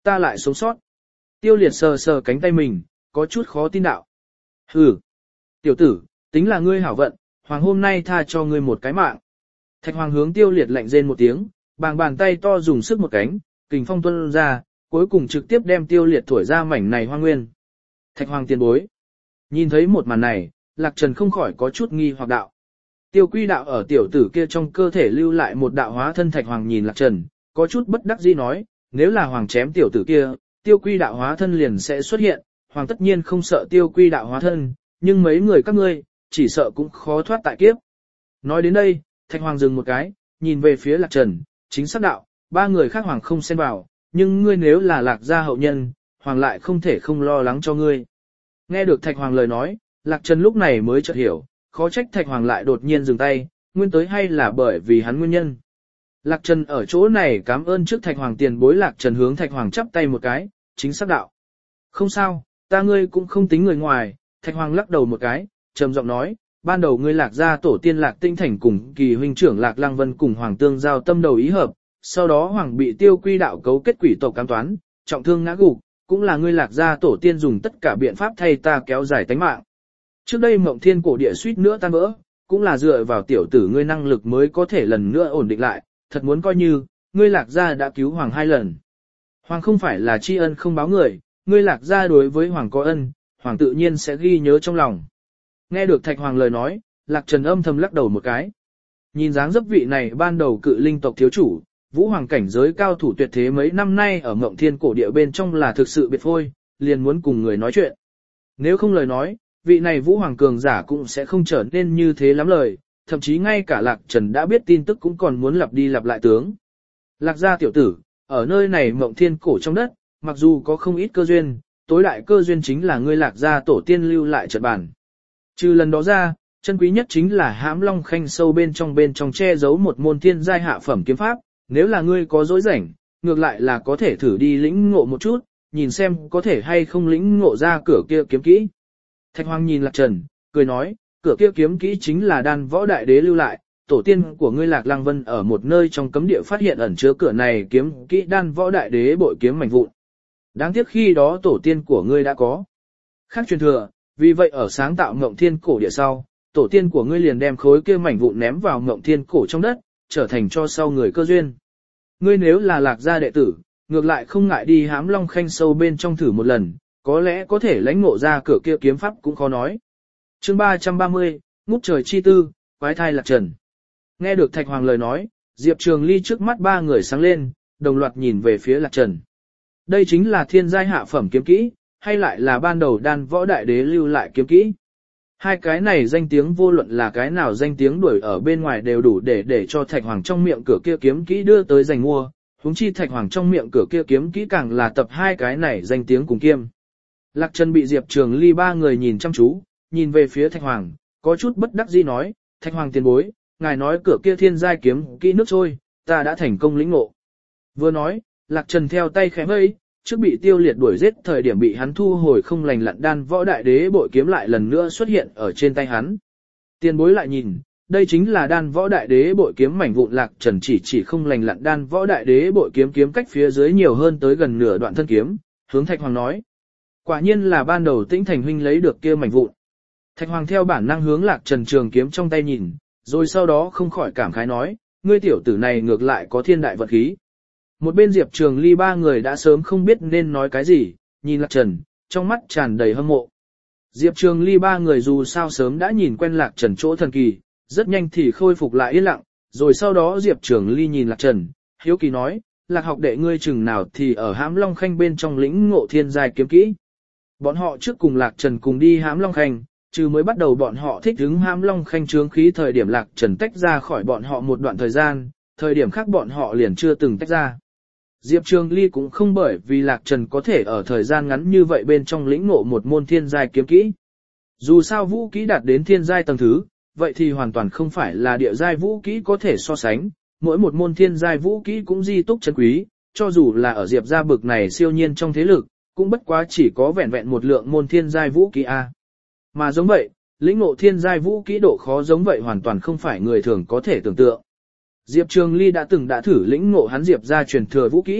ta lại sống sót. Tiêu liệt sờ sờ cánh tay mình, có chút khó tin đạo. Hừ, tiểu tử, tính là ngươi hảo vận, hoàng hôm nay tha cho ngươi một cái mạng. Thạch hoàng hướng tiêu liệt lạnh rên một tiếng, bàn tay to dùng sức một cánh, kình phong tuôn ra, cuối cùng trực tiếp đem tiêu liệt thổi ra mảnh này hoang nguyên. Thạch hoàng tiền bối. Nhìn thấy một màn này, Lạc Trần không khỏi có chút nghi hoặc đạo. Tiêu quy đạo ở tiểu tử kia trong cơ thể lưu lại một đạo hóa thân. Thạch hoàng nhìn Lạc Trần, có chút bất đắc dĩ nói, nếu là hoàng chém tiểu tử kia, tiêu quy đạo hóa thân liền sẽ xuất hiện, hoàng tất nhiên không sợ tiêu quy đạo hóa thân, nhưng mấy người các ngươi, chỉ sợ cũng khó thoát tại kiếp. Nói đến đây, Thạch hoàng dừng một cái, nhìn về phía Lạc Trần, chính xác đạo, ba người khác hoàng không xen vào, nhưng ngươi nếu là Lạc gia hậu nhân, hoàng lại không thể không lo lắng cho ngươi. Nghe được Thạch hoàng lời nói, Lạc Trần lúc này mới chợt hiểu, khó trách Thạch hoàng lại đột nhiên dừng tay, nguyên tới hay là bởi vì hắn nguyên nhân. Lạc Trần ở chỗ này cảm ơn trước Thạch hoàng tiền bối. Lạc Trần hướng Thạch hoàng chắp tay một cái, chính xác đạo. Không sao, ta ngươi cũng không tính người ngoài. Thạch hoàng lắc đầu một cái, trầm giọng nói, ban đầu ngươi Lạc gia tổ tiên Lạc Tinh Thành cùng kỳ huynh trưởng Lạc Lăng Vân cùng hoàng tương giao tâm đầu ý hợp, sau đó hoàng bị tiêu quy đạo cấu kết quỷ tộc cám toán, trọng thương ngã gục, cũng là ngươi Lạc gia tổ tiên dùng tất cả biện pháp thay ta kéo dài tánh mạng. Trước đây Mộng Thiên cổ địa suýt nữa tan vỡ, cũng là dựa vào tiểu tử ngươi năng lực mới có thể lần nữa ổn định lại, thật muốn coi như, ngươi Lạc gia đã cứu hoàng 2 lần. Hoàng không phải là tri ân không báo người, ngươi Lạc gia đối với hoàng có ân, hoàng tự nhiên sẽ ghi nhớ trong lòng. Nghe được Thạch hoàng lời nói, Lạc Trần âm thầm lắc đầu một cái. Nhìn dáng dấp vị này ban đầu cự linh tộc thiếu chủ, vũ hoàng cảnh giới cao thủ tuyệt thế mấy năm nay ở Mộng Thiên cổ địa bên trong là thực sự biệt phôi, liền muốn cùng người nói chuyện. Nếu không lời nói, vị này vũ hoàng cường giả cũng sẽ không trở nên như thế lắm lời, thậm chí ngay cả Lạc Trần đã biết tin tức cũng còn muốn lặp đi lặp lại tướng. Lạc gia tiểu tử, ở nơi này Mộng Thiên cổ trong đất, mặc dù có không ít cơ duyên, tối đại cơ duyên chính là ngươi Lạc gia tổ tiên lưu lại trận bản. Trừ lần đó ra, chân quý nhất chính là Hãm Long Khanh sâu bên trong che giấu một môn thiên giai hạ phẩm kiếm pháp, nếu là ngươi có dối rảnh, ngược lại là có thể thử đi lĩnh ngộ một chút, nhìn xem có thể hay không lĩnh ngộ ra cửa kia kiếm kỹ. Thạch hoàng nhìn Lạc Trần, cười nói, cửa kia kiếm kỹ chính là Đan Võ Đại Đế lưu lại, tổ tiên của ngươi Lạc Lăng Vân ở một nơi trong cấm địa phát hiện ẩn chứa cửa này kiếm kỹ Đan Võ Đại Đế bội kiếm mảnh vụn. Đáng tiếc khi đó tổ tiên của ngươi đã có khác truyền thừa, vì vậy ở sáng tạo Mộng Thiên cổ địa sau, tổ tiên của ngươi liền đem khối kia mảnh vụn ném vào Mộng Thiên cổ trong đất, trở thành cho sau người cơ duyên. Ngươi nếu là Lạc gia đệ tử, ngược lại không ngại đi Hãm Long Khanh sâu bên trong thử một lần, có lẽ có thể lãnh ngộ ra cửa kia kiếm pháp cũng khó nói. Chương 330, Ngút trời chi tư, quái thai Lạc Trần. Nghe được Thạch hoàng lời nói, Diệp Trường Ly trước mắt ba người sáng lên, đồng loạt nhìn về phía Lạc Trần. Đây chính là thiên giai hạ phẩm kiếm kỹ, hay lại là ban đầu Đan Võ Đại Đế lưu lại kiếm kỹ? Hai cái này danh tiếng vô luận là cái nào danh tiếng đuổi ở bên ngoài đều đủ để cho Thạch hoàng trong miệng cửa kia kiếm kỹ đưa tới giành mua, huống chi Thạch hoàng trong miệng cửa kia kiếm kỹ càng là tập hai cái này danh tiếng cùng kiêm. Lạc Trần bị Diệp Trường Ly ba người nhìn chăm chú, nhìn về phía Thạch hoàng, có chút bất đắc dĩ nói, Thạch hoàng tiền bối, ngài nói cửa kia thiên giai kiếm kỹ nước trôi, ta đã thành công lĩnh ngộ. Vừa nói, Lạc Trần theo tay khẽ vẫy, trước bị Tiêu Liệt đuổi giết thời điểm bị hắn thu hồi không lành lặn Đan Võ Đại Đế bội kiếm lại lần nữa xuất hiện ở trên tay hắn. Tiền bối lại nhìn, đây chính là Đan Võ Đại Đế bội kiếm mảnh vụn. Lạc Trần chỉ không lành lặn Đan Võ Đại Đế bội kiếm cách phía dưới nhiều hơn tới gần nửa đoạn thân kiếm, hướng Thạch hoàng nói. Quả nhiên là ban đầu Tĩnh Thành huynh lấy được kia mảnh vụn. Thạch hoàng theo bản năng hướng Lạc Trần trường kiếm trong tay nhìn, rồi sau đó không khỏi cảm khái nói, ngươi tiểu tử này ngược lại có thiên đại vật khí. Một bên Diệp Trường Ly ba người đã sớm không biết nên nói cái gì, nhìn Lạc Trần, trong mắt tràn đầy hâm mộ. Diệp Trường Ly ba người dù sao sớm đã nhìn quen Lạc Trần chỗ thần kỳ, rất nhanh thì khôi phục lại yên lặng, rồi sau đó Diệp Trường Ly nhìn Lạc Trần, hiếu kỳ nói, Lạc học đệ ngươi chừng nào thì ở Hãm Long Khanh bên trong lĩnh ngộ thiên giai kiếm kỹ. Bọn họ trước cùng Lạc Trần cùng đi Hãm Long Khanh, trừ mới bắt đầu bọn họ thích hứng Hãm Long Khanh chướng khí thời điểm Lạc Trần tách ra khỏi bọn họ một đoạn thời điểm khác bọn họ liền chưa từng tách ra. Diệp Trường Ly cũng không bởi vì Lạc Trần có thể ở thời gian ngắn như vậy bên trong lĩnh ngộ một môn thiên giai kiếm kỹ. Dù sao vũ kỹ đạt đến thiên giai tầng thứ, vậy thì hoàn toàn không phải là địa giai vũ kỹ có thể so sánh, mỗi một môn thiên giai vũ kỹ cũng di túc chân quý, cho dù là ở Diệp gia bực này siêu nhiên trong thế lực, cũng bất quá chỉ có vẹn vẹn một lượng môn thiên giai vũ kỹ a. Mà giống vậy, lĩnh ngộ thiên giai vũ kỹ độ khó giống vậy hoàn toàn không phải người thường có thể tưởng tượng. Diệp Trường Ly đã thử lĩnh ngộ hắn Diệp gia truyền thừa vũ kỹ,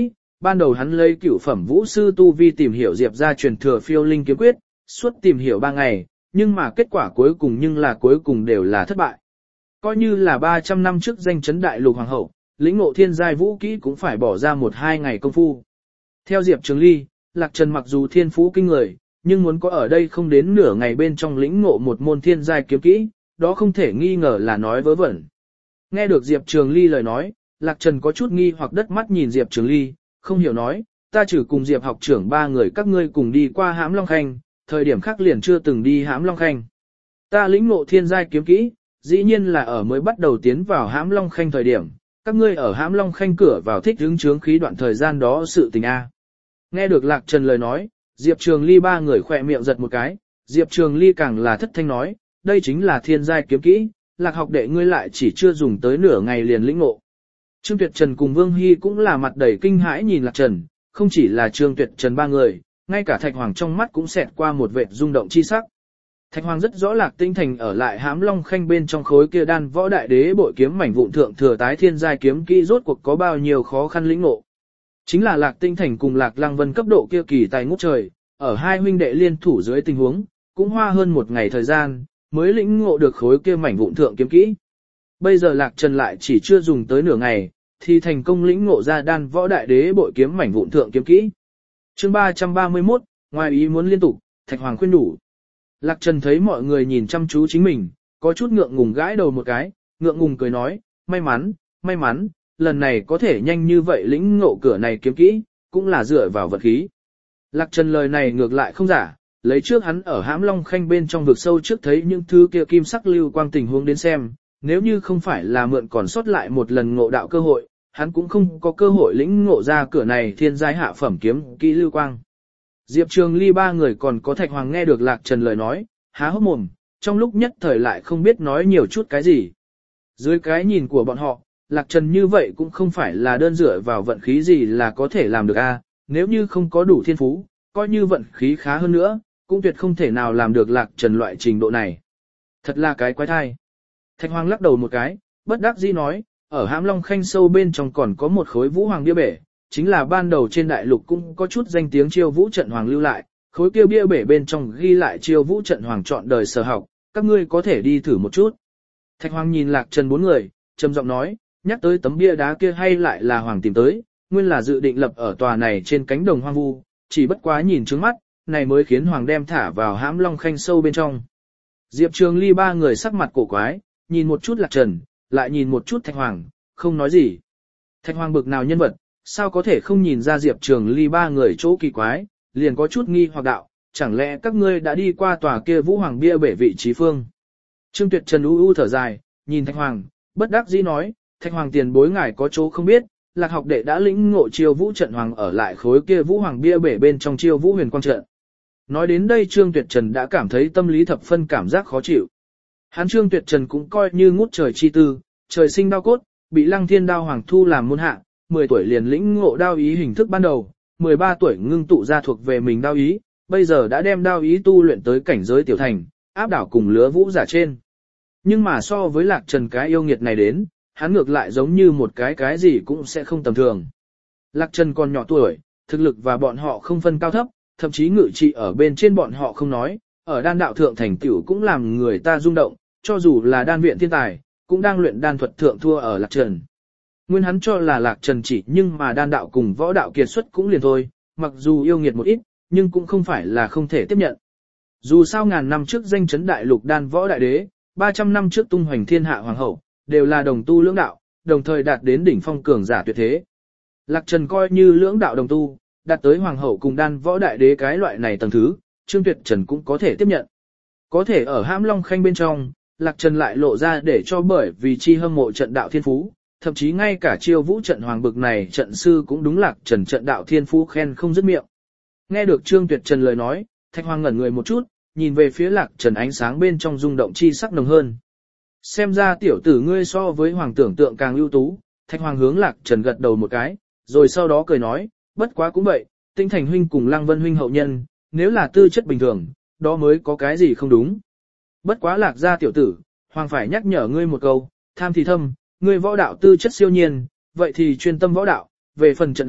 ban đầu hắn lấy cửu phẩm vũ sư tu vi tìm hiểu Diệp gia truyền thừa phiêu linh kiếm quyết, suốt tìm hiểu 3 ngày, nhưng mà kết quả cuối cùng đều là thất bại. Coi như là 300 năm trước danh chấn đại lục hoàng hậu, lĩnh ngộ thiên giai vũ kỹ cũng phải bỏ ra 1-2 ngày công phu. Theo Diệp Trường Ly, Lạc Trần mặc dù thiên phú kinh người, nhưng muốn có ở đây không đến nửa ngày bên trong lĩnh ngộ một môn thiên giai kiếm kỹ, đó không thể nghi ngờ là nói vớ vẩn. Nghe được Diệp Trường Ly lời nói, Lạc Trần có chút nghi hoặc đất mắt nhìn Diệp Trường Ly, không hiểu nói, ta chỉ cùng Diệp học trưởng 3 người các ngươi cùng đi qua Hãm Long Khanh, thời điểm khác liền chưa từng đi Hãm Long Khanh. Ta lĩnh ngộ thiên giai kiếm kỹ, dĩ nhiên là ở mới bắt đầu tiến vào Hãm Long Khanh thời điểm, các ngươi ở Hãm Long Khanh cửa vào thích hứng chướng khí đoạn thời gian đó sự tình a. Nghe được Lạc Trần lời nói, Diệp Trường Ly 3 người khỏe miệng giật một cái, Diệp Trường Ly càng là thất thanh nói, đây chính là thiên giai kiếm kỹ, Lạc học đệ ngươi lại chỉ chưa dùng tới nửa ngày liền lĩnh ngộ. Trương Tuyệt Trần cùng Vương Hy cũng là mặt đầy kinh hãi nhìn Lạc Trần, không chỉ là Trương Tuyệt Trần 3 người, ngay cả Thạch Hoàng trong mắt cũng xẹt qua một vệt rung động chi sắc. Thạch Hoàng rất rõ Lạc Tinh Thành ở lại Hãm Long Khanh bên trong khối kia đan võ đại đế bội kiếm mảnh vụn thượng thừa tái thiên giai kiếm kỹ rốt cuộc có bao nhiêu khó khăn lĩnh ngộ. Chính là Lạc Tinh Thành cùng Lạc Lăng Vân cấp độ kia kỳ tài ngút trời, ở hai huynh đệ liên thủ dưới tình huống, cũng hoa hơn 1 ngày thời gian, mới lĩnh ngộ được khối kia mảnh vụn thượng kiếm kỹ. Bây giờ Lạc Trần lại chỉ chưa dùng tới nửa ngày, thì thành công lĩnh ngộ ra đan võ đại đế bội kiếm mảnh vụn thượng kiếm kỹ. Chương 331, ngoài ý muốn liên tục, Thạch Hoàng khuyên đủ. Lạc Trần thấy mọi người nhìn chăm chú chính mình, có chút ngượng ngùng gãi đầu một cái, ngượng ngùng cười nói, may mắn, lần này có thể nhanh như vậy lĩnh ngộ cửa này kiếm kỹ, cũng là dựa vào vật khí. Lạc Trần lời này ngược lại không giả, lấy trước hắn ở Hãm Long Khanh bên trong vực sâu trước thấy những thứ kia kim sắc lưu quang tình huống đến xem, nếu như không phải là mượn còn sót lại một lần ngộ đạo cơ hội, hắn cũng không có cơ hội lĩnh ngộ ra cửa này thiên giai hạ phẩm kiếm kỹ lưu quang. Diệp Trường Ly 3 người còn có Thạch Hoàng nghe được Lạc Trần lời nói, há hốc mồm, trong lúc nhất thời lại không biết nói nhiều chút cái gì. Dưới cái nhìn của bọn họ, Lạc Trần như vậy cũng không phải là đơn dựa vào vận khí gì là có thể làm được a. Nếu như không có đủ thiên phú, coi như vận khí khá hơn nữa, cũng tuyệt không thể nào làm được Lạc Trần loại trình độ này. Thật là cái quái thai. Thạch Hoàng lắc đầu một cái, bất đắc dĩ nói, ở Hãm Long Khanh sâu bên trong còn có một khối Vũ Hoàng bia bể, chính là ban đầu trên đại lục cũng có chút danh tiếng Chiêu Vũ Trận Hoàng lưu lại, khối kia bia bể bên trong ghi lại Chiêu Vũ Trận Hoàng chọn đời sở học, các ngươi có thể đi thử một chút. Thạch Hoàng nhìn Lạc Trần 4 người, trầm giọng nói, nhắc tới tấm bia đá kia hay lại là Hoàng tìm tới, nguyên là dự định lập ở tòa này trên cánh đồng hoang vu, chỉ bất quá nhìn trước mắt, này mới khiến Hoàng đem thả vào Hãm Long Khanh sâu bên trong. Diệp Trường Ly 3 người sắc mặt cổ quái, nhìn một chút Lạc Trần, lại nhìn một chút Thạch Hoàng, không nói gì. Thạch Hoàng bực nào nhân vật, sao có thể không nhìn ra Diệp Trường Ly 3 người chỗ kỳ quái, liền có chút nghi hoặc đạo, chẳng lẽ các ngươi đã đi qua tòa kia Vũ Hoàng bia bể vị trí phương. Trương Tuyệt Trần u thở dài, nhìn Thạch Hoàng, bất đắc dĩ nói, Thạch Hoàng tiền bối ngài có chỗ không biết, Lạc học đệ đã lĩnh ngộ Chiêu Vũ Trận Hoàng ở lại khối kia Vũ Hoàng bia bể bên trong Chiêu Vũ Huyền Quang trận. Nói đến đây Trương Tuyệt Trần đã cảm thấy tâm lý thập phân cảm giác khó chịu. Hắn Trương Tuyệt Trần cũng coi như ngút trời chi tư, trời sinh đao cốt, bị Lăng Thiên Đao Hoàng thu làm môn hạ, 10 tuổi liền lĩnh ngộ đao ý hình thức ban đầu, 13 tuổi ngưng tụ ra thuộc về mình đao ý, bây giờ đã đem đao ý tu luyện tới cảnh giới tiểu thành, áp đảo cùng lứa vũ giả trên. Nhưng mà so với Lạc Trần cái yêu nghiệt này đến, hắn ngược lại giống như một cái gì cũng sẽ không tầm thường. Lạc Trần còn nhỏ tuổi, thực lực và bọn họ không phân cao thấp, thậm chí ngự trị ở bên trên bọn họ không nói, ở đan đạo thượng thành tựu cũng làm người ta rung động, cho dù là đan viện thiên tài, cũng đang luyện đan thuật thượng thua ở Lạc Trần. Nguyên hắn cho là Lạc Trần chỉ nhưng mà đan đạo cùng võ đạo kiệt xuất cũng liền thôi, mặc dù yêu nghiệt một ít, nhưng cũng không phải là không thể tiếp nhận. Dù sao ngàn năm trước danh chấn đại lục đan võ đại đế, 300 năm trước tung hoành thiên hạ hoàng hậu, đều là đồng tu lưỡng đạo, đồng thời đạt đến đỉnh phong cường giả tuyệt thế. Lạc Trần coi như lưỡng đạo đồng tu, đạt tới hoàng hậu cùng đan võ đại đế cái loại này tầng thứ, Trương Tuyệt Trần cũng có thể tiếp nhận. Có thể ở Hãm Long Khanh bên trong, Lạc Trần lại lộ ra để cho bởi vì chi hâm mộ trận đạo thiên phú, thậm chí ngay cả Chiêu Vũ Trận Hoàng bực này trận sư cũng đúng Lạc Trần trận đạo thiên phú khen không dứt miệng. Nghe được Trương Tuyệt Trần lời nói, Thạch Hoàng ngẩn người một chút, nhìn về phía Lạc Trần ánh sáng bên trong rung động chi sắc nồng hơn. Xem ra tiểu tử ngươi so với Hoàng tưởng tượng càng ưu tú, Thạch Hoàng hướng Lạc Trần gật đầu một cái, rồi sau đó cười nói, bất quá cũng vậy, Tinh Thành huynh cùng Lăng Vân huynh hậu nhân, nếu là tư chất bình thường, đó mới có cái gì không đúng. Bất quá Lạc gia tiểu tử, Hoàng phải nhắc nhở ngươi một câu, tham thì thâm, ngươi võ đạo tư chất siêu nhiên, vậy thì chuyên tâm võ đạo, về phần trận đạo,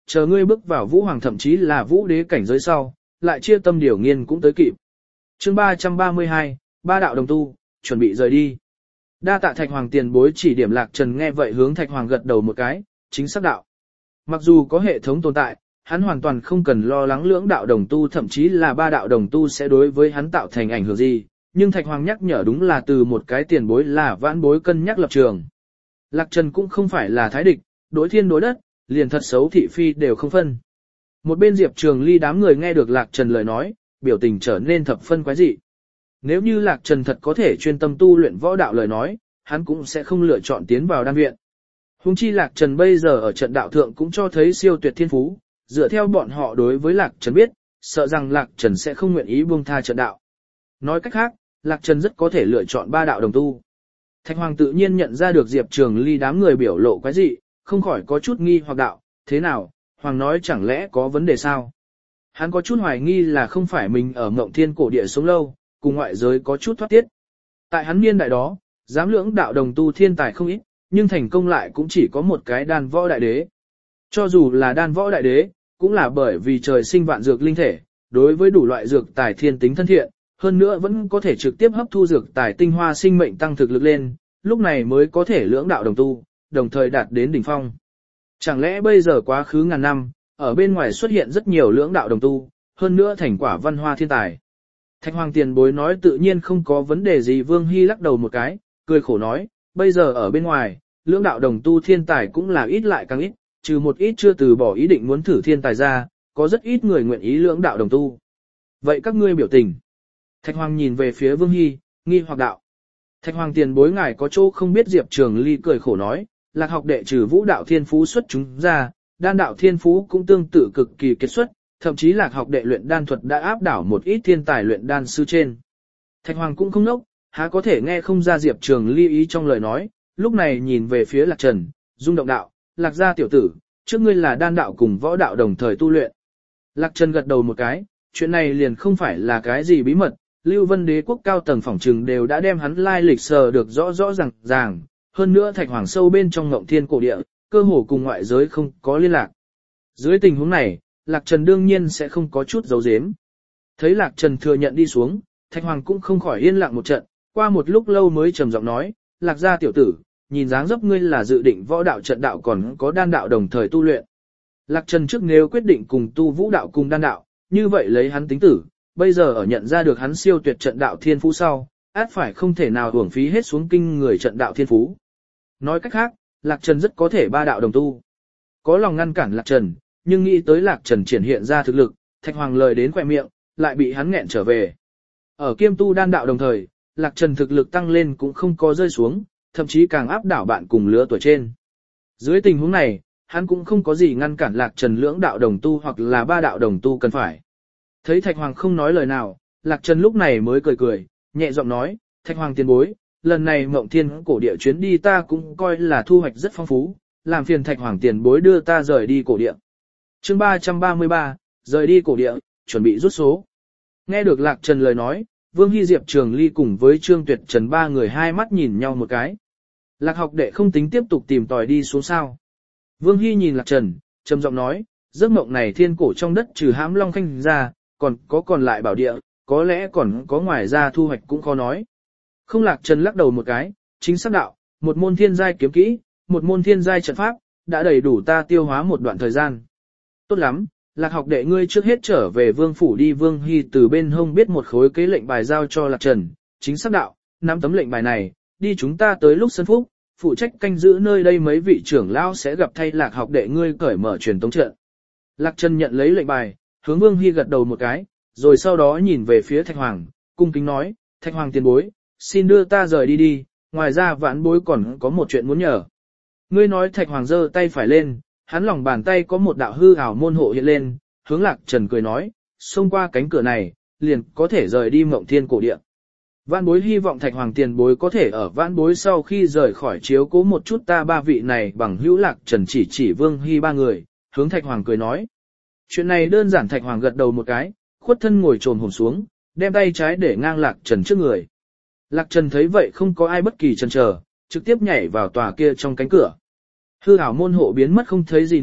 chờ ngươi bước vào vũ hoàng thậm chí là vũ đế cảnh giới sau, lại chia tâm điều nghiên cũng tới kịp. Chương 332, ba đạo đồng tu, chuẩn bị rời đi. Đa tạ Thạch Hoàng tiền bối chỉ điểm Lạc Trần nghe vậy hướng Thạch Hoàng gật đầu một cái, chính xác đạo. Mặc dù có hệ thống tồn tại, hắn hoàn toàn không cần lo lắng lưỡng đạo đồng tu thậm chí là ba đạo đồng tu sẽ đối với hắn tạo thành ảnh hưởng gì, nhưng Thạch Hoàng nhắc nhở đúng là từ một cái tiền bối là vãn bối cân nhắc lập trường. Lạc Trần cũng không phải là thái địch, đối thiên đối đất, liền thật xấu thị phi đều không phân. Một bên Diệp Trường Ly đám người nghe được Lạc Trần lời nói, biểu tình trở nên thập phân quái dị. Nếu như Lạc Trần thật có thể chuyên tâm tu luyện võ đạo lời nói, hắn cũng sẽ không lựa chọn tiến vào đan viện. Hùng chi Lạc Trần bây giờ ở trận đạo thượng cũng cho thấy siêu tuyệt thiên phú, dựa theo bọn họ đối với Lạc Trần biết, sợ rằng Lạc Trần sẽ không nguyện ý buông tha trận đạo. Nói cách khác, Lạc Trần rất có thể lựa chọn ba đạo đồng tu. Thạch Hoàng tự nhiên nhận ra được Diệp Trường Ly đám người biểu lộ quái dị, không khỏi có chút nghi hoặc đạo, thế nào, Hoàng nói chẳng lẽ có vấn đề sao? Hắn có chút hoài nghi là không phải mình ở Ngộng Thiên cổ địa sống lâu, cùng ngoại giới có chút thoát tiết. Tại hắn niên đại đó, dám lưỡng đạo đồng tu thiên tài không ít, nhưng thành công lại cũng chỉ có một cái đan võ đại đế. Cho dù là đan võ đại đế, cũng là bởi vì trời sinh vạn dược linh thể, đối với đủ loại dược tài thiên tính thân thiện, hơn nữa vẫn có thể trực tiếp hấp thu dược tài tinh hoa sinh mệnh tăng thực lực lên, lúc này mới có thể lưỡng đạo đồng tu, đồng thời đạt đến đỉnh phong. Chẳng lẽ bây giờ quá khứ ngàn năm, ở bên ngoài xuất hiện rất nhiều lưỡng đạo đồng tu, hơn nữa thành quả văn hoa thiên tài. Thạch Hoàng tiền bối nói tự nhiên không có vấn đề gì. Vương Hy lắc đầu một cái, cười khổ nói, bây giờ ở bên ngoài, lưỡng đạo đồng tu thiên tài cũng là ít lại càng ít, trừ một ít chưa từ bỏ ý định muốn thử thiên tài ra, có rất ít người nguyện ý lưỡng đạo đồng tu. Vậy các ngươi biểu tình. Thạch Hoàng nhìn về phía Vương Hy, nghi hoặc đạo. Thạch Hoàng tiền bối ngài có chỗ không biết. Diệp Trường Ly cười khổ nói, Lạc học đệ trừ vũ đạo thiên phú xuất chúng ra, đan đạo thiên phú cũng tương tự cực kỳ kiệt xuất, thậm chí Lạc học đệ luyện đan thuật đã áp đảo một ít thiên tài luyện đan sư trên. Thạch Hoàng cũng không nốc, há có thể nghe không ra Diệp Trường Ly ý trong lời nói, lúc này nhìn về phía Lạc Trần, rung động đạo, Lạc gia tiểu tử, trước ngươi là đan đạo cùng võ đạo đồng thời tu luyện. Lạc Trần gật đầu một cái, chuyện này liền không phải là cái gì bí mật, Lưu Vân Đế quốc cao tầng phỏng trừng đều đã đem hắn lai lịch sờ được rõ rõ ràng, hơn nữa Thạch Hoàng sâu bên trong Ngộng Thiên cổ địa, cơ hồ cùng ngoại giới không có liên lạc. Dưới tình huống này, Lạc Trần đương nhiên sẽ không có chút giấu giếm. Thấy Lạc Trần thừa nhận đi xuống, Thạch Hoàng cũng không khỏi yên lặng một trận, qua một lúc lâu mới trầm giọng nói, Lạc gia tiểu tử, nhìn dáng dấp ngươi là dự định võ đạo trận đạo còn có đan đạo đồng thời tu luyện. Lạc Trần trước nếu quyết định cùng tu vũ đạo cùng đan đạo, như vậy lấy hắn tính tử, bây giờ ở nhận ra được hắn siêu tuyệt trận đạo thiên phú sau, át phải không thể nào uổng phí hết xuống kinh người trận đạo thiên phú. Nói cách khác, Lạc Trần rất có thể ba đạo đồng tu. Có lòng ngăn cản Lạc Trần, nhưng nghĩ tới Lạc Trần triển hiện ra thực lực, Thạch Hoàng lời đến khỏe miệng, lại bị hắn nghẹn trở về. Ở kiêm tu đan đạo đồng thời, Lạc Trần thực lực tăng lên cũng không có rơi xuống, thậm chí càng áp đảo bạn cùng lứa tuổi trên. Dưới tình huống này, hắn cũng không có gì ngăn cản Lạc Trần lưỡng đạo đồng tu hoặc là ba đạo đồng tu cần phải. Thấy Thạch Hoàng không nói lời nào, Lạc Trần lúc này mới cười, nhẹ giọng nói, Thạch Hoàng tiền bối, lần này Ngộng Thiên cổ địa chuyến đi ta cũng coi là thu hoạch rất phong phú, làm phiền Thạch Hoàng tiền bối đưa ta rời đi cổ địa. Chương 333, rời đi cổ địa, chuẩn bị rút số. Nghe được Lạc Trần lời nói, Vương Hy Diệp Trường Ly cùng với Trương Tuyệt Trần ba người hai mắt nhìn nhau một cái. Lạc học đệ không tính tiếp tục tìm tòi đi xuống sao. Vương Hy nhìn Lạc Trần, trầm giọng nói, giấc mộng này thiên cổ trong đất trừ hãm long khanh ra, còn lại bảo địa, có lẽ còn có ngoài ra thu hoạch cũng khó nói. Không. Lạc Trần lắc đầu một cái, chính xác đạo, một môn thiên giai kiếm kỹ, một môn thiên giai trận pháp, đã đầy đủ ta tiêu hóa một đoạn thời gian. Tốt lắm, Lạc học đệ ngươi trước hết trở về vương phủ đi. Vương Hy từ bên hông biết một khối kế lệnh bài giao cho Lạc Trần, chính xác đạo, nắm tấm lệnh bài này, đi chúng ta tới lúc sân phúc, phụ trách canh giữ nơi đây mấy vị trưởng lão sẽ gặp thay Lạc học đệ ngươi cởi mở truyền tống trận. Lạc Trần nhận lấy lệnh bài, hướng Vương Hy gật đầu một cái, rồi sau đó nhìn về phía Thạch Hoàng, cung kính nói, Thạch Hoàng tiền bối, xin đưa ta rời đi đi, ngoài ra vãn bối còn có một chuyện muốn nhờ. Ngươi nói. Thạch Hoàng giơ tay phải lên, hắn lòng bàn tay có một đạo hư ảo môn hộ hiện lên, hướng Lạc Trần cười nói, xông qua cánh cửa này, liền có thể rời đi Ngộng Thiên cổ địa. Vãn bối hy vọng Thạch Hoàng tiền bối có thể ở vãn bối sau khi rời khỏi chiếu cố một chút ta ba vị này bằng hữu. Lạc Trần chỉ Vương Hy ba người, hướng Thạch Hoàng cười nói. Chuyện này đơn giản. Thạch Hoàng gật đầu một cái, khuất thân ngồi trồm hổm xuống, đem tay trái để ngang Lạc Trần trước người. Lạc Trần thấy vậy không có ai bất kỳ chần chờ, trực tiếp nhảy vào tòa kia trong cánh cửa. Hư ảo môn hộ biến mất không thấy gì nữa,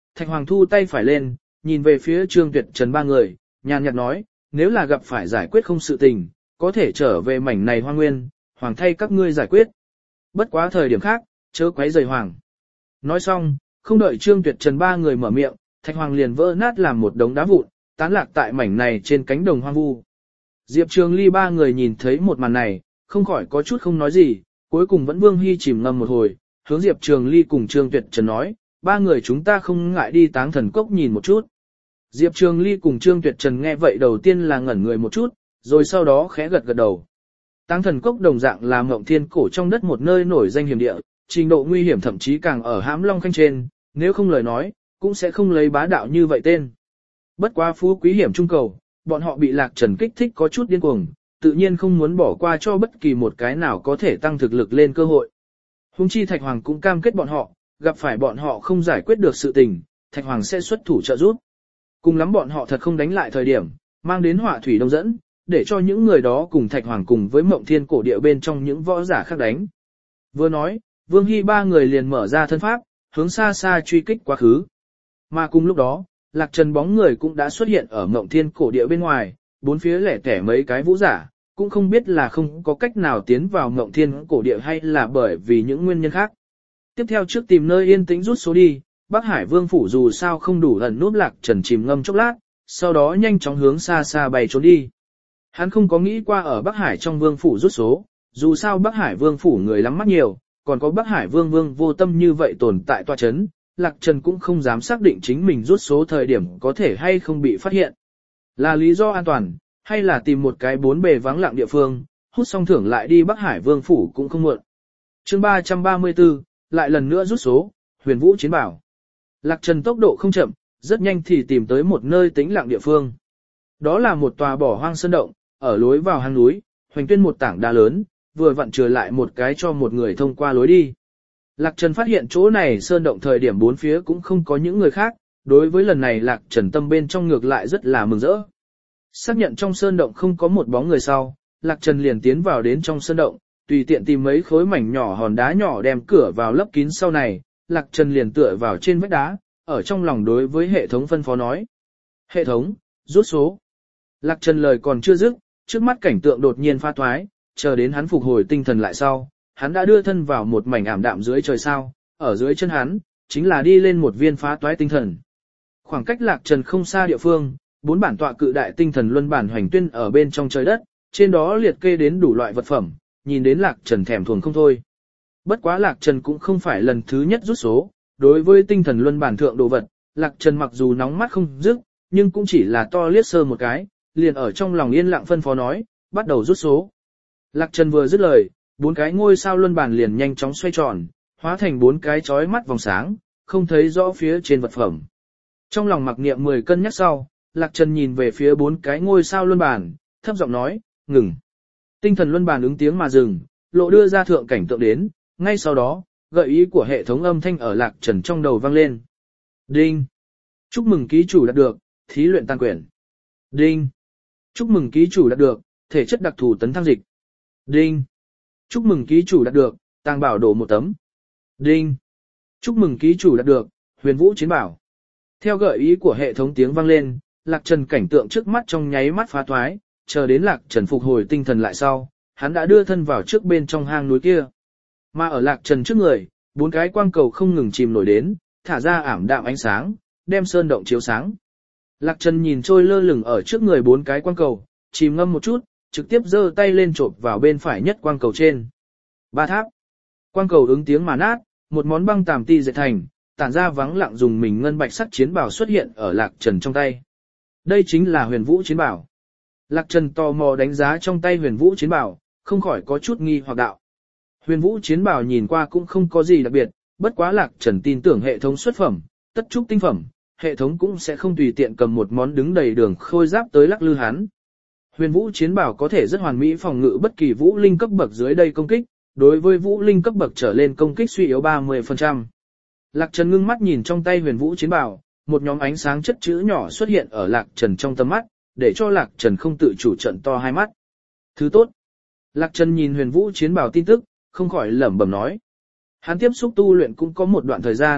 Thạch Hoàng thu tay phải lên, nhìn về phía Trương Tuyệt Trần ba người, nhàn nhạt nói, nếu là gặp phải giải quyết không sự tình, có thể trở về mảnh này hoang nguyên, Hoàng thay các ngươi giải quyết. Bất quá thời điểm khác, chớ quấy rầy Hoàng. Nói xong, không đợi Trương Tuyệt Trần ba người mở miệng, Thạch Hoàng liền vỡ nát làm một đống đá vụn, tán lạc tại mảnh này trên cánh đồng hoang vu. Diệp Trường Ly ba người nhìn thấy một màn này, không khỏi có chút không nói gì, cuối cùng vẫn Vương Hy chìm ngâm một hồi, hướng Diệp Trường Ly cùng Trương Tuyệt Trần nói, ba người chúng ta không ngại đi Táng Thần Cốc nhìn một chút. Diệp Trường Ly cùng Trương Tuyệt Trần nghe vậy đầu tiên là ngẩn người một chút, rồi sau đó khẽ gật gật đầu. Táng Thần Cốc đồng dạng là Ngộng Thiên cổ trong đất một nơi nổi danh hiểm địa, trình độ nguy hiểm thậm chí càng ở Hãm Long Khanh trên, nếu không lời nói, cũng sẽ không lấy bá đạo như vậy tên. Bất quá phú quý hiểm trung cầu, bọn họ bị Lạc Trần kích thích có chút điên cuồng, tự nhiên không muốn bỏ qua cho bất kỳ một cái nào có thể tăng thực lực lên cơ hội. Hùng chi Thạch Hoàng cũng cam kết bọn họ, gặp phải bọn họ không giải quyết được sự tình, Thạch Hoàng sẽ xuất thủ trợ giúp. Cùng lắm bọn họ thật không đánh lại thời điểm, mang đến họa thủy đông dẫn, để cho những người đó cùng Thạch Hoàng cùng với Mộng Thiên cổ địa bên trong những võ giả khác đánh. Vừa nói, Vương Hy ba người liền mở ra thân pháp, hướng xa xa truy kích quá khứ. Mà cùng lúc đó, Lạc Trần bóng người cũng đã xuất hiện ở Mộng Thiên cổ địa bên ngoài, bốn phía lẻ tẻ mấy cái vũ giả, cũng không biết là không có cách nào tiến vào Mộng Thiên cổ địa hay là bởi vì những nguyên nhân khác. Tiếp theo trước tìm nơi yên tĩnh rút số đi, Bắc Hải Vương phủ dù sao không đủ ẩn núp Lạc Trần chìm ngâm chốc lát, sau đó nhanh chóng hướng xa xa bay trốn đi. Hắn không có nghĩ qua ở Bắc Hải trong Vương phủ rút số, dù sao Bắc Hải Vương phủ người lắm mắt nhiều, còn có Bắc Hải Vương Vương vô tâm như vậy tồn tại tòa chấn, Lạc Trần cũng không dám xác định chính mình rút số thời điểm có thể hay không bị phát hiện. Là lý do an toàn, hay là tìm một cái bốn bề vắng lặng địa phương, hút xong thưởng lại đi Bắc Hải Vương phủ cũng không muộn. Chương 334, lại lần nữa rút số, Huyền Vũ chiến bảo. Lạc Trần tốc độ không chậm, rất nhanh thì tìm tới một nơi tĩnh lặng địa phương. Đó là một tòa bỏ hoang sơn động, ở lối vào hang núi, hoành tuyên một tảng đá lớn, vừa vặn trở lại một cái cho một người thông qua lối đi. Lạc Trần phát hiện chỗ này sơn động thời điểm bốn phía cũng không có những người khác, đối với lần này Lạc Trần tâm bên trong ngược lại rất là mừng rỡ. Xác nhận trong sơn động không có một bóng người sau, Lạc Trần liền tiến vào đến trong sơn động, tùy tiện tìm mấy khối mảnh nhỏ hòn đá nhỏ đem cửa vào lấp kín sau này, Lạc Trần liền tựa vào trên vách đá, ở trong lòng đối với hệ thống phân phó nói. Hệ thống, rút số. Lạc Trần lời còn chưa dứt, trước mắt cảnh tượng đột nhiên pha thoái, chờ đến hắn phục hồi tinh thần lại sau, hắn đã đưa thân vào một mảnh ảm đạm dưới trời sao, ở dưới chân hắn, chính là đi lên một viên phá toái tinh thần. Khoảng cách Lạc Trần không xa địa phương, bốn bản tọa cự đại tinh thần luân bản hoành tuyên ở bên trong trời đất, trên đó liệt kê đến đủ loại vật phẩm, nhìn đến Lạc Trần thèm thuồng không thôi. Bất quá Lạc Trần cũng không phải lần thứ nhất rút số, đối với tinh thần luân bản thượng đồ vật, Lạc Trần mặc dù nóng mắt không dứt, nhưng cũng chỉ là to liếc sơ một cái, liền ở trong lòng yên lặng phân phó nói, bắt đầu rút số. Lạc Trần vừa dứt lời, bốn cái ngôi sao luân bản liền nhanh chóng xoay tròn, hóa thành bốn cái chói mắt vòng sáng, không thấy rõ phía trên vật phẩm. Trong lòng mặc niệm 10 cân nhắc sau, Lạc Trần nhìn về phía bốn cái ngôi sao luân bản, thấp giọng nói, ngừng. Tinh thần luân bản ứng tiếng mà dừng, lộ đưa ra thượng cảnh tượng đến, ngay sau đó, gợi ý của hệ thống âm thanh ở Lạc Trần trong đầu vang lên. Đinh! Chúc mừng ký chủ đạt được, thí luyện tàn quyển. Đinh! Chúc mừng ký chủ đạt được, thể chất đặc thù tấn thăng dịch. Đinh! Chúc mừng ký chủ đạt được, tàng bảo đổ một tấm. Đinh! Chúc mừng ký chủ đạt được, huyền vũ chiến bảo. Theo gợi ý của hệ thống tiếng vang lên, Lạc Trần cảnh tượng trước mắt trong nháy mắt phá thoái, chờ đến Lạc Trần phục hồi tinh thần lại sau, hắn đã đưa thân vào trước bên trong hang núi kia. Mà ở Lạc Trần trước người, bốn cái quang cầu không ngừng chìm nổi đến, thả ra ảm đạm ánh sáng, đem sơn động chiếu sáng. Lạc Trần nhìn trôi lơ lửng ở trước người bốn cái quang cầu, chìm ngâm một chút, trực tiếp giơ tay lên chộp vào bên phải nhất quang cầu trên. Ba tháp. Quang cầu ứng tiếng mà nát, một món băng tàm ti dệt thành, tản ra vắng lặng dùng mình ngân bạch sắc chiến bảo xuất hiện ở Lạc Trần trong tay. Đây chính là huyền vũ chiến bảo. Lạc Trần tò mò đánh giá trong tay huyền vũ chiến bảo, không khỏi có chút nghi hoặc đạo. Huyền vũ chiến bảo nhìn qua cũng không có gì đặc biệt, bất quá Lạc Trần tin tưởng hệ thống xuất phẩm, tất trúc tinh phẩm, hệ thống cũng sẽ không tùy tiện cầm một món đứng đầy đường khôi giáp tới lắc lư hắn. Huyền vũ chiến bảo có thể rất hoàn mỹ phòng ngự bất kỳ vũ linh cấp bậc dưới đây công kích, đối với vũ linh cấp bậc trở lên công kích suy yếu 30%. Lạc Trần ngưng mắt nhìn trong tay huyền vũ chiến bảo, một nhóm ánh sáng chất chữ nhỏ xuất hiện ở Lạc Trần trong tầm mắt, để cho Lạc Trần không tự chủ trận to hai mắt. Thứ tốt. Lạc Trần nhìn huyền vũ chiến bảo tin tức, không khỏi lẩm bẩm nói. Hắn tiếp xúc tu luyện cũng có một đoạn thời gian,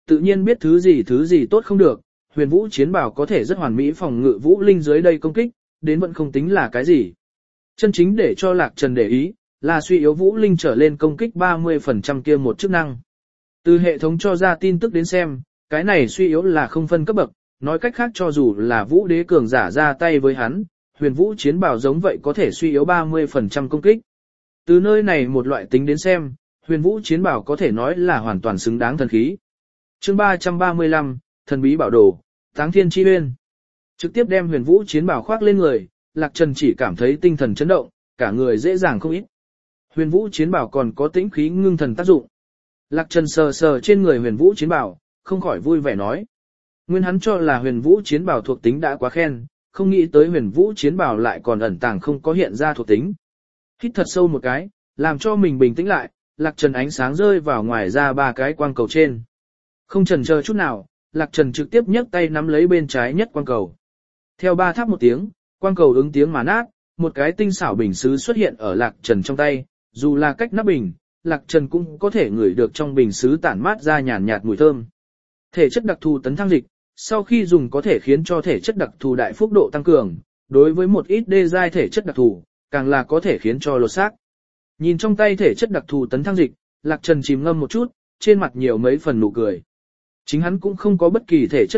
tự nhiên biết thứ gì tốt không được, huyền vũ chiến bảo có thể rất hoàn mỹ phòng ngự vũ linh dưới đây công kích, đến vẫn không tính là cái gì. Chân chính để cho Lạc Trần để ý, là suy yếu vũ linh trở lên công kích 30% kia một chức năng. Từ hệ thống cho ra tin tức đến xem, cái này suy yếu là không phân cấp bậc, nói cách khác cho dù là vũ đế cường giả ra tay với hắn, huyền vũ chiến bảo giống vậy có thể suy yếu 30% công kích. Từ nơi này một loại tính đến xem, huyền vũ chiến bảo có thể nói là hoàn toàn xứng đáng thần khí. Chương 335, thần bí bảo đồ, Táng Thiên Chi Uyên. Trực tiếp đem huyền vũ chiến bảo khoác lên người, Lạc Trần chỉ cảm thấy tinh thần chấn động, cả người dễ dàng không ít. Huyền vũ chiến bảo còn có tĩnh khí ngưng thần tác dụng. Lạc Trần sờ sờ trên người huyền vũ chiến bảo, không khỏi vui vẻ nói. Nguyên hắn cho là huyền vũ chiến bảo thuộc tính đã quá khen, không nghĩ tới huyền vũ chiến bảo lại còn ẩn tàng không có hiện ra thuộc tính. Hít thật sâu một cái, làm cho mình bình tĩnh lại, Lạc Trần ánh sáng rơi vào ngoài ra ba cái quang cầu trên. Không chần chờ chút nào, Lạc Trần trực tiếp nhấc tay nắm lấy bên trái nhất quang cầu. Theo ba tháp một tiếng, quang cầu ứng tiếng mà nát, một cái tinh xảo bình sứ xuất hiện ở Lạc Trần trong tay, dù là cách nắp bình, Lạc Trần cũng có thể ngửi được trong bình sứ tản mát ra nhàn nhạt mùi thơm. Thể chất đặc thù tấn thăng dịch, sau khi dùng có thể khiến cho thể chất đặc thù đại phúc độ tăng cường, đối với một ít đê giai thể chất đặc thù, càng là có thể khiến cho lột xác. Nhìn trong tay thể chất đặc thù tấn thăng dịch, Lạc Trần chìm ngâm một chút, trên mặt nhiều mấy phần nụ cười. Chính hắn cũng không có bất kỳ thể chất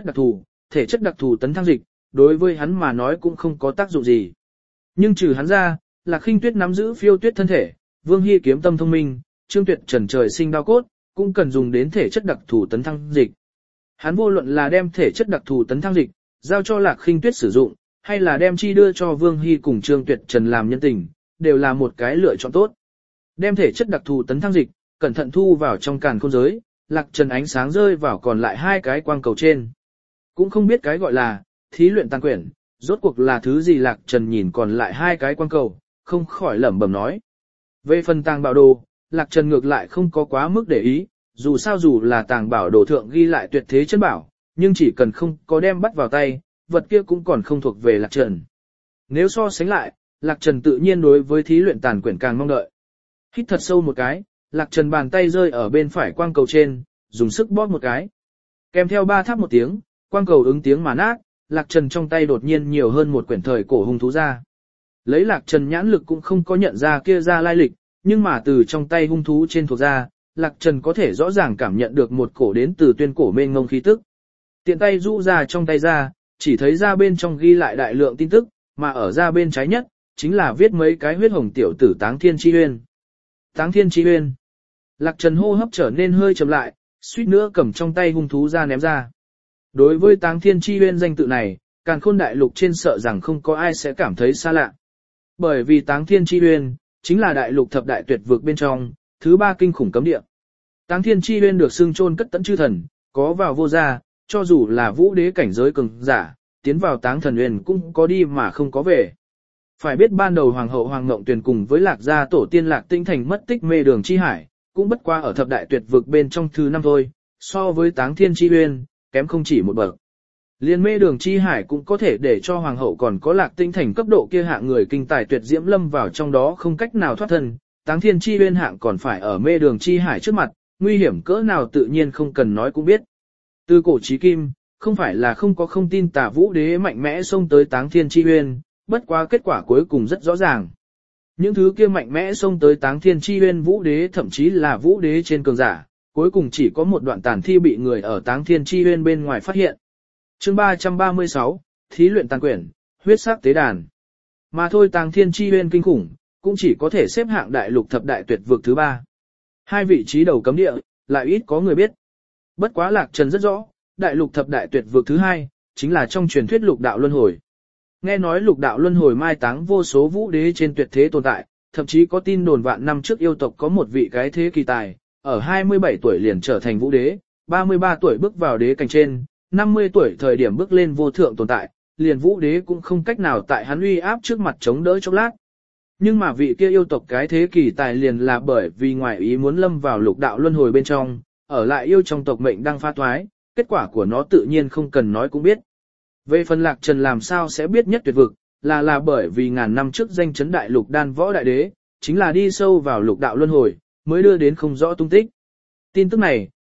đặc thù tấn thăng dịch, đối với hắn mà nói cũng không có tác dụng gì. Nhưng trừ hắn ra, Lạc Khinh Tuyết nắm giữ phiêu tuyết thân thể, Vương Hy kiếm tâm thông minh, Trương Tuyệt trần trời sinh đao cốt, cũng cần dùng đến thể chất đặc thù tấn thăng dịch. Hắn vô luận là đem thể chất đặc thù tấn thăng dịch, giao cho Lạc Khinh Tuyết sử dụng, hay là đem chi đưa cho Vương Hy cùng Trương Tuyệt trần làm nhân tình, đều là một cái lựa chọn tốt. Đem thể chất đặc thù tấn thăng dịch, cẩn thận thu vào trong càn khôn giới, Lạc Trần ánh sáng rơi vào còn lại hai cái quang cầu trên. Cũng không biết cái gọi là thí luyện tàn quyển, rốt cuộc là thứ gì. Lạc Trần nhìn còn lại hai cái quang cầu, không khỏi lẩm bẩm nói. Về phần tàng bảo đồ, Lạc Trần ngược lại không có quá mức để ý, dù sao dù là tàng bảo đồ thượng ghi lại tuyệt thế chân bảo, nhưng chỉ cần không có đem bắt vào tay, vật kia cũng còn không thuộc về Lạc Trần. Nếu so sánh lại, Lạc Trần tự nhiên đối với thí luyện tàn quyển càng mong đợi. Hít thật sâu một cái, Lạc Trần bàn tay rơi ở bên phải quang cầu trên, dùng sức bóp một cái. Kèm theo ba tháp một tiếng, quang cầu ứng tiếng mà nát, Lạc Trần trong tay đột nhiên nhiều hơn một quyển thời cổ hung thú ra. Lấy Lạc Trần nhãn lực cũng không có nhận ra kia ra lai lịch, nhưng mà từ trong tay hung thú trên thuộc ra, Lạc Trần có thể rõ ràng cảm nhận được một cổ đến từ tuyên cổ mênh ngông khí tức. Tiện tay rũ ra trong tay ra, chỉ thấy ra bên trong ghi lại đại lượng tin tức, mà ở ra bên trái nhất, chính là viết mấy cái huyết hồng tiểu tử Táng Thiên Chi Uyên. Táng Thiên Chi Uyên. Lạc Trần hô hấp trở nên hơi chậm lại, suýt nữa cầm trong tay hung thú ra ném ra. Đối với Táng Thiên Chi Uyên danh tự này, Càn Khôn Đại Lục trên sợ rằng không có ai sẽ cảm thấy xa lạ. Bởi vì Táng Thiên Chi Uyên chính là đại lục thập đại tuyệt vực bên trong, thứ ba kinh khủng cấm địa. Táng Thiên Chi Uyên được xưng chôn cất tận chư thần, có vào vô ra, cho dù là vũ đế cảnh giới cường giả, tiến vào Táng Thần Uyên cũng có đi mà không có về. Phải biết ban đầu Hoàng hậu Hoàng Ngộng Tuyền cùng với Lạc gia tổ tiên Lạc Tinh Thành mất tích mê đường chi hải, cũng bất qua ở thập đại tuyệt vực bên trong thứ năm thôi, so với Táng Thiên Chi Uyên, kém không chỉ một bậc. Liên mê đường chi hải cũng có thể để cho Hoàng hậu còn có Lạc Tinh Thành cấp độ kia hạng người kinh tài tuyệt diễm lâm vào trong đó không cách nào thoát thân, Táng Thiên Chi Uyên hạng còn phải ở mê đường chi hải trước mặt, nguy hiểm cỡ nào tự nhiên không cần nói cũng biết. Từ cổ chí kim, không phải là không có không tin tà vũ đế mạnh mẽ xông tới Táng Thiên Chi Uyên, bất quá kết quả cuối cùng rất rõ ràng. Những thứ kia mạnh mẽ xông tới Táng Thiên Chi Uyên vũ đế thậm chí là vũ đế trên cường giả, cuối cùng chỉ có một đoạn tàn thi bị người ở Táng Thiên Chi Uyên bên ngoài phát hiện. Chương 336, thí luyện tàn quyển, huyết sắc tế đàn. Mà thôi Táng Thiên Chi Uyên kinh khủng, cũng chỉ có thể xếp hạng đại lục thập đại tuyệt vực thứ ba. Hai vị trí đầu cấm địa, lại ít có người biết. Bất quá Lạc Trần rất rõ, đại lục thập đại tuyệt vực thứ hai, chính là trong truyền thuyết lục đạo luân hồi. Nghe nói lục đạo luân hồi mai táng vô số vũ đế trên tuyệt thế tồn tại, thậm chí có tin đồn vạn năm trước yêu tộc có một vị cái thế kỳ tài, ở 27 tuổi liền trở thành vũ đế, 33 tuổi bước vào đế cảnh trên, 50 tuổi thời điểm bước lên vô thượng tồn tại, liền vũ đế cũng không cách nào tại hắn uy áp trước mặt chống đỡ chốc lát. Nhưng mà vị kia yêu tộc cái thế kỳ tài liền là bởi vì ngoại ý muốn lâm vào lục đạo luân hồi bên trong, ở lại yêu trong tộc mệnh đang pha thoái, kết quả của nó tự nhiên không cần nói cũng biết. Về phần Lạc Trần làm sao sẽ biết nhất tuyệt vực, là bởi vì ngàn năm trước danh chấn đại lục đan võ đại đế, chính là đi sâu vào lục đạo luân hồi, mới đưa đến không rõ tung tích. Tin tức này,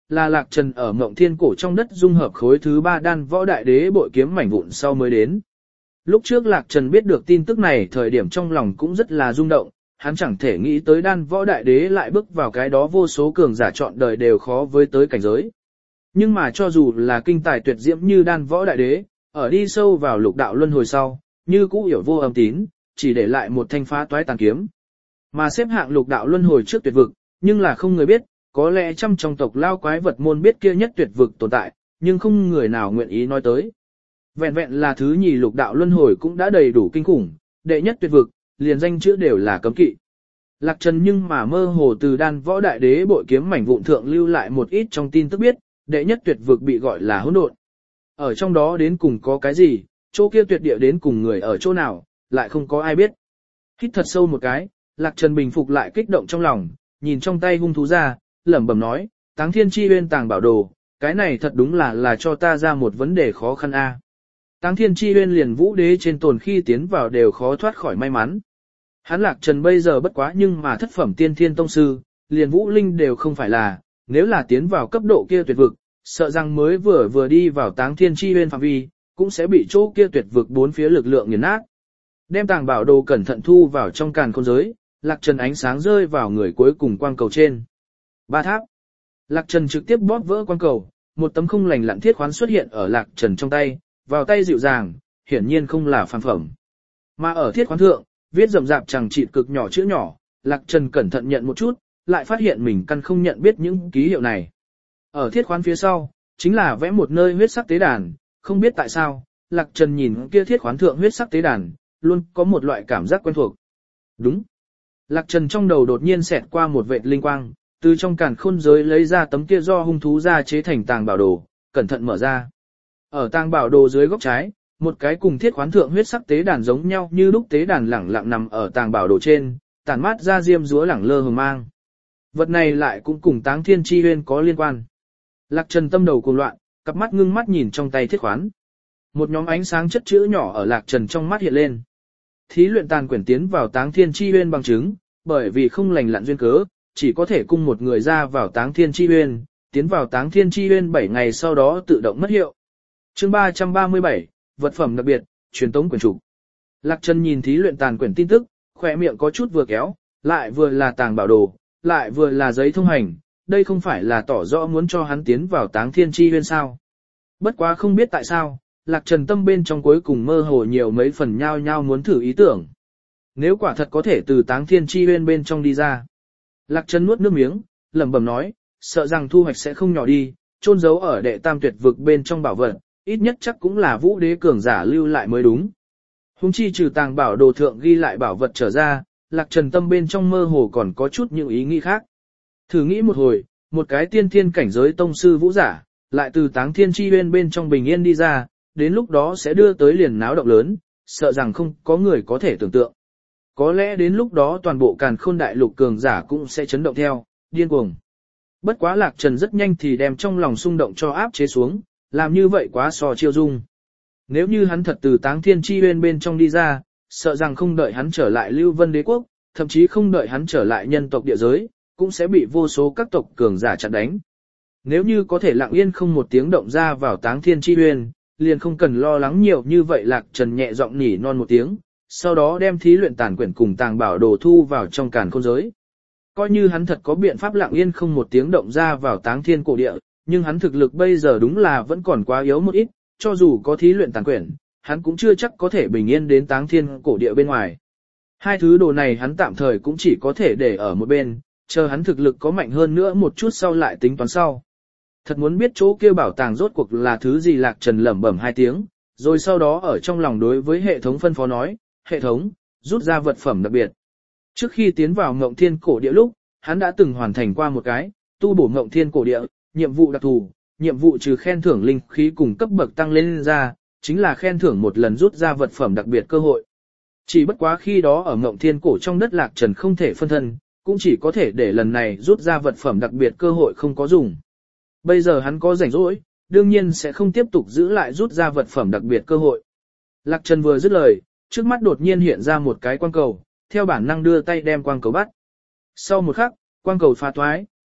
là Lạc Trần ở Ngộng Thiên Cổ trong đất dung hợp khối thứ 3 đan võ đại đế bội kiếm mảnh vụn sau mới đến. Lúc trước Lạc Trần biết được tin tức này thời điểm trong lòng cũng rất là rung động, hắn chẳng thể nghĩ tới đan võ đại đế lại bước vào cái đó vô số cường giả chọn đời đều khó với tới cảnh giới. Nhưng mà cho dù là kinh tài tuyệt diễm như đan võ đại đế, ở đi sâu vào lục đạo luân hồi sau, như cũ hiểu vô âm tín, chỉ để lại một thanh phá toái tàn kiếm. Mà xếp hạng lục đạo luân hồi trước tuyệt vực, nhưng là không người biết, có lẽ trăm trong tộc lao quái vật môn biết kia nhất tuyệt vực tồn tại, nhưng không người nào nguyện ý nói tới. Vẹn vẹn là thứ nhì lục đạo luân hồi cũng đã đầy đủ kinh khủng, đệ nhất tuyệt vực, liền danh chữ đều là cấm kỵ. Lạc Trần nhưng mà mơ hồ từ đan võ đại đế bội kiếm mảnh vụn thượng lưu lại một ít trong tin tức biết, đệ nhất tuyệt vực bị gọi là hỗn độn. Ở trong đó đến cùng có cái gì, chỗ kia tuyệt địa đến cùng người ở chỗ nào, lại không có ai biết. Hít thật sâu một cái, Lạc Trần bình phục lại kích động trong lòng, nhìn trong tay hung thú ra, lẩm bẩm nói, Táng Thiên Chi Uyên tàng bảo đồ, cái này thật đúng là cho ta ra một vấn đề khó khăn a. Táng Thiên Chi Uyên liền vũ đế trên tồn khi tiến vào đều khó thoát khỏi may mắn. Hắn Lạc Trần bây giờ bất quá nhưng mà thất phẩm tiên thiên tông sư, liền vũ linh đều không phải là, nếu là tiến vào cấp độ kia tuyệt vực, sợ rằng mới vừa đi vào Táng Thiên Chi Uyên phạm vi, cũng sẽ bị chỗ kia tuyệt vực bốn phía lực lượng nghiền nát. Đem tàng bảo đồ cẩn thận thu vào trong càn khôn giới, Lạc Trần ánh sáng rơi vào người cuối cùng quang cầu trên. Ba tháp. Lạc Trần trực tiếp bóp vỡ quang cầu, một tấm không lành lặn thiết khoán xuất hiện ở Lạc Trần trong tay, vào tay dịu dàng, hiển nhiên không là phàm phẩm. Mà ở thiết khoán thượng, viết rậm rạp chẳng chịt cực nhỏ chữ nhỏ, Lạc Trần cẩn thận nhận một chút, lại phát hiện mình căn không nhận biết những ký hiệu này. Ở thiết khoán phía sau, chính là vẽ một nơi huyết sắc tế đàn, không biết tại sao, Lạc Trần nhìn kia thiết khoán thượng huyết sắc tế đàn, luôn có một loại cảm giác quen thuộc. Đúng. Lạc Trần trong đầu đột nhiên xẹt qua một vệt linh quang, từ trong càn khôn giới lấy ra tấm kia do hung thú ra chế thành tàng bảo đồ, cẩn thận mở ra. Ở tàng bảo đồ dưới góc trái, một cái cùng thiết khoán thượng huyết sắc tế đàn giống nhau như lúc tế đàn lẳng lặng nằm ở tàng bảo đồ trên, tản mát ra diêm dúa lẳng lơ hờ mang. Vật này lại cũng cùng Táng Thiên Chi Uyên có liên quan. Lạc Trần tâm đầu cuồng loạn, cặp mắt ngưng mắt nhìn trong tay thiết khoán. Một nhóm ánh sáng chất chữ nhỏ ở Lạc Trần trong mắt hiện lên. Thí luyện tàn quyển tiến vào Táng Thiên Chi Uyên bằng chứng, bởi vì không lành lặn duyên cớ, chỉ có thể cung một người ra vào Táng Thiên Chi Uyên, tiến vào Táng Thiên Chi Uyên 7 ngày sau đó tự động mất hiệu. Chương 337, vật phẩm đặc biệt, truyền tống quyển trục. Lạc Trần nhìn thí luyện tàn quyển tin tức, khỏe miệng có chút vừa kéo, lại vừa là tàng bảo đồ, lại vừa là giấy thông hành, đây không phải là tỏ rõ muốn cho hắn tiến vào Táng Thiên Chi Uyên sao? Bất quá không biết tại sao, Lạc Trần tâm bên trong cuối cùng mơ hồ nhiều mấy phần nhao nhao muốn thử ý tưởng. Nếu quả thật có thể từ Táng Thiên Chi Uyên bên trong đi ra. Lạc Trần nuốt nước miếng, lẩm bẩm nói, sợ rằng thu hoạch sẽ không nhỏ đi, chôn giấu ở đệ tam tuyệt vực bên trong bảo vật, ít nhất chắc cũng là vũ đế cường giả lưu lại mới đúng. Hùng chi trừ tàng bảo đồ thượng ghi lại bảo vật trở ra, Lạc Trần tâm bên trong mơ hồ còn có chút những ý nghĩ khác. Thử nghĩ một hồi, một cái tiên thiên cảnh giới tông sư vũ giả, lại từ Táng Thiên Chi Uyên bên trong bình yên đi ra, đến lúc đó sẽ đưa tới liền náo động lớn, sợ rằng không có người có thể tưởng tượng. Có lẽ đến lúc đó toàn bộ càn khôn đại lục cường giả cũng sẽ chấn động theo, điên cuồng. Bất quá Lạc Trần rất nhanh thì đem trong lòng xung động cho áp chế xuống, làm như vậy quá so chiêu dung. Nếu như hắn thật từ Táng Thiên Chi Uyên bên trong đi ra, sợ rằng không đợi hắn trở lại Lưu Vân Đế quốc, thậm chí không đợi hắn trở lại nhân tộc địa giới, cũng sẽ bị vô số các tộc cường giả chặn đánh. Nếu như có thể lặng yên không một tiếng động ra vào Táng Thiên Chi Uyên, liền không cần lo lắng nhiều như vậy. Lạc Trần nhẹ giọng nỉ non một tiếng, sau đó đem thí luyện tàn quyển cùng tàng bảo đồ thu vào trong càn khôn giới. Coi như hắn thật có biện pháp lặng yên không một tiếng động ra vào Táng Thiên cổ địa, nhưng hắn thực lực bây giờ đúng là vẫn còn quá yếu một ít, cho dù có thí luyện tàn quyển, hắn cũng chưa chắc có thể bình yên đến Táng Thiên cổ địa bên ngoài. Hai thứ đồ này hắn tạm thời cũng chỉ có thể để ở một bên, chờ hắn thực lực có mạnh hơn nữa một chút sau lại tính toán sau. Thật muốn biết chỗ kia bảo tàng rốt cuộc là thứ gì. Lạc Trần lẩm bẩm hai tiếng, rồi sau đó ở trong lòng đối với hệ thống phân phó nói, hệ thống, rút ra vật phẩm đặc biệt. Trước khi tiến vào Ngộng Thiên cổ địa lúc, hắn đã từng hoàn thành qua một cái, tu bổ Ngộng Thiên cổ địa, nhiệm vụ đặc thù, nhiệm vụ trừ khen thưởng linh khí cùng cấp bậc tăng lên ra, chính là khen thưởng một lần rút ra vật phẩm đặc biệt cơ hội. Chỉ bất quá khi đó ở Ngộng Thiên cổ trong đất Lạc Trần không thể phân thân, cũng chỉ có thể để lần này rút ra vật phẩm đặc biệt cơ hội không có dùng. Bây giờ hắn có rảnh rỗi, đương nhiên sẽ không tiếp tục giữ lại rút ra vật phẩm đặc biệt cơ hội. Lạc Trần vừa dứt lời, trước mắt đột nhiên hiện ra một cái quang cầu, theo bản năng đưa tay đem quang cầu bắt. Sau một khắc, quang cầu phá toái,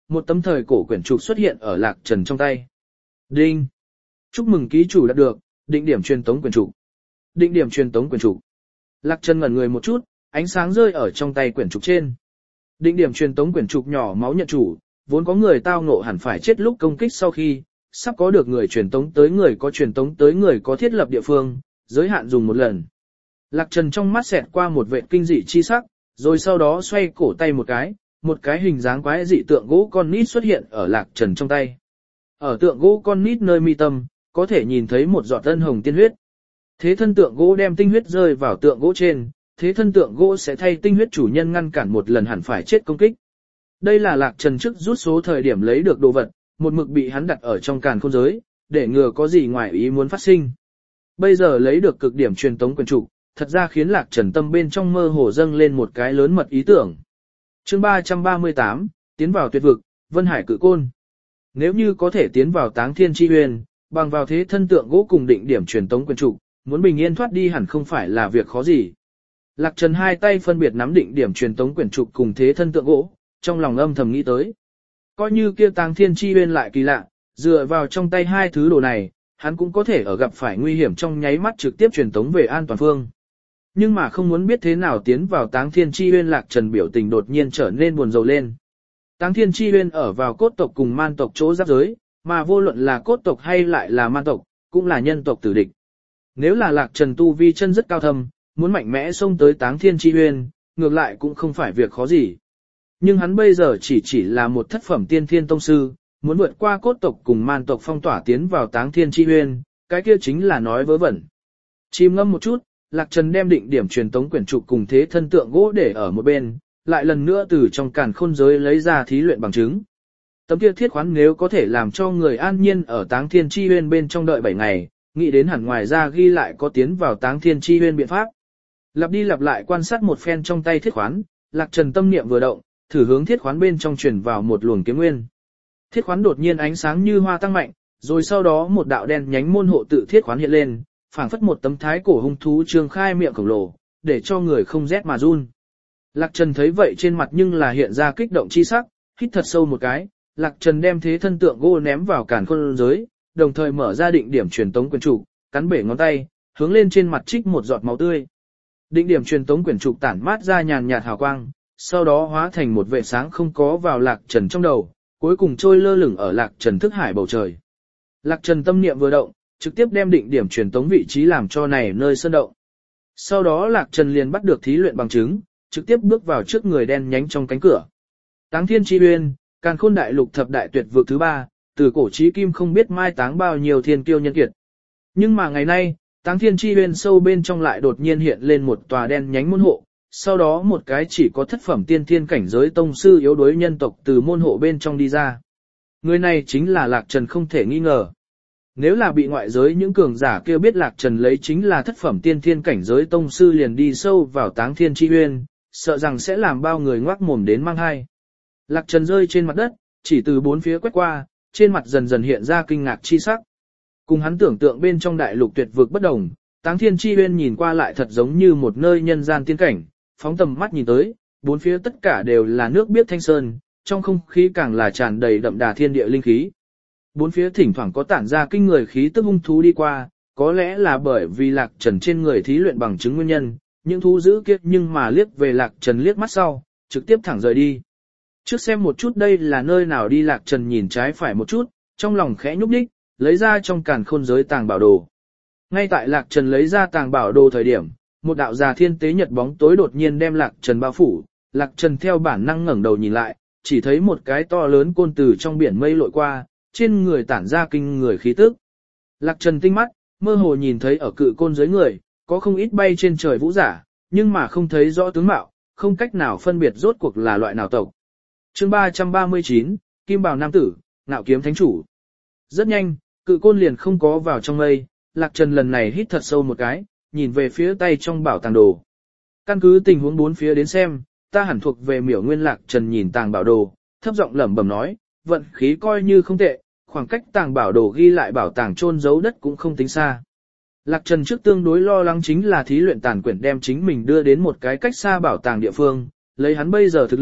một tấm thời cổ quyển trục xuất hiện ở Lạc Trần trong tay. Đinh! Chúc mừng ký chủ đạt được, định điểm truyền tống quyển trục. Định điểm truyền tống quyển trục. Lạc Trần ngẩn người một chút, ánh sáng rơi ở trong tay quyển trục trên. Định điểm truyền tống quyển trục nhỏ máu nhận chủ, vốn có người tao ngộ hẳn phải chết lúc công kích sau khi, sắp có được người truyền tống tới người có truyền tống tới người có thiết lập địa phương, giới hạn dùng một lần. Lạc Trần trong mắt xẹt qua một vệt kinh dị chi sắc, rồi sau đó xoay cổ tay một cái hình dáng quái dị tượng gỗ con nít xuất hiện ở Lạc Trần trong tay. Ở tượng gỗ con nít nơi mi tâm, có thể nhìn thấy một giọt ân hồng tiên huyết. Thế thân tượng gỗ đem tinh huyết rơi vào tượng gỗ trên, thế thân tượng gỗ sẽ thay tinh huyết chủ nhân ngăn cản một lần hẳn phải chết công kích. Đây là Lạc Trần trước rút số thời điểm lấy được đồ vật, một mực bị hắn đặt ở trong càn khôn giới, để ngừa có gì ngoài ý muốn phát sinh. Bây giờ lấy được cực điểm truyền tống quyển trục, thật ra khiến Lạc Trần tâm bên trong mơ hồ dâng lên một cái lớn mật ý tưởng. Chương 338, tiến vào tuyệt vực, Vân Hải Cự Côn. Nếu như có thể tiến vào Táng Thiên Chi Huyền, bằng vào thế thân tượng gỗ cùng định điểm truyền tống quyển trục, muốn bình yên thoát đi hẳn không phải là việc khó gì. Lạc Trần hai tay phân biệt nắm định điểm truyền tống quyển trục cùng thế thân tượng gỗ, trong lòng âm thầm nghĩ tới. Coi như kia Táng Thiên Chi Huyền lại kỳ lạ, dựa vào trong tay hai thứ đồ này, hắn cũng có thể ở gặp phải nguy hiểm trong nháy mắt trực tiếp truyền tống về an toàn phương. Nhưng mà không muốn biết thế nào tiến vào Táng Thiên Chi Huyền, Lạc Trần biểu tình đột nhiên trở nên buồn rầu lên. Táng Thiên Chi Huyền ở vào cốt tộc cùng man tộc chỗ giáp giới, mà vô luận là cốt tộc hay lại là man tộc, cũng là nhân tộc tử địch. Nếu là Lạc Trần tu vi chân rất cao thâm, muốn mạnh mẽ xông tới Táng Thiên Chi Huyền, ngược lại cũng không phải việc khó gì. Nhưng hắn bây giờ chỉ là một thất phẩm tiên thiên tông sư, muốn vượt qua cốt tộc cùng man tộc phong tỏa tiến vào Táng Thiên Chi Huyền, cái kia chính là nói vớ vẩn. Chìm ngâm một chút, Lạc Trần đem định điểm truyền tống quyển trục cùng thế thân tượng gỗ để ở một bên, lại lần nữa từ trong càn khôn giới lấy ra thí luyện bằng chứng. Tấm kia thiết khoán nếu có thể làm cho người an nhiên ở Táng Thiên Chi Huyền bên trong đợi 7 ngày, nghĩ đến hẳn ngoài ra ghi lại có tiến vào Táng Thiên Chi Huyền biện pháp. Lặp đi lặp lại quan sát một phen trong tay thiết khoán, Lạc Trần tâm niệm vừa động, thử hướng thiết khoán bên trong truyền vào một luồng kiếm nguyên. Thiết khoán đột nhiên ánh sáng như hoa tăng mạnh, rồi sau đó một đạo đen nhánh môn hộ tự thiết khoán hiện lên, phảng phất một tấm thái cổ hung thú trương khai miệng khổng lồ, để cho người không rét mà run. Lạc Trần thấy vậy trên mặt nhưng là hiện ra kích động chi sắc, hít thật sâu một cái, Lạc Trần đem thế thân tượng gỗ ném vào càn khôn giới, đồng thời mở ra định điểm truyền tống quyển trục, cắn bể ngón tay, hướng lên trên mặt trích một giọt máu tươi. Định điểm truyền tống quyển trục tản mát ra nhàn nhạt hào quang, sau đó hóa thành một vệ sáng không có vào Lạc Trần trong đầu, cuối cùng trôi lơ lửng ở Lạc Trần thức hải bầu trời. Lạc Trần tâm niệm vừa động, trực tiếp đem định điểm truyền tống vị trí làm cho này nơi sơn động. Sau đó Lạc Trần liền bắt được thí luyện bằng chứng, trực tiếp bước vào trước người đen nhánh trong cánh cửa. Táng Thiên Chi Huyền, Càn Khôn Đại Lục thập đại tuyệt vực thứ 3, từ cổ chí kim không biết mai táng bao nhiêu thiên kiêu nhân kiệt. Nhưng mà ngày nay, Táng Thiên Chi Huyền sâu bên trong lại đột nhiên hiện lên một tòa đen nhánh môn hộ, sau đó một cái chỉ có thất phẩm tiên thiên cảnh giới tông sư yếu đuối nhân tộc từ môn hộ bên trong đi ra. Người này chính là Lạc Trần không thể nghi ngờ. Nếu là bị ngoại giới những cường giả kêu biết Lạc Trần lấy chính là thất phẩm tiên thiên cảnh giới tông sư liền đi sâu vào Táng Thiên Chi Huyền, sợ rằng sẽ làm bao người ngoác mồm đến mang hai. Lạc Trần rơi trên mặt đất, chỉ từ bốn phía quét qua, trên mặt dần dần hiện ra kinh ngạc chi sắc. Cùng hắn tưởng tượng bên trong đại lục tuyệt vực bất đồng, Táng Thiên Chi Huyền nhìn qua lại thật giống như một nơi nhân gian tiên cảnh, phóng tầm mắt nhìn tới, bốn phía tất cả đều là nước biếc thanh sơn, trong không khí càng là tràn đầy đậm đà thiên địa linh khí. Bốn phía thỉnh thoảng có tản ra kinh người khí tức hung thú đi qua, có lẽ là bởi vì Lạc Trần trên người thí luyện bằng chứng nguyên nhân, những thú dữ kiếp nhưng mà liếc về Lạc Trần liếc mắt sau, trực tiếp thẳng rời đi. Trước xem một chút đây là nơi nào đi, Lạc Trần nhìn trái phải một chút, trong lòng khẽ nhúc nhích, lấy ra trong càn khôn giới tàng bảo đồ. Ngay tại Lạc Trần lấy ra tàng bảo đồ thời điểm, một đạo già thiên tế nhật bóng tối đột nhiên đem Lạc Trần bao phủ. Lạc Trần theo bản năng ngẩng đầu nhìn lại, chỉ thấy một cái to lớn côn từ trong biển mây lội qua, trên người tản ra kinh người khí tức. Lạc Trần tinh mắt, mơ hồ nhìn thấy ở cự côn dưới người, có không ít bay trên trời vũ giả, nhưng mà không thấy rõ tướng mạo, không cách nào phân biệt rốt cuộc là loại nào tộc. Chương 339, Kim Bào Nam Tử, Ngạo Kiếm Thánh Chủ. Rất nhanh, cự côn liền không có vào trong mây, Lạc Trần lần này hít thật sâu một cái, nhìn về phía tay trong bảo tàng đồ. Căn cứ tình huống bốn phía đến xem, ta hẳn thuộc về Miểu Nguyên. Lạc Trần nhìn tàng bảo đồ, thấp giọng lẩm bẩm nói, vận khí coi như không tệ, khoảng cách tàng bảo đồ ghi lại bảo tàng chôn giấu đất cũng không tính xa. Lạc Trần trước tương đối lo lắng chính là thí luyện tàn quyển đem chính mình đưa đến một cái cách xa bảo tàng địa phương, lấy hắn bây giờ thực lực,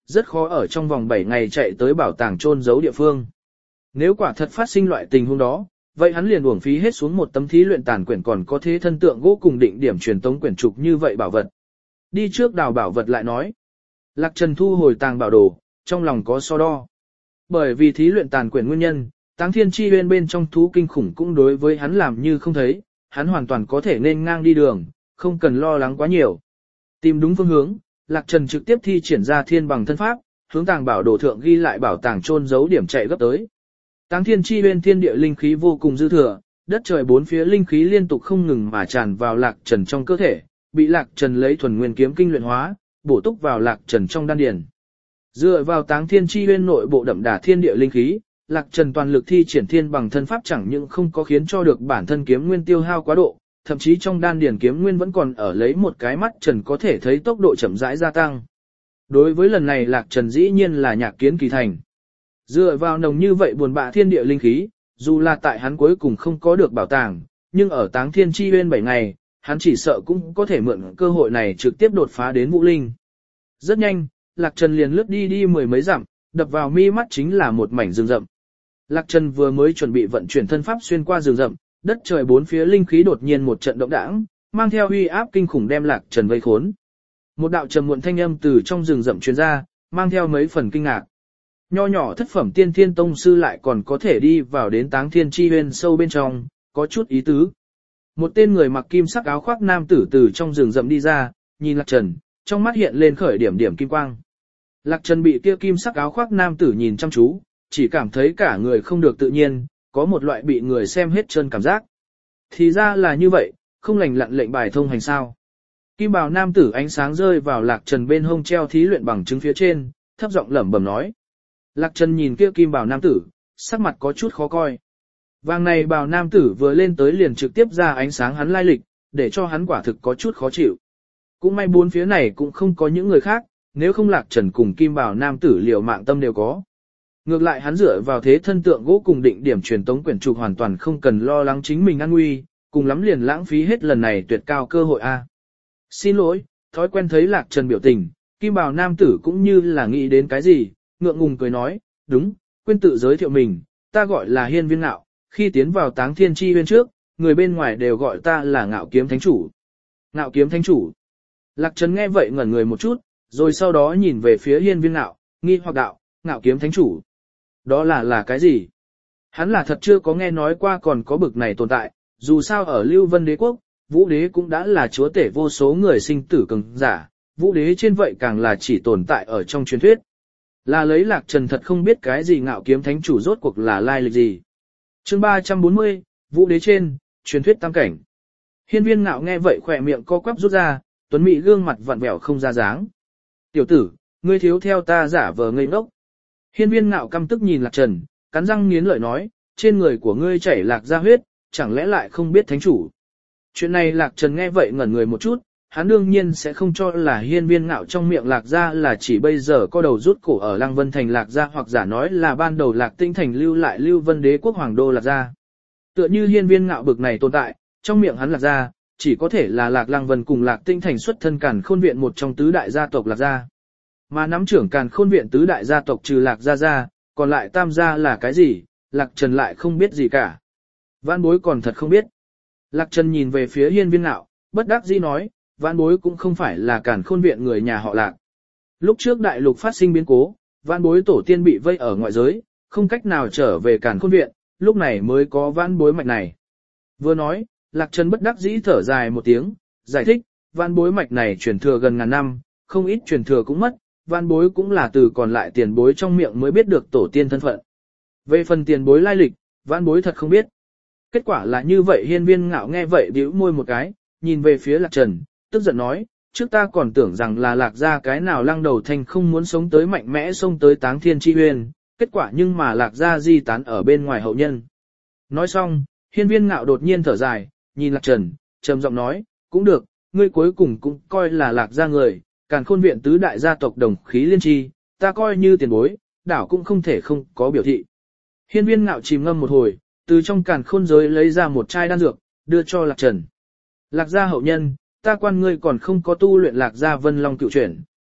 rất khó ở trong vòng 7 ngày chạy tới bảo tàng chôn giấu địa phương. Nếu quả thật phát sinh loại tình huống đó, vậy hắn liền uổng phí hết xuống một tấm thí luyện tàn quyển còn có thế thân tượng gỗ cùng định điểm truyền tống quyển trục như vậy bảo vật. Đi trước đào bảo vật lại nói. Lạc Trần thu hồi tàng bảo đồ, trong lòng có so đo. Bởi vì thí luyện tàn quyển nguyên nhân, Táng Thiên Chi Uyên bên trong thú kinh khủng cũng đối với hắn làm như không thấy, hắn hoàn toàn có thể nên ngang đi đường, không cần lo lắng quá nhiều. Tìm đúng phương hướng, Lạc Trần trực tiếp thi triển ra thiên bằng thân pháp, hướng tàng bảo đồ thượng ghi lại bảo tàng chôn giấu điểm chạy gấp tới. Táng Thiên Chi Uyên thiên địa linh khí vô cùng dư thừa, đất trời bốn phía linh khí liên tục không ngừng mà tràn vào Lạc Trần trong cơ thể, bị Lạc Trần lấy thuần nguyên kiếm kinh luyện hóa, bổ túc vào Lạc Trần trong đan điền. Dựa vào Táng Thiên Chi Uyên nội bộ đậm đà thiên địa linh khí, Lạc Trần toàn lực thi triển thiên bằng thân pháp chẳng những không có khiến cho được bản thân kiếm nguyên tiêu hao quá độ, thậm chí trong đan điền kiếm nguyên vẫn còn ở lấy một cái mắt Trần có thể thấy tốc độ chậm rãi gia tăng. Đối với lần này Lạc Trần dĩ nhiên là nhạc kiến kỳ thành. Dựa vào nồng như vậy buồn bã thiên địa linh khí, dù là tại hắn cuối cùng không có được bảo tàng, nhưng ở Táng Thiên Chi Uyên 7 ngày, hắn chỉ sợ cũng có thể mượn cơ hội này trực tiếp đột phá đến vũ linh. Rất nhanh, Lạc Trần liền lướt đi mười mấy dặm, đập vào mi mắt chính là một mảnh rừng rậm. Lạc Trần vừa mới chuẩn bị vận chuyển thân pháp xuyên qua rừng rậm, đất trời bốn phía linh khí đột nhiên một trận động đãng, mang theo uy áp kinh khủng đem Lạc Trần vây khốn. Một đạo trầm muộn thanh âm từ trong rừng rậm truyền ra, mang theo mấy phần kinh ngạc. Nho nhỏ thất phẩm tiên thiên tông sư lại còn có thể đi vào đến Táng Thiên Chi Uyên sâu bên trong, có chút ý tứ. Một tên người mặc kim sắc áo khoác nam tử từ trong rừng rậm đi ra, nhìn Lạc Trần, trong mắt hiện lên khởi điểm điểm kim quang. Lạc Trần bị kia kim sắc áo khoác nam tử nhìn chăm chú, chỉ cảm thấy cả người không được tự nhiên, có một loại bị người xem hết trơn cảm giác. Thì ra là như vậy, không lành lặn lệnh bài thông hành sao. Kim bào nam tử ánh sáng rơi vào Lạc Trần bên hông treo thí luyện bằng chứng phía trên, thấp giọng lẩm bẩm nói. Lạc Trần nhìn kia kim bào nam tử, sắc mặt có chút khó coi. Vàng này bào nam tử vừa lên tới liền trực tiếp ra ánh sáng hắn lai lịch, để cho hắn quả thực có chút khó chịu. Cũng may bốn phía này cũng không có những người khác, nếu không Lạc Trần cùng kim bào nam tử liều mạng tâm đều có. Ngược lại hắn dựa vào thế thân tượng gỗ cùng định điểm truyền tống quyển trục hoàn toàn không cần lo lắng chính mình an nguy, cùng lắm liền lãng phí hết lần này tuyệt cao cơ hội a. Xin lỗi, thói quen thấy Lạc Trần biểu tình, kim bào nam tử cũng như là nghĩ đến cái gì, ngượng ngùng cười nói, đúng, quên tự giới thiệu mình, ta gọi là Hiên Viên Ngạo, khi tiến vào Táng Thiên Chi Uyên trước, người bên ngoài đều gọi ta là Ngạo Kiếm Thánh Chủ. Ngạo Kiếm Thánh Chủ. Lạc Trần nghe vậy ngẩn người một chút, rồi sau đó nhìn về phía Hiên Viên Ngạo, nghi hoặc đạo, Ngạo Kiếm Thánh Chủ. Đó là cái gì? Hắn là thật chưa có nghe nói qua còn có bực này tồn tại, dù sao ở Lưu Vân Đế Quốc, Vũ Đế cũng đã là chúa tể vô số người sinh tử cường giả, Vũ Đế trên vậy càng là chỉ tồn tại ở trong truyền thuyết. Là lấy Lạc Trần thật không biết cái gì Ngạo Kiếm Thánh Chủ rốt cuộc là lai lịch gì. Chương 340, Vũ Đế trên, truyền thuyết tam cảnh. Hiên Viên Ngạo nghe vậy khỏe miệng co quắp rút ra, tuấn mỹ gương mặt vặn vẹo không ra dáng. Tiểu tử, ngươi thiếu theo ta giả vờ ngây ngốc. Hiên Viên Ngạo căm tức nhìn Lạc Trần, cắn răng nghiến lợi nói, trên người của ngươi chảy lạc ra huyết, chẳng lẽ lại không biết thánh chủ. Chuyện này Lạc Trần nghe vậy ngẩn người một chút, hắn đương nhiên sẽ không cho là Hiên Viên Ngạo trong miệng Lạc gia là chỉ bây giờ có đầu rút cổ ở Lăng Vân Thành Lạc gia, hoặc giả nói là ban đầu Lạc Tinh Thành lưu lại Lưu Vân Đế Quốc Hoàng đô Lạc gia. Tựa như Hiên Viên Ngạo bực này tồn tại, trong miệng hắn Lạc gia, chỉ có thể là Lạc Lăng Vân cùng Lạc Tinh Thành xuất thân Càn Khôn Viện một trong tứ đại gia tộc Lạc gia. Mà nắm trưởng Càn Khôn Viện tứ đại gia tộc trừ Lạc gia ra, còn lại tam gia là cái gì, Lạc Trần lại không biết gì cả. Vãn bối còn thật không biết. Lạc Trần nhìn về phía Hiên Viên Ngạo, bất đắc dĩ nói, Vãn bối cũng không phải là Càn Khôn Viện người nhà họ Lạc. Lúc trước đại lục phát sinh biến cố, Vãn bối tổ tiên bị vây ở ngoại giới, không cách nào trở về Càn Khôn Viện, lúc này mới có Vãn bối mạch này. Vừa nói, Lạc Trần bất đắc dĩ thở dài một tiếng, giải thích, Vãn bối mạch này truyền thừa gần ngàn năm, không ít truyền thừa cũng mất, Vãn bối cũng là từ còn lại tiền bối trong miệng mới biết được tổ tiên thân phận. Về phần tiền bối lai lịch, Vãn bối thật không biết. Kết quả là như vậy. Hiên Viên Ngạo nghe vậy bĩu môi một cái, nhìn về phía Lạc Trần, tức giận nói, trước ta còn tưởng rằng là Lạc gia cái nào lăng đầu thanh không muốn sống tới mạnh mẽ xông tới Táng Thiên Chi Uyên, kết quả nhưng mà Lạc gia di tán ở bên ngoài hậu nhân. Nói xong, Hiên Viên Ngạo đột nhiên thở dài, nhìn Lạc Trần, trầm giọng nói, cũng được, ngươi cuối cùng cũng coi là Lạc gia người, Càn Khôn Viện tứ đại gia tộc đồng khí liên tri, ta coi như tiền bối, đảo cũng không thể không có biểu thị. Hiên Viên Ngạo chìm ngâm một hồi, từ trong Càn Khôn giới lấy ra một chai đan dược, đưa cho Lạc Trần. Lạc gia hậu nhân, ta quan ngươi còn không có tu luyện Lạc gia Vân Long cựu chuyển,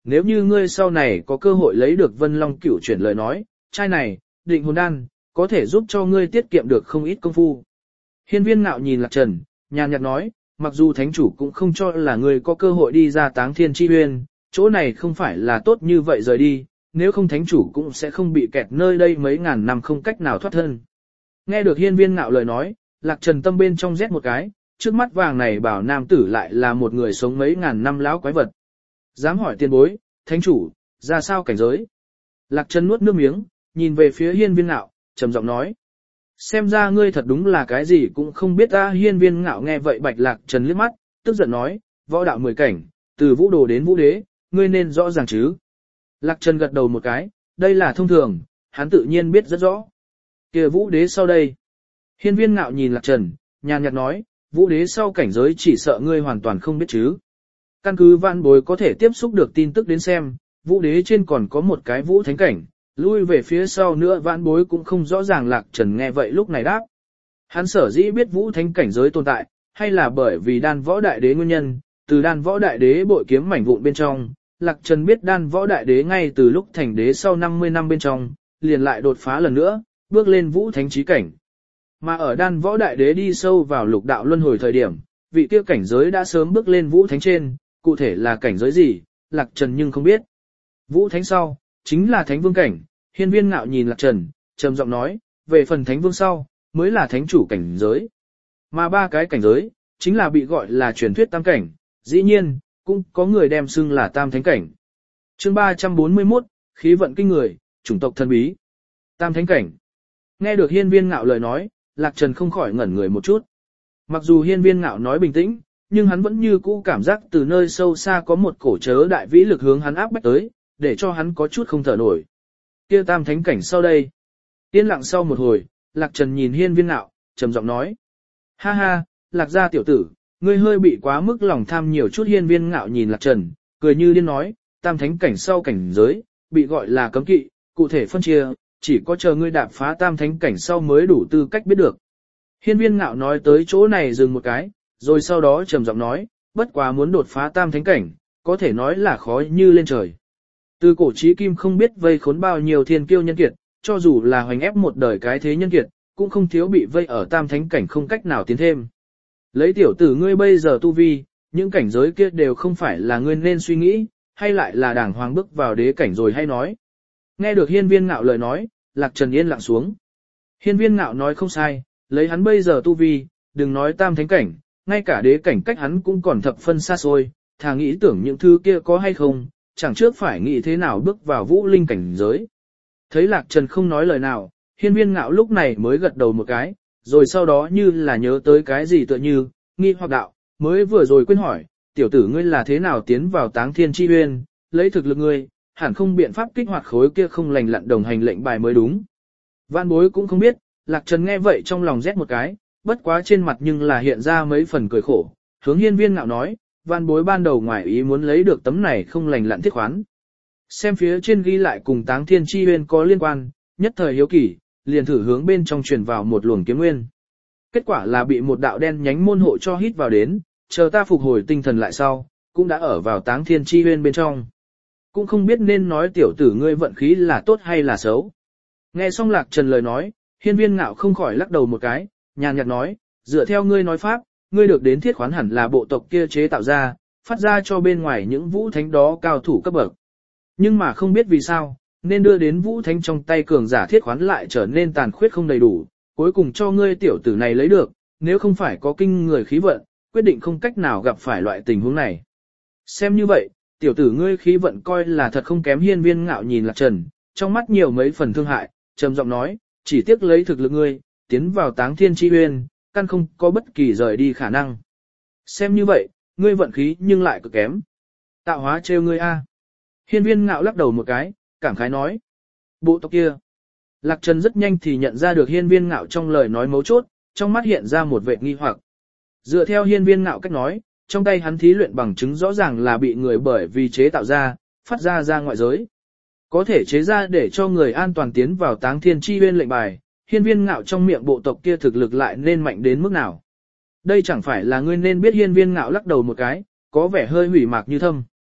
nếu như ngươi sau này có cơ hội lấy được Vân Long Cửu chuyển lời nói, chai này, định hồn đan, có thể giúp cho ngươi tiết kiệm được không ít công phu. Hiên Viên Ngạo nhìn Lạc Trần, nhàn nhạt nói, mặc dù thánh chủ cũng không cho là ngươi có cơ hội đi ra Táng Thiên Chi Uyên, chỗ này không phải là tốt như vậy rời đi, nếu không thánh chủ cũng sẽ không bị kẹt nơi đây mấy ngàn năm không cách nào thoát thân. Nghe được Hiên Viên Ngạo lời nói, Lạc Trần tâm bên trong rét một cái, trước mắt vàng này bảo nam tử lại là một người sống mấy ngàn năm lão quái vật. Dám hỏi tiền bối, thánh chủ, ra sao cảnh giới? Lạc Trần nuốt nước miếng, nhìn về phía Hiên Viên Ngạo, trầm giọng nói. Xem ra ngươi thật đúng là cái gì cũng không biết ta. Hiên Viên Ngạo nghe vậy bạch Lạc Trần liếc mắt, tức giận nói, võ đạo 10 cảnh, từ vũ đồ đến vũ đế, ngươi nên rõ ràng chứ. Lạc Trần gật đầu một cái, đây là thông thường, hắn tự nhiên biết rất rõ. Kìa vũ đế sau đây. Hiên Viên Ngạo nhìn Lạc Trần, nhàn nhạt nói, vũ đế sau cảnh giới chỉ sợ ngươi hoàn toàn không biết chứ. Căn cứ vạn bối có thể tiếp xúc được tin tức đến xem, vũ đế trên còn có một cái vũ thánh cảnh, lui về phía sau nữa vạn bối cũng không rõ ràng. Lạc Trần nghe vậy lúc này đáp. Hắn sở dĩ biết vũ thánh cảnh giới tồn tại, hay là bởi vì đan võ đại đế nguyên nhân, từ đan võ đại đế bội kiếm mảnh vụn bên trong, Lạc Trần biết đan võ đại đế ngay từ lúc thành đế sau 50 năm bên trong, liền lại đột phá lần nữa, bước lên vũ thánh chí cảnh. Mà ở đan võ đại đế đi sâu vào lục đạo luân hồi thời điểm, vị kia cảnh giới đã sớm bước lên vũ thánh trên, cụ thể là cảnh giới gì, Lạc Trần nhưng không biết. Vũ thánh sau, chính là thánh vương cảnh. Hiên Viên Ngạo nhìn Lạc Trần, trầm giọng nói, về phần thánh vương sau, mới là thánh chủ cảnh giới. Mà ba cái cảnh giới, chính là bị gọi là truyền thuyết tam cảnh, dĩ nhiên, cũng có người đem xưng là tam thánh cảnh. Chương 341, khí vận kinh người, chủng tộc thần bí. Tam thánh cảnh. Nghe được Hiên Viên Ngạo lời nói, Lạc Trần không khỏi ngẩn người một chút. Mặc dù Hiên Viên Ngạo nói bình tĩnh, nhưng hắn vẫn như cũ cảm giác từ nơi sâu xa có một cổ chớ đại vĩ lực hướng hắn áp bách tới, để cho hắn có chút không thở nổi. Kia tam thánh cảnh sau đây. Yên lặng sau một hồi, Lạc Trần nhìn Hiên Viên Ngạo, trầm giọng nói. Ha ha, Lạc gia tiểu tử, ngươi hơi bị quá mức lòng tham nhiều chút. Hiên Viên Ngạo nhìn Lạc Trần, cười như điên nói, tam thánh cảnh sau cảnh giới, bị gọi là cấm kỵ, cụ thể phân chia, chỉ có chờ ngươi đạp phá tam thánh cảnh sau mới đủ tư cách biết được. Hiên Viên Ngạo nói tới chỗ này dừng một cái, rồi sau đó trầm giọng nói, bất quá muốn đột phá tam thánh cảnh, có thể nói là khó như lên trời. Từ cổ chí kim không biết vây khốn bao nhiêu thiên kiêu nhân kiệt, cho dù là hoành ép một đời cái thế nhân kiệt, cũng không thiếu bị vây ở tam thánh cảnh không cách nào tiến thêm. Lấy tiểu tử ngươi bây giờ tu vi, những cảnh giới kia đều không phải là ngươi nên suy nghĩ, hay lại là đàng hoàng bước vào đế cảnh rồi hay nói. Nghe được Hiên Viên Ngạo lời nói, Lạc Trần yên lặng xuống. Hiên Viên Ngạo nói không sai, lấy hắn bây giờ tu vi, đừng nói tam thánh cảnh, ngay cả đế cảnh cách hắn cũng còn thập phân xa xôi, thà nghĩ tưởng những thứ kia có hay không, chẳng trước phải nghĩ thế nào bước vào vũ linh cảnh giới. Thấy Lạc Trần không nói lời nào, Hiên Viên Ngạo lúc này mới gật đầu một cái, rồi sau đó như là nhớ tới cái gì tựa như, nghi hoặc đạo, mới vừa rồi quên hỏi, tiểu tử ngươi là thế nào tiến vào Táng Thiên Chi Uyên, lấy thực lực ngươi, hẳn không biện pháp kích hoạt khối kia không lành lặn đồng hành lệnh bài mới đúng. Vạn bối cũng không biết, Lạc Trần nghe vậy trong lòng rét một cái, bất quá trên mặt nhưng là hiện ra mấy phần cười khổ, hướng Hiên Viên Ngạo nói, vạn bối ban đầu ngoài ý muốn lấy được tấm này không lành lặn thiết khoán. Xem phía trên ghi lại cùng Táng Thiên Chi Uyên có liên quan, nhất thời hiếu kỳ, liền thử hướng bên trong truyền vào một luồng kiếm nguyên. Kết quả là bị một đạo đen nhánh môn hộ cho hít vào đến, chờ ta phục hồi tinh thần lại sau, cũng đã ở vào Táng Thiên Chi Uyên bên trong. Cũng không biết nên nói tiểu tử ngươi vận khí là tốt hay là xấu. Nghe xong Lạc Trần lời nói, Hiên Viên Ngạo không khỏi lắc đầu một cái, nhàn nhạt nói, dựa theo ngươi nói pháp, ngươi được đến thiết khoán hẳn là bộ tộc kia chế tạo ra, phát ra cho bên ngoài những vũ thánh đó cao thủ cấp bậc. Nhưng mà không biết vì sao, nên đưa đến vũ thánh trong tay cường giả thiết khoán lại trở nên tàn khuyết không đầy đủ, cuối cùng cho ngươi tiểu tử này lấy được, nếu không phải có kinh người khí vận, quyết định không cách nào gặp phải loại tình huống này. Xem như vậy, tiểu tử ngươi khí vận coi là thật không kém. Hiên Viên Ngạo nhìn Lạc Trần, trong mắt nhiều mấy phần thương hại, trầm giọng nói, chỉ tiếc lấy thực lực ngươi, tiến vào Táng Thiên Chi Uyên, căn không có bất kỳ rời đi khả năng. Xem như vậy, ngươi vận khí nhưng lại cực kém. Tạo hóa trêu ngươi a. Hiên Viên Ngạo lắc đầu một cái, cảm khái nói. Bộ tộc kia. Lạc Trần rất nhanh thì nhận ra được Hiên Viên Ngạo trong lời nói mấu chốt, trong mắt hiện ra một vệt nghi hoặc. Dựa theo Hiên Viên Ngạo cách nói, trong tay hắn thí luyện bằng chứng rõ ràng là bị người bởi vì chế tạo ra, phát ra ngoại giới. Có thể chế ra để cho người an toàn tiến vào Táng Thiên Chi Uyên lệnh bài, Hiên Viên Ngạo trong miệng bộ tộc kia thực lực lại nên mạnh đến mức nào. Đây chẳng phải là ngươi nên biết. Hiên Viên Ngạo lắc đầu một cái, có vẻ hơi hủy mạc như thâm.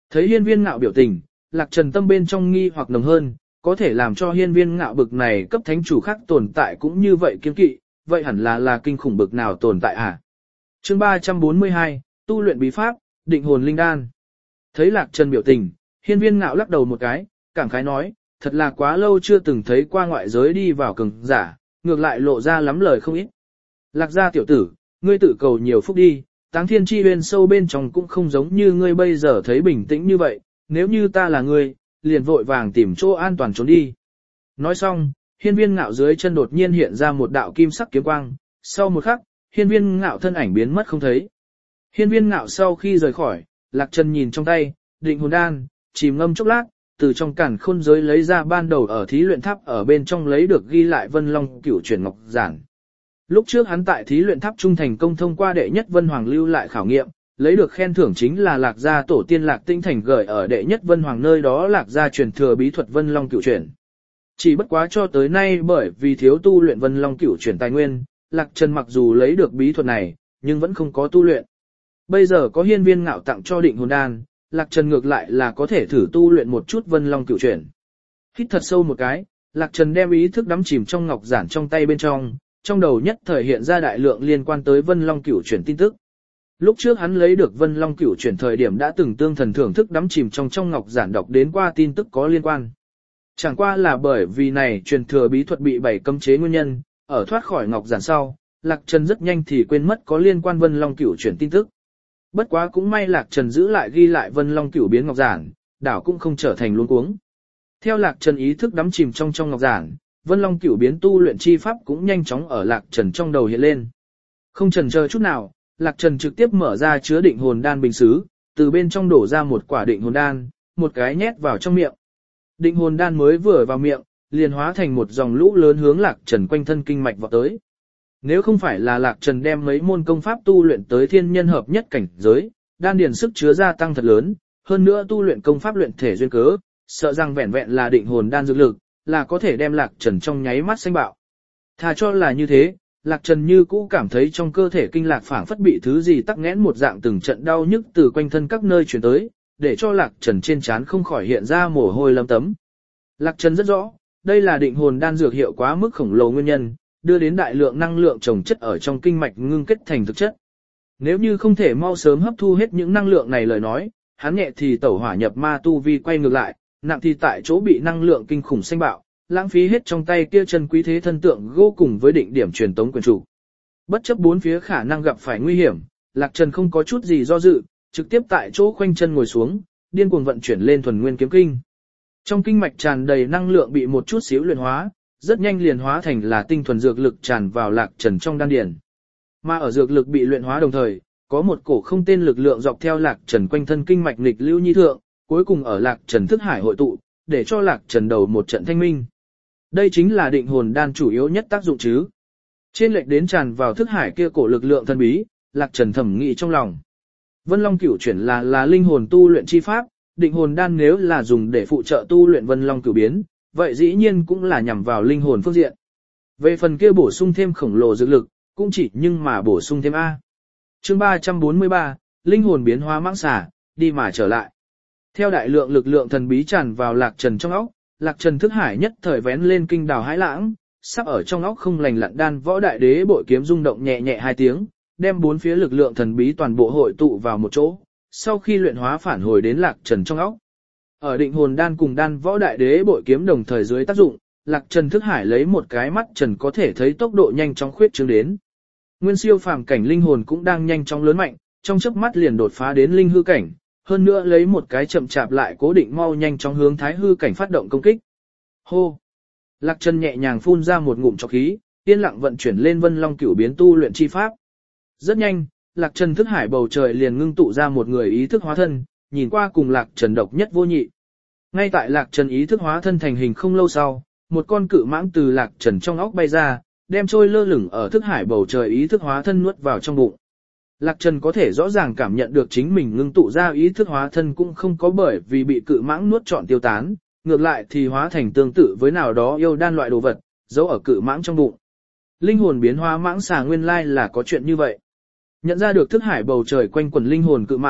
Thấy hiên viên ngạo biểu tình, Lạc Trần tâm bên trong nghi hoặc nồng hơn, có thể làm cho hiên viên ngạo bực này cấp thánh chủ khác tồn tại cũng như vậy kiên kỵ, vậy hẳn là kinh khủng bực nào tồn tại à? Chương 342, tu luyện bí pháp, định hồn linh đan. Thấy Lạc Trần biểu tình, hiên viên ngạo lắc đầu một cái, cảm khái nói, thật là quá lâu chưa từng thấy qua ngoại giới đi vào cường giả, ngược lại lộ ra lắm lời không ít. Lạc gia tiểu tử, ngươi tự cầu nhiều phúc đi, Táng Thiên Chi Uyên sâu bên trong cũng không giống như ngươi bây giờ thấy bình tĩnh như vậy, nếu như ta là ngươi, liền vội vàng tìm chỗ an toàn trốn đi. Nói xong, hiên viên ngạo dưới chân đột nhiên hiện ra một đạo kim sắc kiếm quang, sau một khắc, hiên viên ngạo thân ảnh biến mất không thấy. Hiên viên ngạo sau khi rời khỏi, Lạc Trần nhìn trong tay, định hồn đan, chìm ngâm chốc lát, từ trong cản khôn giới lấy ra ban đầu ở thí luyện tháp ở bên trong lấy được ghi lại Vân Long Cửu Chuyển Ngọc Giản. Lúc trước hắn tại thí luyện tháp trung thành công thông qua đệ nhất Vân Hoàng lưu lại khảo nghiệm, lấy được khen thưởng chính là Lạc gia tổ tiên Lạc Tinh Thành gửi ở đệ nhất Vân Hoàng nơi đó Lạc gia truyền thừa bí thuật Vân Long Cửu Chuyển. Chỉ bất quá cho tới nay bởi vì thiếu tu luyện Vân Long Cửu Chuyển tài nguyên, Lạc Trần mặc dù lấy được bí thuật này, nhưng vẫn không có tu luyện. Bây giờ có hiên viên ngạo tặng cho định hồn đan, Lạc Trần ngược lại là có thể thử tu luyện một chút Vân Long Cửu Chuyển. Hít thật sâu một cái, Lạc Trần đem ý thức đắm chìm trong ngọc giản trong tay bên trong đầu nhất thời hiện ra đại lượng liên quan tới Vân Long Cửu Chuyển tin tức. Lúc trước hắn lấy được Vân Long Cửu Chuyển thời điểm đã từng tương thần thưởng thức đắm chìm trong ngọc giản đọc đến qua tin tức có liên quan. Chẳng qua là bởi vì này truyền thừa bí thuật bị bảy cấm chế nguyên nhân, ở thoát khỏi ngọc giản sau, Lạc Trần rất nhanh thì quên mất có liên quan Vân Long Cửu Chuyển tin tức. Bất quá cũng may Lạc Trần giữ lại ghi lại Vân Long Cửu biến ngọc giản, đảo cũng không trở thành luống cuống. Theo Lạc Trần ý thức đắm chìm trong ngọc giản, Vân Long Cửu biến tu luyện chi pháp cũng nhanh chóng ở Lạc Trần trong đầu hiện lên. Không chần chờ chút nào, Lạc Trần trực tiếp mở ra chứa định hồn đan bình sứ, từ bên trong đổ ra một quả định hồn đan, một cái nhét vào trong miệng. Định hồn đan mới vừa vào miệng, liền hóa thành một dòng lũ lớn hướng Lạc Trần quanh thân kinh mạch vọt tới. Nếu không phải là Lạc Trần đem mấy môn công pháp tu luyện tới thiên nhân hợp nhất cảnh giới, đan điền sức chứa gia tăng thật lớn, hơn nữa tu luyện công pháp luyện thể duyên cớ, sợ rằng vẹn vẹn là định hồn đan dược lực, là có thể đem Lạc Trần trong nháy mắt xanh bạo. Thà cho là như thế, Lạc Trần như cũ cảm thấy trong cơ thể kinh lạc phảng phất bị thứ gì tắc nghẽn một dạng từng trận đau nhức từ quanh thân các nơi truyền tới, để cho Lạc Trần trên trán không khỏi hiện ra mồ hôi lấm tấm. Lạc Trần rất rõ, đây là định hồn đan dược hiệu quá mức khổng lồ nguyên nhân, đưa đến đại lượng năng lượng chồng chất ở trong kinh mạch ngưng kết thành thực chất. Nếu như không thể mau sớm hấp thu hết những năng lượng này lời nói, hắn nhẹ thì tẩu hỏa nhập ma tu vi quay ngược lại, nặng thì tại chỗ bị năng lượng kinh khủng xanh bạo, lãng phí hết trong tay kia chân quý thế thân tượng gỗ cùng với định điểm truyền tống quyền chủ. Bất chấp bốn phía khả năng gặp phải nguy hiểm, Lạc Trần không có chút gì do dự, trực tiếp tại chỗ khoanh chân ngồi xuống, điên cuồng vận chuyển lên thuần nguyên kiếm kinh. Trong kinh mạch tràn đầy năng lượng bị một chút xíu luyện hóa, rất nhanh liền hóa thành là tinh thuần dược lực tràn vào Lạc Trần trong đan điền. Mà ở dược lực bị luyện hóa đồng thời, có một cổ không tên lực lượng dọc theo Lạc Trần quanh thân kinh mạch nghịch lưu nhi thượng, cuối cùng ở Lạc Trần thức hải hội tụ, để cho Lạc Trần đầu một trận thanh minh. Đây chính là định hồn đan chủ yếu nhất tác dụng chứ. Trên lệch đến tràn vào thức hải kia cổ lực lượng thần bí, Lạc Trần thẩm nghĩ trong lòng. Vân Long Cửu Chuyển là linh hồn tu luyện chi pháp, định hồn đan nếu là dùng để phụ trợ tu luyện Vân Long Cửu biến, vậy dĩ nhiên cũng là nhằm vào linh hồn phương diện. Về phần kia bổ sung thêm khổng lồ dược lực, cũng chỉ nhưng mà bổ sung thêm A. Chương 343, linh hồn biến hóa mãng xà, đi mà trở lại. Theo đại lượng lực lượng thần bí tràn vào Lạc Trần trong óc, Lạc Trần thức hải nhất thời vén lên kinh đào hãi lãng, sắp ở trong óc không lành lặn đan võ đại đế bội kiếm rung động nhẹ nhẹ hai tiếng, đem bốn phía lực lượng thần bí toàn bộ hội tụ vào một chỗ, sau khi luyện hóa phản hồi đến Lạc Trần trong óc. Ở định hồn đan cùng đan võ đại đế bội kiếm đồng thời dưới tác dụng, Lạc Trần thức hải lấy một cái mắt trần có thể thấy tốc độ nhanh chóng khuyết trương đến. Nguyên siêu phàm cảnh linh hồn cũng đang nhanh chóng lớn mạnh, trong chớp mắt liền đột phá đến linh hư cảnh, hơn nữa lấy một cái chậm chạp lại cố định mau nhanh chóng hướng thái hư cảnh phát động công kích. Hô! Lạc Trần nhẹ nhàng phun ra một ngụm trọc khí, yên lặng vận chuyển lên Vân Long Cửu biến tu luyện chi pháp. Rất nhanh, Lạc Trần thức hải bầu trời liền ngưng tụ ra một người ý thức hóa thân, nhìn qua cùng Lạc Trần độc nhất vô nhị. Ngay tại Lạc Trần ý thức hóa thân thành hình không lâu sau, một con cự mãng từ Lạc Trần trong óc bay ra, đem trôi lơ lửng ở thức hải bầu trời ý thức hóa thân nuốt vào trong bụng. Lạc Trần có thể rõ ràng cảm nhận được chính mình ngưng tụ ra ý thức hóa thân cũng không có bởi vì bị cự mãng nuốt trọn tiêu tán, ngược lại thì hóa thành tương tự với nào đó yêu đan loại đồ vật, giấu ở cự mãng trong bụng. Linh hồn biến hóa mãng xà nguyên lai là có chuyện như vậy. Nhận ra được thức hải bầu trời quanh quẩn linh hồn cự mãng,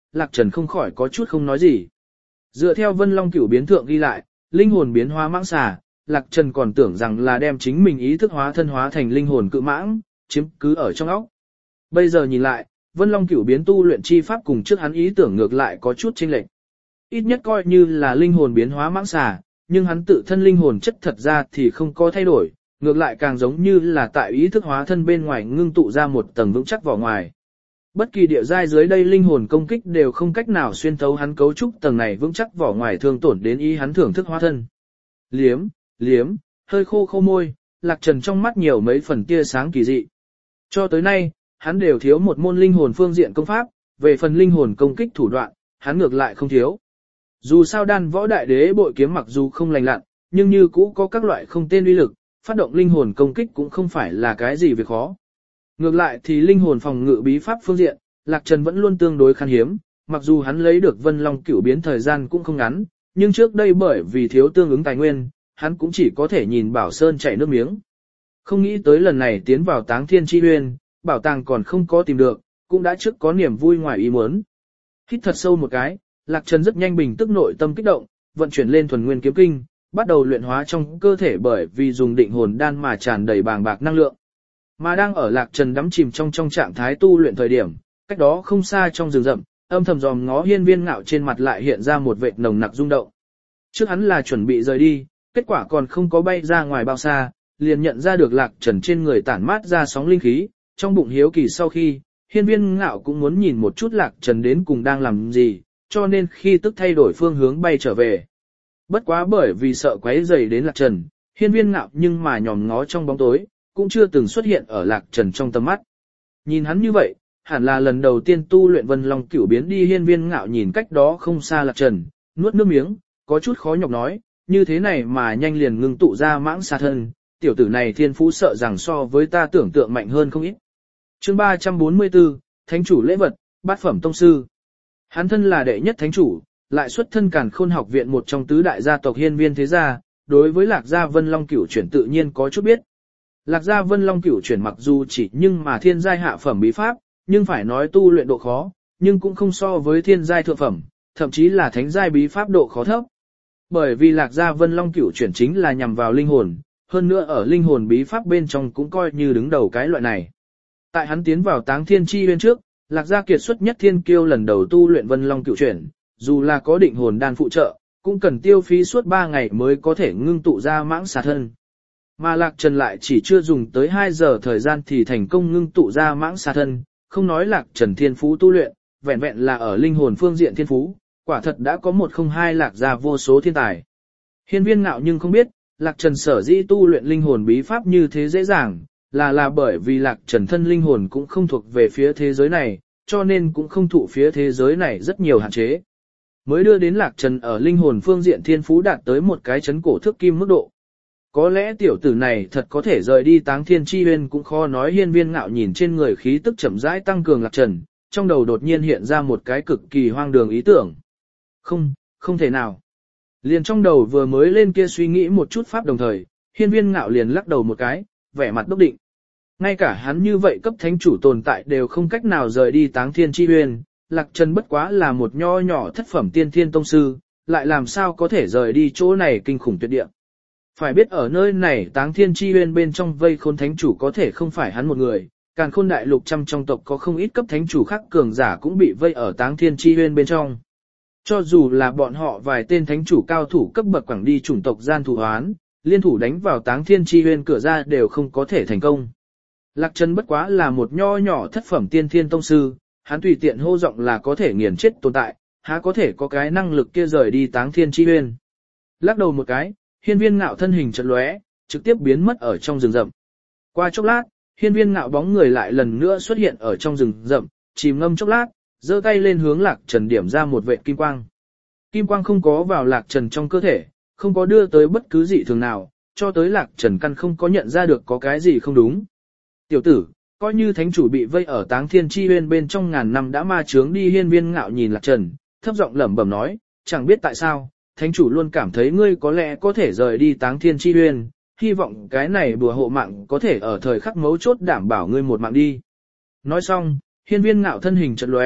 Lạc Trần không khỏi có chút không nói gì. Dựa theo Vân Long Cửu biến thượng ghi lại, linh hồn biến hóa mãng xà, Lạc Trần còn tưởng rằng là đem chính mình ý thức hóa thân hóa thành linh hồn cự mãng, chiếm cứ ở trong óc. Bây giờ nhìn lại, Vân Long Cửu biến tu luyện chi pháp cùng trước hắn ý tưởng ngược lại có chút chênh lệch. Ít nhất coi như là linh hồn biến hóa mãng xà, nhưng hắn tự thân linh hồn chất thật ra thì không có thay đổi, ngược lại càng giống như là tại ý thức hóa thân bên ngoài ngưng tụ ra một tầng vững chắc vỏ ngoài. Bất kỳ địa giai dưới đây linh hồn công kích đều không cách nào xuyên thấu hắn cấu trúc tầng này vững chắc vỏ ngoài thương tổn đến ý hắn thưởng thức hóa thân. Liếm, hơi khô khô môi, Lạc Trần trong mắt nhiều mấy phần tia sáng kỳ dị. Cho tới nay, hắn đều thiếu một môn linh hồn phương diện công pháp, về phần linh hồn công kích thủ đoạn, hắn ngược lại không thiếu. Dù sao đan võ đại đế bội kiếm mặc dù không lành lặn, nhưng như cũ có các loại không tên uy lực, phát động linh hồn công kích cũng không phải là cái gì việc khó. Ngược lại thì linh hồn phòng ngự bí pháp phương diện, Lạc Trần vẫn luôn tương đối khan hiếm, mặc dù hắn lấy được Vân Long Cửu biến thời gian cũng không ngắn, nhưng trước đây bởi vì thiếu tương ứng tài nguyên, hắn cũng chỉ có thể nhìn Bảo Sơn chảy nước miếng. Không nghĩ tới lần này tiến vào Táng Thiên Chi Uyên, bảo tàng còn không có tìm được, cũng đã trước có niềm vui ngoài ý muốn. Hít thật sâu một cái, Lạc Trần rất nhanh bình tức nội tâm kích động, vận chuyển lên thuần nguyên kiếm kinh, bắt đầu luyện hóa trong cơ thể bởi vì dùng định hồn đan mà tràn đầy bàng bạc năng lượng. Mà đang ở Lạc Trần đắm chìm trong trạng thái tu luyện thời điểm, cách đó không xa trong rừng rậm, âm thầm dòm ngó Hiên Viên Ngạo trên mặt lại hiện ra một vệt nồng nặc rung động. Trước hắn là chuẩn bị rời đi, kết quả còn không có bay ra ngoài bao xa, liền nhận ra được Lạc Trần trên người tản mát ra sóng linh khí, trong bụng hiếu kỳ sau khi, Hiên Viên Ngạo cũng muốn nhìn một chút Lạc Trần đến cùng đang làm gì, cho nên khi tức thay đổi phương hướng bay trở về. Bất quá bởi vì sợ quấy rầy đến Lạc Trần, Hiên Viên Ngạo nhưng mà nhòm ngó trong bóng tối, cũng chưa từng xuất hiện ở Lạc Trần trong tầm mắt. Nhìn hắn như vậy, hẳn là lần đầu tiên tu luyện Vân Long Cửu biến đi. Hiên Viên Ngạo nhìn cách đó không xa Lạc Trần, nuốt nước miếng, có chút khó nhọc nói, như thế này mà nhanh liền ngưng tụ ra mãng xà thân, tiểu tử này thiên phú sợ rằng so với ta tưởng tượng mạnh hơn không ít. Chương 344, Thánh chủ lễ vật, bát phẩm tông sư. Hắn thân là đệ nhất thánh chủ, lại xuất thân Càn Khôn học viện một trong tứ đại gia tộc Hiên Viên thế gia, đối với Lạc gia Vân Long Cửu chuyển tự nhiên có chút biết. Lạc gia Vân Long Cửu chuyển mặc dù chỉ nhưng mà thiên giai hạ phẩm bí pháp, nhưng phải nói tu luyện độ khó, nhưng cũng không so với thiên giai thượng phẩm, thậm chí là thánh giai bí pháp độ khó thấp. Bởi vì Lạc gia Vân Long Cửu chuyển chính là nhằm vào linh hồn, hơn nữa ở linh hồn bí pháp bên trong cũng coi như đứng đầu cái loại này. Tại hắn tiến vào Táng Thiên Chi Uyên trước, Lạc gia kiệt xuất nhất thiên kiêu lần đầu tu luyện Vân Long Cửu chuyển, dù là có định hồn đan phụ trợ, cũng cần tiêu phí suốt 3 ngày mới có thể ngưng tụ ra mãng xà thân. Mà Lạc Trần lại chỉ chưa dùng tới 2 giờ thời gian thì thành công ngưng tụ ra mãng xà thân, không nói Lạc Trần thiên phú tu luyện, vẹn vẹn là ở linh hồn phương diện thiên phú, quả thật đã có 102 Lạc gia vô số thiên tài. Hiên Viên Ngạo nhưng không biết, Lạc Trần sở dĩ tu luyện linh hồn bí pháp như thế dễ dàng, là bởi vì Lạc Trần thân linh hồn cũng không thuộc về phía thế giới này, cho nên cũng không thụ phía thế giới này rất nhiều hạn chế. Mới đưa đến Lạc Trần ở linh hồn phương diện thiên phú đạt tới một cái chấn cổ thước kim mức độ. Có lẽ tiểu tử này thật có thể rời đi Táng Thiên Chi Uyên cũng khó nói. Hiên Viên Ngạo nhìn trên người khí tức chậm rãi tăng cường Lạc Trần, trong đầu đột nhiên hiện ra một cái cực kỳ hoang đường ý tưởng. Không thể nào. Liền trong đầu vừa mới lên kia suy nghĩ một chút pháp đồng thời, Hiên Viên Ngạo liền lắc đầu một cái, vẻ mặt đốc định. Ngay cả hắn như vậy cấp thánh chủ tồn tại đều không cách nào rời đi Táng Thiên Chi Uyên, Lạc Trần bất quá là một nho nhỏ thất phẩm tiên thiên tông sư, lại làm sao có thể rời đi chỗ này kinh khủng tuyệt địa. Phải biết ở nơi này Táng Thiên Chi Uyên bên trong vây khốn thánh chủ có thể không phải hắn một người, Càn Khôn đại lục trăm trong tộc có không ít cấp thánh chủ khác cường giả cũng bị vây ở Táng Thiên Chi Uyên bên trong. Cho dù là bọn họ vài tên thánh chủ cao thủ cấp bậc quảng đi chủng tộc gian thủ hoán, liên thủ đánh vào Táng Thiên Chi Uyên cửa ra đều không có thể thành công. Lạc Trần bất quá là một nho nhỏ thất phẩm tiên thiên tông sư, hắn tùy tiện hô giọng là có thể nghiền chết tồn tại, há có thể có cái năng lực kia rời đi Táng Thiên Chi Uyên. Lắc đầu một cái, Hiên Viên Ngạo thân hình chợt lóe, trực tiếp biến mất ở trong rừng rậm. Qua chốc lát, Hiên Viên Ngạo bóng người lại lần nữa xuất hiện ở trong rừng rậm, chìm ngâm chốc lát, giơ tay lên hướng Lạc Trần điểm ra một vệt kim quang. Kim quang không có vào Lạc Trần trong cơ thể, không có đưa tới bất cứ dị thường nào, cho tới Lạc Trần căn không có nhận ra được có cái gì không đúng. Tiểu tử, coi như thánh chủ bị vây ở Táng Thiên Chi Uyên bên trong ngàn năm đã ma chướng đi. Hiên Viên Ngạo nhìn Lạc Trần, thấp giọng lẩm bẩm nói, chẳng biết tại sao, thánh chủ luôn cảm thấy ngươi có lẽ có thể rời đi Táng Thiên Chi Uyên, hy vọng cái này bùa hộ mạng có thể ở thời khắc mấu chốt đảm bảo ngươi một mạng đi. Nói xong, Hiên Viên Ngạo thân hình chợt lóe,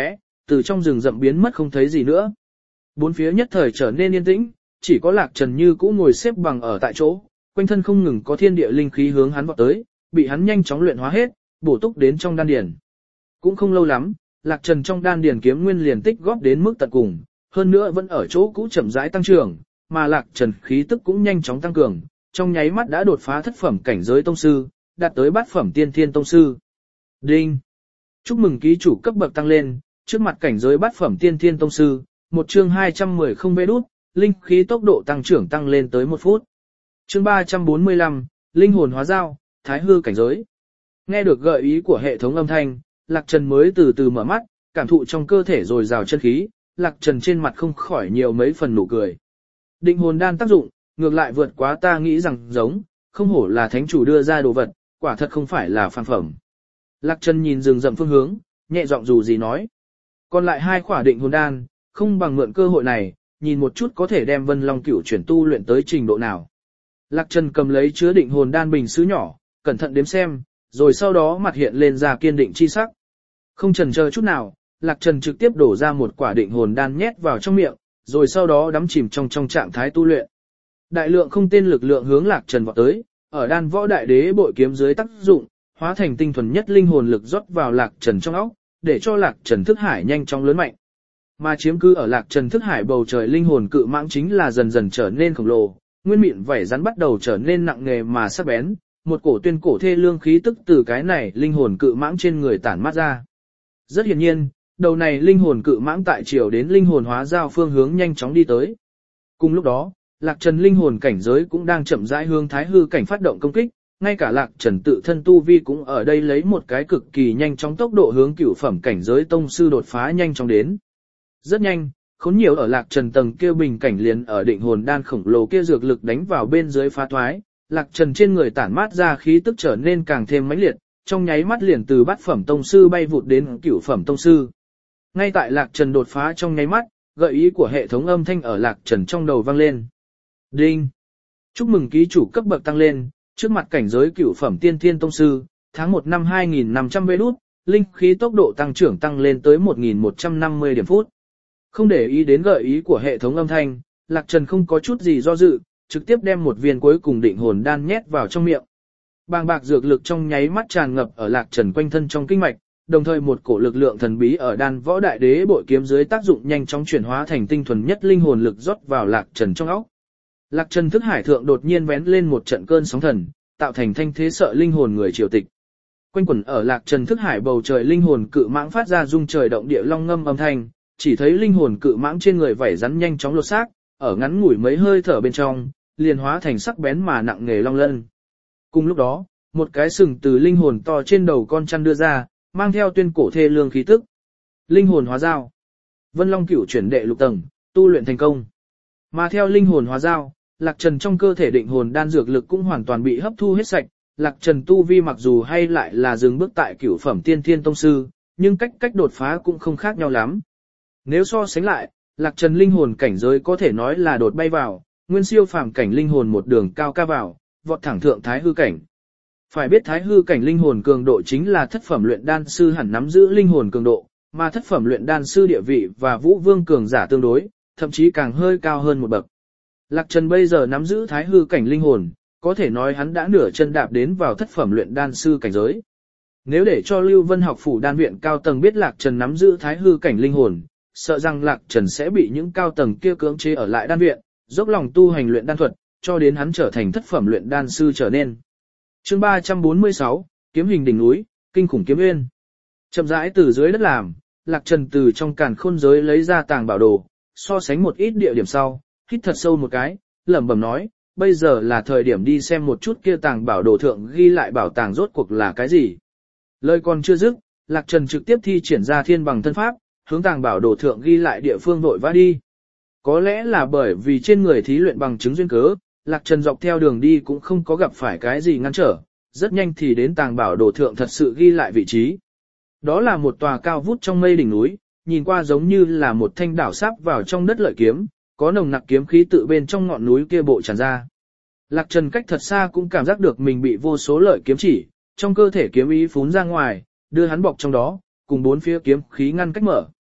từ trong rừng rậm biến mất không thấy gì nữa. Bốn phía nhất thời trở nên yên tĩnh, chỉ có Lạc Trần như cũ ngồi xếp bằng ở tại chỗ, quanh thân không ngừng có thiên địa linh khí hướng hắn vọt tới, bị hắn nhanh chóng luyện hóa hết, bổ túc đến trong đan điền. Cũng không lâu lắm, Lạc Trần trong đan điền kiếm nguyên liền tích góp đến mức tận cùng, hơn nữa vẫn ở chỗ cũ chậm rãi tăng trưởng, mà Lạc Trần khí tức cũng nhanh chóng tăng cường, trong nháy mắt đã đột phá thất phẩm cảnh giới tông sư, đạt tới bát phẩm tiên thiên tông sư. Đinh! Chúc mừng ký chủ cấp bậc tăng lên, trước mặt cảnh giới bát phẩm tiên thiên tông sư, một chương 210 không vê đút, linh khí tốc độ tăng trưởng tăng lên tới 1 phút. Chương 345, linh hồn hóa giao, thái hư cảnh giới. Nghe được gợi ý của hệ thống âm thanh, Lạc Trần mới từ từ mở mắt, cảm thụ trong cơ thể dồi dào chân khí, Lạc Trần trên mặt không khỏi nhiều mấy phần nụ cười. Định hồn đan tác dụng, ngược lại vượt quá ta nghĩ rằng giống, không hổ là thánh chủ đưa ra đồ vật, quả thật không phải là phàm phẩm. Lạc Trần nhìn rừng rậm phương hướng, nhẹ giọng dù gì nói. Còn lại 2 khỏa định hồn đan, không bằng mượn cơ hội này, nhìn một chút có thể đem Vân Long Cửu chuyển tu luyện tới trình độ nào. Lạc Trần cầm lấy chứa định hồn đan bình sứ nhỏ, cẩn thận đếm xem, rồi sau đó mặt hiện lên ra kiên định chi sắc. Không chần chờ chút nào, Lạc Trần trực tiếp đổ ra một quả định hồn đan nhét vào trong miệng, rồi sau đó đắm chìm trong trạng thái tu luyện. Đại lượng không tên lực lượng hướng Lạc Trần vọt tới, ở đan võ đại đế bội kiếm dưới tác dụng, hóa thành tinh thuần nhất linh hồn lực rót vào Lạc Trần trong óc, để cho Lạc Trần thức hải nhanh chóng lớn mạnh. Mà chiếm cứ ở Lạc Trần thức hải bầu trời linh hồn cự mãng chính là dần dần trở nên khổng lồ, nguyên mịn vảy rắn bắt đầu trở nên nặng nề mà sắc bén, một cổ tuyên cổ thê lương khí tức từ cái này linh hồn cự mãng trên người tản mát ra. Rất hiển nhiên, đầu này linh hồn cự mãng tại chiều đến linh hồn hóa giao phương hướng nhanh chóng đi tới. Cùng lúc đó, Lạc Trần linh hồn cảnh giới cũng đang chậm rãi hướng thái hư cảnh phát động công kích, ngay cả Lạc Trần tự thân tu vi cũng ở đây lấy một cái cực kỳ nhanh chóng tốc độ hướng cửu phẩm cảnh giới tông sư đột phá nhanh chóng đến. Rất nhanh, khốn nhiều ở Lạc Trần tầng kia bình cảnh liền ở định hồn đan khổng lồ kia dược lực đánh vào bên dưới phá thoái, Lạc Trần trên người tản mát ra khí tức trở nên càng thêm mãnh liệt, trong nháy mắt liền từ bát phẩm tông sư bay vụt đến cửu phẩm tông sư. Ngay tại Lạc Trần đột phá trong nháy mắt, gợi ý của hệ thống âm thanh ở Lạc Trần trong đầu vang lên. Đinh! Chúc mừng ký chủ cấp bậc tăng lên, trước mặt cảnh giới cửu phẩm tiên thiên tông sư, tháng 1 năm 2500 vê đút, linh khí tốc độ tăng trưởng tăng lên tới 1150 điểm phút. Không để ý đến gợi ý của hệ thống âm thanh, Lạc Trần không có chút gì do dự, trực tiếp đem một viên cuối cùng định hồn đan nhét vào trong miệng. Bàng bạc dược lực trong nháy mắt tràn ngập ở Lạc Trần quanh thân trong kinh mạch, đồng thời một cổ lực lượng thần bí ở đan võ đại đế bội kiếm dưới tác dụng nhanh chóng chuyển hóa thành tinh thuần nhất linh hồn lực rót vào Lạc Trần trong óc. Lạc Trần thức hải thượng đột nhiên vén lên một trận cơn sóng thần, tạo thành thanh thế sợ linh hồn người triều tịch. Quanh quẩn ở Lạc Trần thức hải bầu trời linh hồn cự mãng phát ra rung trời động địa long ngâm âm thanh, chỉ thấy linh hồn cự mãng trên người vảy rắn nhanh chóng lột xác, ở ngắn ngủi mấy hơi thở bên trong, liền hóa thành sắc bén mà nặng nghề long lân. Cùng lúc đó, một cái sừng từ linh hồn to trên đầu con chăn đưa ra, mang theo tuyên cổ thê lương khí tức. Linh hồn hóa giao. Vân Long Cửu chuyển đệ lục tầng, tu luyện thành công. Mà theo linh hồn hóa giao, Lạc Trần trong cơ thể định hồn đan dược lực cũng hoàn toàn bị hấp thu hết sạch. Lạc Trần tu vi mặc dù hay lại là dừng bước tại cửu phẩm tiên thiên tông sư, nhưng cách đột phá cũng không khác nhau lắm. Nếu so sánh lại, Lạc Trần linh hồn cảnh giới có thể nói là đột bay vào, nguyên siêu phàm cảnh linh hồn một đường cao ca vào, vọt thẳng thượng thái hư cảnh. Phải biết thái hư cảnh linh hồn cường độ chính là thất phẩm luyện đan sư hẳn nắm giữ linh hồn cường độ, mà thất phẩm luyện đan sư địa vị và vũ vương cường giả tương đối, thậm chí càng hơi cao hơn một bậc. Lạc Trần bây giờ nắm giữ thái hư cảnh linh hồn, có thể nói hắn đã nửa chân đạp đến vào thất phẩm luyện đan sư cảnh giới. Nếu để cho Lưu Vân học phủ đan viện cao tầng biết Lạc Trần nắm giữ thái hư cảnh linh hồn, sợ rằng Lạc Trần sẽ bị những cao tầng kia cưỡng chế ở lại đan viện, dốc lòng tu hành luyện đan thuật, cho đến hắn trở thành thất phẩm luyện đan sư trở nên. Chương 346, kiếm hình đỉnh núi, kinh khủng kiếm uyên. Chậm rãi từ dưới đất làm, Lạc Trần từ trong càn khôn giới lấy ra tàng bảo đồ, so sánh một ít địa điểm sau, hít thật sâu một cái, lẩm bẩm nói, bây giờ là thời điểm đi xem một chút kia tàng bảo đồ thượng ghi lại bảo tàng rốt cuộc là cái gì. Lời còn chưa dứt, Lạc Trần trực tiếp thi triển ra thiên bằng thân pháp, hướng tàng bảo đồ thượng ghi lại địa phương vội vã đi. Có lẽ là bởi vì trên người thí luyện bằng chứng duyên cớ, Lạc Trần dọc theo đường đi cũng không có gặp phải cái gì ngăn trở, rất nhanh thì đến tàng bảo đồ thượng thật sự ghi lại vị trí. Đó là một tòa cao vút trong mây đỉnh núi, nhìn qua giống như là một thanh đảo sáp vào trong đất lợi kiếm, có nồng nặc kiếm khí tự bên trong ngọn núi kia bộ tràn ra. Lạc Trần cách thật xa cũng cảm giác được mình bị vô số lợi kiếm chỉ, trong cơ thể kiếm ý phún ra ngoài, đưa hắn bọc trong đó, cùng bốn phía kiếm khí ngăn cách mở.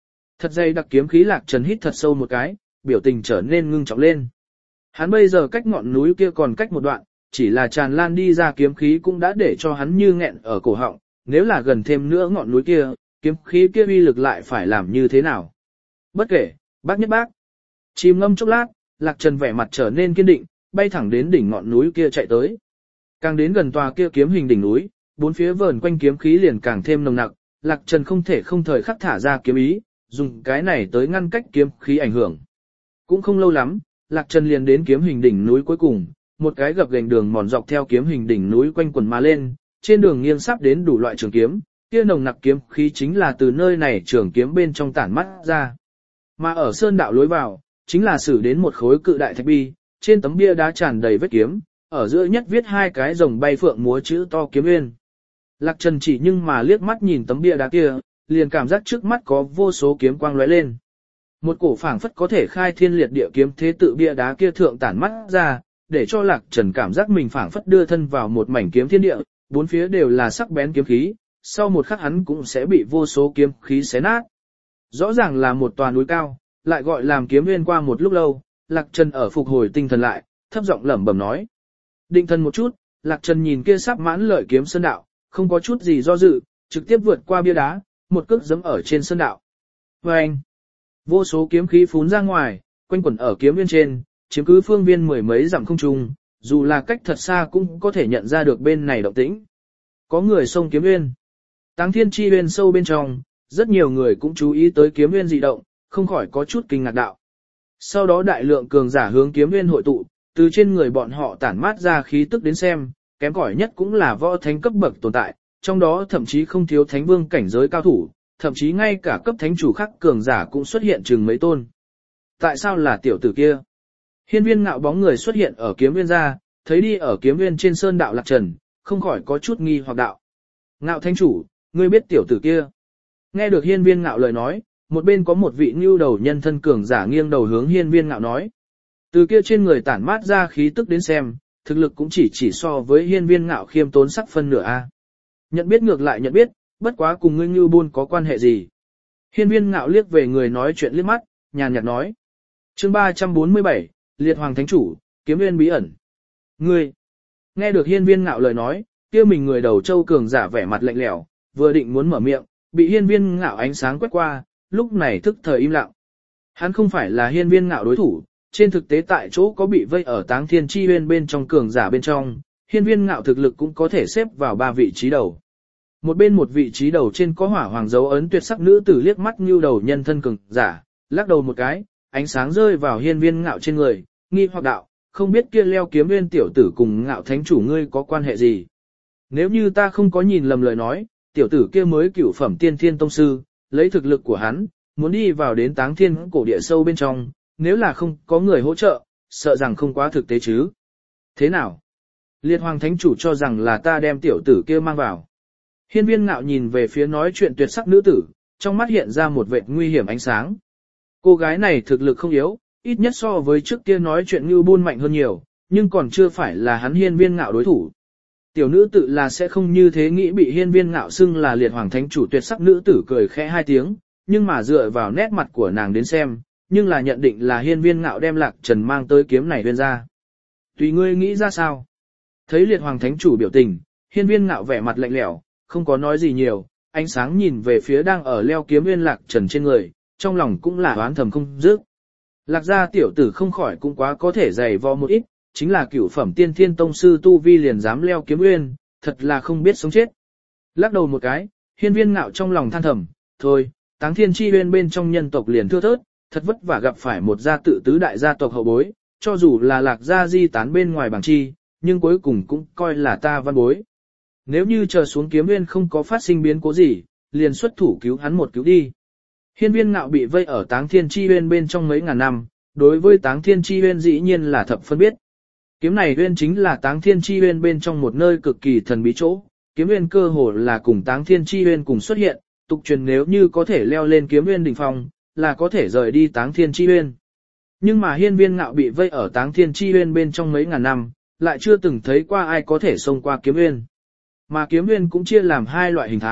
Thật dày đặc kiếm khí Lạc Trần hít thật sâu một cái, biểu tình trở nên ngưng trọng lên. Hắn bây giờ cách ngọn núi kia còn cách một đoạn, chỉ là tràn lan đi ra kiếm khí cũng đã để cho hắn như nghẹn ở cổ họng, nếu là gần thêm nữa ngọn núi kia, kiếm khí kia uy lực lại phải làm như thế nào. Bất kể, bác nhất bác. Chìm ngâm chốc lát, Lạc Trần vẻ mặt trở nên kiên định, bay thẳng đến đỉnh ngọn núi kia chạy tới. Càng đến gần tòa kia kiếm hình đỉnh núi, bốn phía vờn quanh kiếm khí liền càng thêm nồng nặc, Lạc Trần không thể không thời khắc thả ra kiếm ý, dùng cái này tới ngăn cách kiếm khí ảnh hưởng. Cũng không lâu lắm, Lạc Trần liền đến kiếm hình đỉnh núi cuối cùng, một cái gập ghềnh đường mòn dọc theo kiếm hình đỉnh núi quanh quần mà lên, trên đường nghiêng sắp đến đủ loại trường kiếm, kia nồng nặc kiếm khí chính là từ nơi này trường kiếm bên trong tản mắt ra. Mà ở sơn đạo lối vào, chính là xử đến một khối cự đại thạch bi, trên tấm bia đá tràn đầy vết kiếm, ở giữa nhất viết hai cái rồng bay phượng múa chữ to kiếm uyên. Lạc Trần chỉ nhưng mà liếc mắt nhìn tấm bia đá kia, liền cảm giác trước mắt có vô số kiếm quang lóe lên. Một cổ phảng phất có thể khai thiên liệt địa kiếm thế tự bia đá kia thượng tản mắt ra, để cho Lạc Trần cảm giác mình phảng phất đưa thân vào một mảnh kiếm thiên địa, bốn phía đều là sắc bén kiếm khí, sau một khắc hắn cũng sẽ bị vô số kiếm khí xé nát. Rõ ràng là một tòa núi cao, lại gọi làm kiếm uyên. Qua một lúc lâu, Lạc Trần ở phục hồi tinh thần lại, thấp giọng lẩm bẩm nói. Định thần một chút, Lạc Trần nhìn kia sắp mãn lợi kiếm sơn đạo, không có chút gì do dự, trực tiếp vượt qua bia đá, một cước giẫm ở trên sơn đạo. Vâng! Vô số kiếm khí phún ra ngoài, quanh quẩn ở kiếm uyên trên, chiếm cứ phương viên mười mấy dặm không trung, dù là cách thật xa cũng có thể nhận ra được bên này động tĩnh. Có người xông kiếm uyên. Táng Thiên Chi Uyên sâu bên trong, rất nhiều người cũng chú ý tới kiếm uyên dị động, không khỏi có chút kinh ngạc đạo. Sau đó đại lượng cường giả hướng kiếm uyên hội tụ, từ trên người bọn họ tản mát ra khí tức đến xem, kém cỏi nhất cũng là võ thánh cấp bậc tồn tại, trong đó thậm chí không thiếu thánh vương cảnh giới cao thủ, thậm chí ngay cả cấp thánh chủ khác cường giả cũng xuất hiện chừng mấy tôn. Tại sao là tiểu tử kia? Hiên Viên Ngạo bóng người xuất hiện ở kiếm uyên ra, thấy đi ở kiếm uyên trên sơn đạo Lạc Trần, không khỏi có chút nghi hoặc đạo. Ngạo thánh chủ, ngươi biết tiểu tử kia? Nghe được Hiên Viên Ngạo lời nói, một bên có một vị nhu đầu nhân thân cường giả nghiêng đầu hướng Hiên Viên Ngạo nói. Từ kia trên người tản mát ra khí tức đến xem, thực lực cũng chỉ so với Hiên Viên Ngạo khiêm tốn sắc phân nửa a. Nhận biết ngược lại nhận biết, bất quá cùng ngươi Ngưu Bôn có quan hệ gì? Hiên Viên Ngạo liếc về người nói chuyện liếc mắt, nhàn nhạt nói. Chương 347, Liệt Hoàng Thánh Chủ, Kiếm Uyên bí ẩn. Ngươi! Nghe được Hiên Viên Ngạo lời nói, kia mình người đầu châu cường giả vẻ mặt lạnh lẽo, vừa định muốn mở miệng, bị Hiên Viên Ngạo ánh sáng quét qua, lúc này thức thời im lặng. Hắn không phải là Hiên Viên Ngạo đối thủ, trên thực tế tại chỗ có bị vây ở Táng Thiên Chi Uyên bên trong cường giả bên trong, Hiên Viên Ngạo thực lực cũng có thể xếp vào 3 vị trí đầu. Một bên một vị trí đầu trên có hỏa hoàng dấu ấn tuyệt sắc nữ tử liếc mắt như đầu nhân thân cường giả, lắc đầu một cái, ánh sáng rơi vào Hiên Viên Ngạo trên người, nghi hoặc đạo, không biết kia leo kiếm uyên tiểu tử cùng Ngạo thánh chủ ngươi có quan hệ gì? Nếu như ta không có nhìn lầm lời nói, tiểu tử kia mới cửu phẩm tiên thiên tông sư, lấy thực lực của hắn, muốn đi vào đến Táng Thiên cổ địa sâu bên trong, nếu là không có người hỗ trợ, sợ rằng không quá thực tế chứ. Thế nào? Liệt Hoàng Thánh Chủ cho rằng là ta đem tiểu tử kia mang vào. Hiên Viên Ngạo nhìn về phía nói chuyện tuyệt sắc nữ tử, trong mắt hiện ra một vệt nguy hiểm ánh sáng. Cô gái này thực lực không yếu, ít nhất so với trước kia nói chuyện Ngưu Bôn mạnh hơn nhiều, nhưng còn chưa phải là hắn Hiên Viên Ngạo đối thủ. Tiểu nữ tử là sẽ không như thế nghĩ bị Hiên Viên Ngạo xưng là Liệt Hoàng Thánh Chủ tuyệt sắc nữ tử cười khẽ hai tiếng, nhưng mà dựa vào nét mặt của nàng đến xem, nhưng là nhận định là Hiên Viên Ngạo đem Lạc Trần mang tới kiếm này uyên ra. Tùy ngươi nghĩ ra sao? Thấy Liệt Hoàng Thánh Chủ biểu tình, Hiên Viên Ngạo vẻ mặt lạnh lẽo, không có nói gì nhiều, ánh sáng nhìn về phía đang ở leo kiếm uyên Lạc Trần trên người, trong lòng cũng là oán thầm không dứt. Lạc gia tiểu tử không khỏi cũng quá có thể dày vò một ít, chính là cửu phẩm tiên thiên tông sư tu vi liền dám leo kiếm uyên, thật là không biết sống chết. Lắc đầu một cái, Hiên Viên Ngạo trong lòng than thầm, thôi, Táng Thiên Chi Uyên bên trong nhân tộc liền thưa thớt, thật vất vả gặp phải một gia tự tứ đại gia tộc hậu bối, cho dù là Lạc gia di tán bên ngoài bảng chi, nhưng cuối cùng cũng coi là ta văn bối. Nếu như chờ xuống kiếm uyên không có phát sinh biến cố gì, liền xuất thủ cứu hắn một cứu đi. Hiên Viên Ngạo bị vây ở Táng Thiên Chi Uyên bên trong mấy ngàn năm, đối với Táng Thiên Chi Uyên dĩ nhiên là thập phân biết. Kiếm này uyên chính là Táng Thiên Chi Uyên bên trong một nơi cực kỳ thần bí chỗ, kiếm uyên cơ hồ là cùng Táng Thiên Chi Uyên cùng xuất hiện, tục truyền nếu như có thể leo lên kiếm uyên đỉnh phong, là có thể rời đi Táng Thiên Chi Uyên. Nhưng mà Hiên Viên Ngạo bị vây ở Táng Thiên Chi Uyên bên trong mấy ngàn năm, lại chưa từng thấy qua ai có thể xông qua kiếm uyên. Mà kiếm uyên cũng chia làm hai loại hình thái,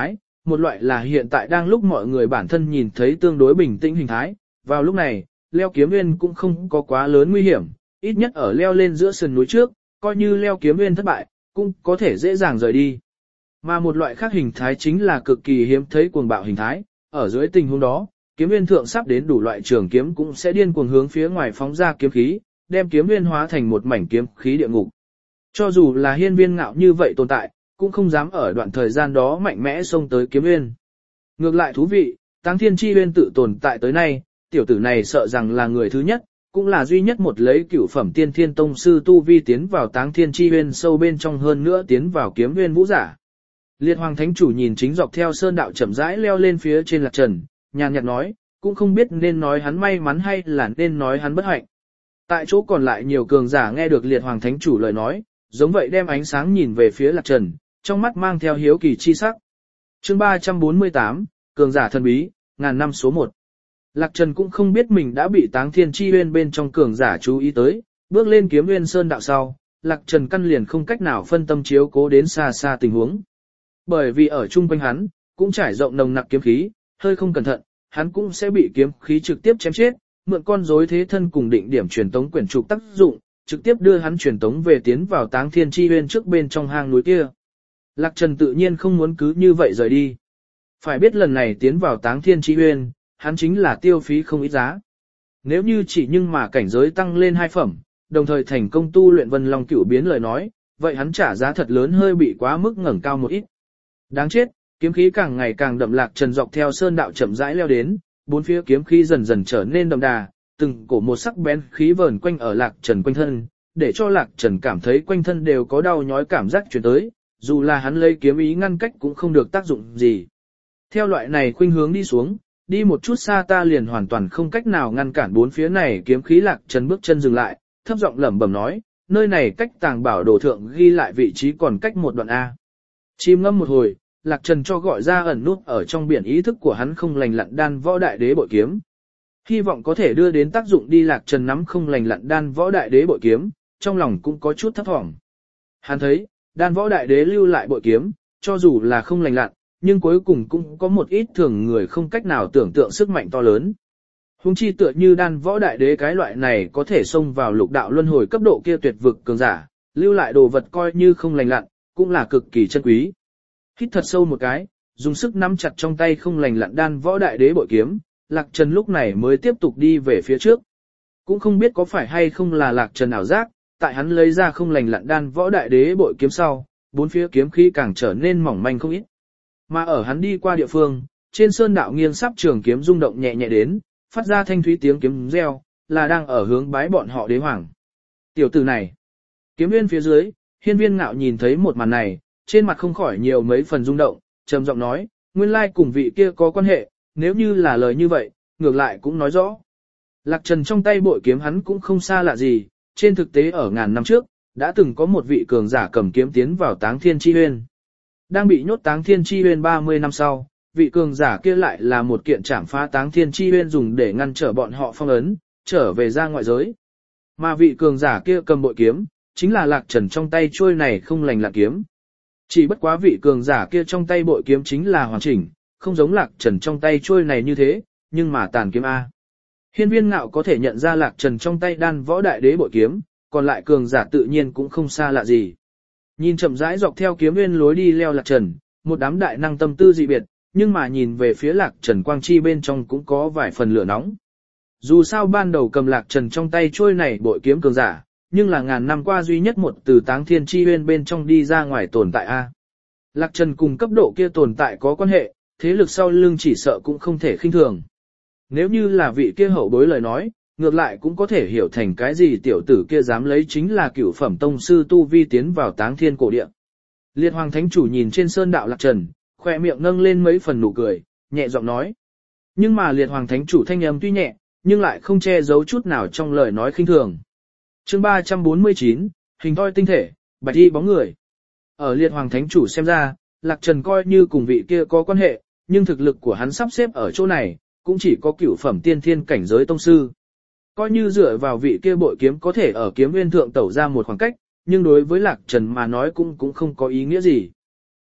một loại là hiện tại đang lúc mọi người bản thân nhìn thấy tương đối bình tĩnh hình thái, vào lúc này, leo kiếm nguyên cũng không có quá lớn nguy hiểm, ít nhất ở leo lên giữa sườn núi trước, coi như leo kiếm nguyên thất bại, cũng có thể dễ dàng rời đi. Mà một loại khác hình thái chính là cực kỳ hiếm thấy cuồng bạo hình thái, ở dưới tình huống đó, kiếm nguyên thượng sắp đến đủ loại trường kiếm cũng sẽ điên cuồng hướng phía ngoài phóng ra kiếm khí, đem kiếm nguyên hóa thành một mảnh kiếm khí địa ngục. Cho dù là hiên viên ngạo như vậy tồn tại, cũng không dám ở đoạn thời gian đó mạnh mẽ xông tới kiếm nguyên. Ngược lại thú vị, Táng Thiên Chi Uyên tự tồn tại tới nay, tiểu tử này sợ rằng là người thứ nhất, cũng là duy nhất một lấy cửu phẩm tiên thiên tông sư tu vi tiến vào Táng Thiên Chi Uyên sâu bên trong hơn nữa tiến vào kiếm nguyên vũ giả. Liệt Hoàng Thánh Chủ nhìn chính dọc theo sơn đạo chậm rãi leo lên phía trên Lạc Trần, nhàn nhạt nói, cũng không biết nên nói hắn may mắn hay là nên nói hắn bất hạnh. Tại chỗ còn lại nhiều cường giả nghe được Liệt Hoàng Thánh Chủ lời nói, giống vậy đem ánh sáng nhìn về phía Lạc Trần, trong mắt mang theo hiếu kỳ chi sắc. Chương 348, cường giả thần bí, ngàn năm số 1. Lạc Trần cũng không biết mình đã bị Táng Thiên Chi Uyên bên trong cường giả chú ý tới, bước lên kiếm nguyên sơn đạo sau, Lạc Trần căn liền không cách nào phân tâm chiếu cố đến xa xa tình huống. Bởi vì ở chung quanh hắn, cũng trải rộng nồng nặc kiếm khí, hơi không cẩn thận, hắn cũng sẽ bị kiếm khí trực tiếp chém chết, mượn con rối thế thân cùng định điểm truyền tống quyển trục tác dụng, trực tiếp đưa hắn truyền tống về tiến vào Táng Thiên Chi Uyên trước bên trong hang núi kia. Lạc Trần tự nhiên không muốn cứ như vậy rời đi. Phải biết lần này tiến vào Táng Thiên Chi Uyên, hắn chính là tiêu phí không ít giá. Nếu như chỉ nhưng mà cảnh giới tăng lên 2 phẩm, đồng thời thành công tu luyện Vân Long Cửu biến lời nói, vậy hắn trả giá thật lớn hơi bị quá mức ngẩng cao một ít. Đáng chết, kiếm khí càng ngày càng đậm. Lạc Trần dọc theo sơn đạo chậm rãi leo đến, bốn phía kiếm khí dần dần trở nên đậm đà, từng cổ một sắc bén khí vờn quanh ở Lạc Trần quanh thân, để cho Lạc Trần cảm thấy quanh thân đều có đau nhói cảm giác truyền tới, dù là hắn lấy kiếm ý ngăn cách cũng không được tác dụng gì. Theo loại này khuynh hướng đi xuống, đi một chút xa ta liền hoàn toàn không cách nào ngăn cản bốn phía này kiếm khí. Lạc Trần bước chân dừng lại, thấp giọng lẩm bẩm nói, nơi này cách tàng bảo đồ thượng ghi lại vị trí còn cách một đoạn A. Chìm ngâm một hồi, Lạc Trần cho gọi ra ẩn nút ở trong biển ý thức của hắn không lành lặn đan võ đại đế bội kiếm. Hy vọng có thể đưa đến tác dụng đi. Lạc Trần nắm không lành lặn đan võ đại đế bội kiếm, trong lòng cũng có chút thấp thỏm. Hắn thấy, đan võ đại đế lưu lại bội kiếm, cho dù là không lành lặn, nhưng cuối cùng cũng có một ít thường người không cách nào tưởng tượng sức mạnh to lớn. Huống chi tựa như đan võ đại đế cái loại này có thể xông vào lục đạo luân hồi cấp độ kia tuyệt vực cường giả, lưu lại đồ vật coi như không lành lặn, cũng là cực kỳ chân quý. Hít thật sâu một cái, dùng sức nắm chặt trong tay không lành lặn đan võ đại đế bội kiếm, Lạc Trần lúc này mới tiếp tục đi về phía trước. Cũng không biết có phải hay không là Lạc Trần ảo giác, tại hắn lấy ra không lành lặn đan võ đại đế bội kiếm sau, bốn phía kiếm khí càng trở nên mỏng manh không ít. Mà ở hắn đi qua địa phương, trên sơn đạo nghiêng sắp trường kiếm rung động nhẹ nhẹ đến, phát ra thanh thúy tiếng kiếm reo, là đang ở hướng bái bọn họ đế hoàng. Tiểu tử này, kiếm nguyên phía dưới, hiên viên ngạo nhìn thấy một màn này, trên mặt không khỏi nhiều mấy phần rung động, trầm giọng nói, nguyên lai cùng vị kia có quan hệ, nếu như là lời như vậy, ngược lại cũng nói rõ. Lạc Trần trong tay bội kiếm hắn cũng không xa lạ gì, trên thực tế ở ngàn năm trước, đã từng có một vị cường giả cầm kiếm tiến vào Táng Thiên Chi Uyên. Đang bị nhốt Táng Thiên Chi Uyên 30 năm sau, vị cường giả kia lại là một kiện trảm phá Táng Thiên Chi Uyên dùng để ngăn trở bọn họ phong ấn, trở về ra ngoại giới. Mà vị cường giả kia cầm bội kiếm, chính là Lạc Trần trong tay chuôi này không lành lặn kiếm. Chỉ bất quá vị cường giả kia trong tay bội kiếm chính là hoàn chỉnh, không giống Lạc Trần trong tay chuôi này như thế, nhưng mà tàn kiếm A. Hiên viên ngạo có thể nhận ra Lạc Trần trong tay đan võ đại đế bội kiếm, còn lại cường giả tự nhiên cũng không xa lạ gì. Nhìn chậm rãi dọc theo kiếm nguyên lối đi leo Lạc Trần, một đám đại năng tâm tư dị biệt, nhưng mà nhìn về phía Lạc Trần quang chi bên trong cũng có vài phần lửa nóng. Dù sao ban đầu cầm Lạc Trần trong tay chuôi này bội kiếm cường giả, nhưng là ngàn năm qua duy nhất một từ Táng Thiên Chi Uyên bên trong đi ra ngoài tồn tại A. Lạc Trần cùng cấp độ kia tồn tại có quan hệ, thế lực sau lưng chỉ sợ cũng không thể khinh thường. Nếu như là vị kia hậu bối lời nói, ngược lại cũng có thể hiểu thành cái gì tiểu tử kia dám lấy chính là cửu phẩm tông sư tu vi tiến vào Táng Thiên cổ địa. Liệt Hoàng Thánh Chủ nhìn trên sơn đạo Lạc Trần, khỏe miệng nâng lên mấy phần nụ cười, nhẹ giọng nói. Nhưng mà Liệt Hoàng Thánh Chủ thanh âm tuy nhẹ, nhưng lại không che giấu chút nào trong lời nói khinh thường. Chương 349, hình thoi tinh thể, bạch y bóng người. Ở Liệt Hoàng Thánh Chủ xem ra, Lạc Trần coi như cùng vị kia có quan hệ, nhưng thực lực của hắn sắp xếp ở chỗ này, cũng chỉ có cửu phẩm tiên thiên cảnh giới tông sư. Coi như dựa vào vị kia bội kiếm có thể ở kiếm nguyên thượng tẩu ra một khoảng cách, nhưng đối với Lạc Trần mà nói cũng không có ý nghĩa gì.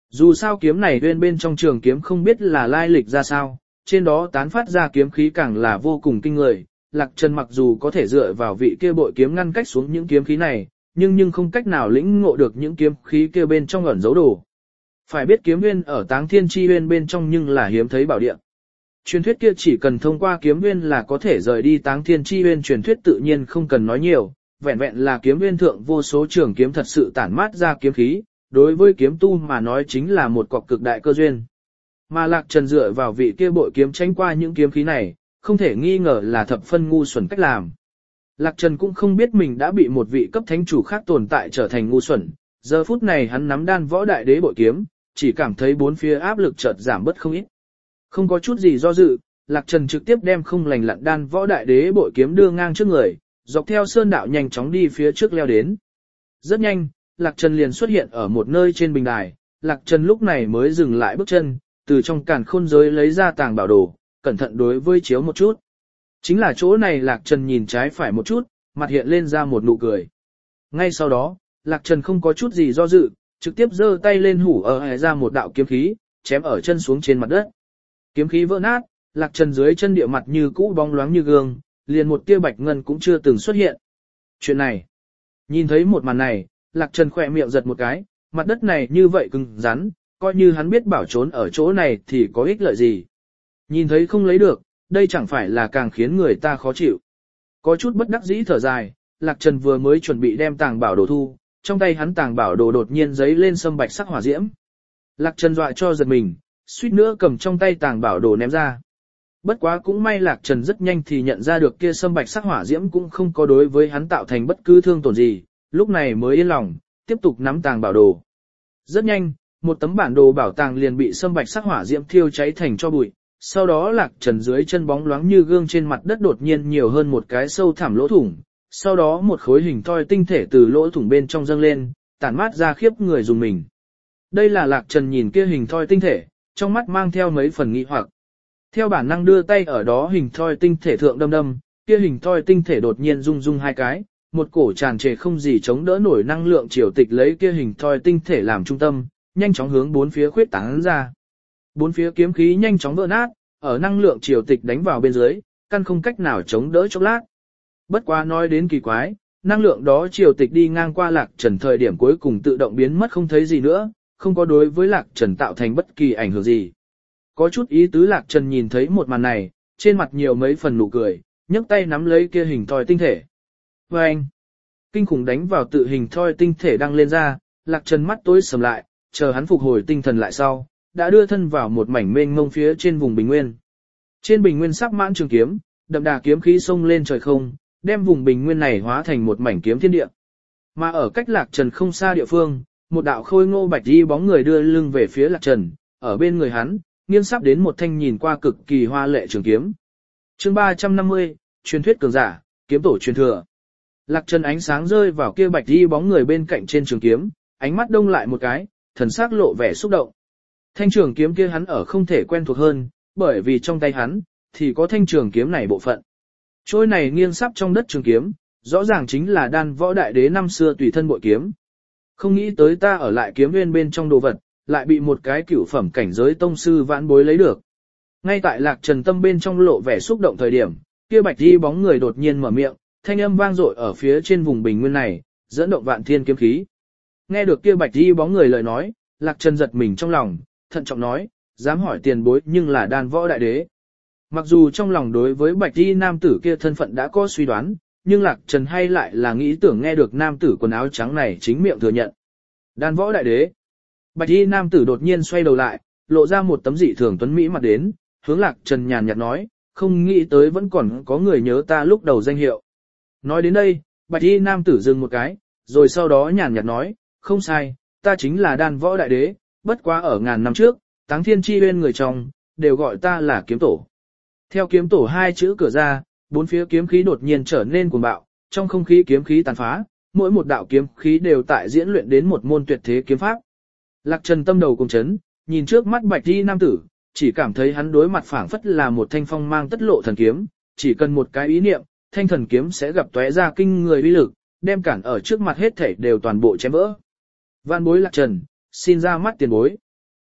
Dù sao kiếm này uyên bên trong trường kiếm không biết là lai lịch ra sao, trên đó tán phát ra kiếm khí càng là vô cùng kinh người. Lạc Trần mặc dù có thể dựa vào vị kia bội kiếm ngăn cách xuống những kiếm khí này, nhưng không cách nào lĩnh ngộ được những kiếm khí kia bên trong ẩn dấu đồ. Phải biết kiếm uyên ở Táng Thiên Chi Uyên bên trong nhưng là hiếm thấy bảo địa. Truyền thuyết kia chỉ cần thông qua kiếm uyên là có thể rời đi Táng Thiên Chi Uyên, truyền thuyết tự nhiên không cần nói nhiều, vẹn vẹn là kiếm uyên thượng vô số trường kiếm thật sự tản mát ra kiếm khí, đối với kiếm tu mà nói chính là một cọc cực đại cơ duyên. Mà Lạc Trần dựa vào vị kia bội kiếm tránh qua những kiếm khí này, không thể nghi ngờ là thập phân ngu xuẩn cách làm. Lạc Trần cũng không biết mình đã bị một vị cấp thánh chủ khác tồn tại trở thành ngu xuẩn, giờ phút này hắn nắm đan võ đại đế bội kiếm, chỉ cảm thấy bốn phía áp lực chợt giảm bớt không ít. Không có chút gì do dự, Lạc Trần trực tiếp đem không lành lặn đan võ đại đế bội kiếm đưa ngang trước người, dọc theo sơn đạo nhanh chóng đi phía trước leo đến. Rất nhanh, Lạc Trần liền xuất hiện ở một nơi trên bình đài, Lạc Trần lúc này mới dừng lại bước chân, từ trong càn khôn giới lấy ra tàng bảo đồ, cẩn thận đối với chiếu một chút. Chính là chỗ này Lạc Trần nhìn trái phải một chút, mặt hiện lên ra một nụ cười. Ngay sau đó, Lạc Trần không có chút gì do dự, trực tiếp giơ tay lên hủ ở ra một đạo kiếm khí, chém ở chân xuống trên mặt đất. Kiếm khí vỡ nát, Lạc Trần dưới chân địa mặt như cũ bóng loáng như gương, liền một tia bạch ngân cũng chưa từng xuất hiện. Chuyện này, nhìn thấy một màn này, Lạc Trần khỏe miệng giật một cái, mặt đất này như vậy cứng rắn, coi như hắn biết bảo trốn ở chỗ này thì có ích lợi gì. Nhìn thấy không lấy được, đây chẳng phải là càng khiến người ta khó chịu. Có chút bất đắc dĩ thở dài, Lạc Trần vừa mới chuẩn bị đem tàng bảo đồ thu, trong tay hắn tàng bảo đồ đột nhiên giấy lên sâm bạch sắc hỏa diễm. Lạc Trần dọa cho giật mình, suýt nữa cầm trong tay tàng bảo đồ ném ra. Bất quá cũng may Lạc Trần rất nhanh thì nhận ra được kia sâm bạch sắc hỏa diễm cũng không có đối với hắn tạo thành bất cứ thương tổn gì, lúc này mới yên lòng, tiếp tục nắm tàng bảo đồ. Rất nhanh, một tấm bản đồ bảo tàng liền bị sâm bạch sắc hỏa diễm thiêu cháy thành tro bụi. Sau đó Lạc Trần dưới chân bóng loáng như gương trên mặt đất đột nhiên nhiều hơn một cái sâu thẳm lỗ thủng, sau đó một khối hình thoi tinh thể từ lỗ thủng bên trong dâng lên, tản mát ra khiếp người dùng mình. Đây là Lạc Trần nhìn kia hình thoi tinh thể, trong mắt mang theo mấy phần nghi hoặc. Theo bản năng đưa tay ở đó hình thoi tinh thể thượng đâm đâm, kia hình thoi tinh thể đột nhiên rung rung hai cái, một cổ tràn trề không gì chống đỡ nổi năng lượng triều tịch lấy kia hình thoi tinh thể làm trung tâm, nhanh chóng hướng bốn phía khuyết tán ra. Bốn phía kiếm khí nhanh chóng vỡ nát, ở năng lượng triều tịch đánh vào bên dưới, căn không cách nào chống đỡ chốc lát. Bất quá nói đến kỳ quái, năng lượng đó triều tịch đi ngang qua Lạc Trần thời điểm cuối cùng tự động biến mất không thấy gì nữa, không có đối với Lạc Trần tạo thành bất kỳ ảnh hưởng gì. Có chút ý tứ Lạc Trần nhìn thấy một màn này, trên mặt nhiều mấy phần nụ cười, nhấc tay nắm lấy kia hình thoi tinh thể. Và anh, kinh khủng đánh vào tự hình thoi tinh thể đang lên ra, Lạc Trần mắt tối sầm lại, chờ hắn phục hồi tinh thần lại sau, đã đưa thân vào một mảnh mênh mông phía trên vùng bình nguyên. Trên bình nguyên sắc mãn trường kiếm, đậm đà kiếm khí xông lên trời không, đem vùng bình nguyên này hóa thành một mảnh kiếm thiên địa. Mà ở cách Lạc Trần không xa địa phương, một đạo khôi ngô bạch y bóng người đưa lưng về phía Lạc Trần, ở bên người hắn, nghiêng sắp đến một thanh nhìn qua cực kỳ hoa lệ trường kiếm. Chương 350, truyền thuyết cường giả, kiếm tổ truyền thừa. Lạc Trần ánh sáng rơi vào kia bạch y bóng người bên cạnh trên trường kiếm, ánh mắt đông lại một cái, thần sắc lộ vẻ xúc động. Thanh trường kiếm kia hắn ở không thể quen thuộc hơn, bởi vì trong tay hắn thì có thanh trường kiếm này bộ phận. Trôi này nghiêng sắp trong đất trường kiếm, rõ ràng chính là đan võ đại đế năm xưa tùy thân bội kiếm. Không nghĩ tới ta ở lại kiếm nguyên bên trong đồ vật, lại bị một cái cửu phẩm cảnh giới tông sư vãn bối lấy được. Ngay tại Lạc Trần tâm bên trong lộ vẻ xúc động thời điểm, kia bạch y bóng người đột nhiên mở miệng, thanh âm vang dội ở phía trên vùng bình nguyên này, dẫn động vạn thiên kiếm khí. Nghe được kia bạch y bóng người lời nói, Lạc Trần giật mình trong lòng, thận trọng nói, dám hỏi tiền bối nhưng là đan võ đại đế. Mặc dù trong lòng đối với bạch y nam tử kia thân phận đã có suy đoán, nhưng Lạc Trần hay lại là nghĩ tưởng nghe được nam tử quần áo trắng này chính miệng thừa nhận. Đan võ đại đế. Bạch y nam tử đột nhiên xoay đầu lại, lộ ra một tấm dị thường tuấn mỹ mặt đến, hướng Lạc Trần nhàn nhạt nói, không nghĩ tới vẫn còn có người nhớ ta lúc đầu danh hiệu. Nói đến đây, bạch y nam tử dừng một cái, rồi sau đó nhàn nhạt nói, không sai, ta chính là đan võ đại đế, bất quá ở ngàn năm trước, Táng Thiên Chi Uyên người trong, đều gọi ta là kiếm tổ. Theo kiếm tổ hai chữ cửa ra, bốn phía kiếm khí đột nhiên trở nên cuồng bạo, trong không khí kiếm khí tàn phá, mỗi một đạo kiếm khí đều tại diễn luyện đến một môn tuyệt thế kiếm pháp. Lạc Trần tâm đầu cùng chấn, nhìn trước mắt bạch y nam tử, chỉ cảm thấy hắn đối mặt phảng phất là một thanh phong mang tất lộ thần kiếm, chỉ cần một cái ý niệm, thanh thần kiếm sẽ gặp tóe ra kinh người uy lực, đem cản ở trước mặt hết thảy đều toàn bộ chém vỡ. Vạn bối Lạc Trần, xin ra mắt tiền bối.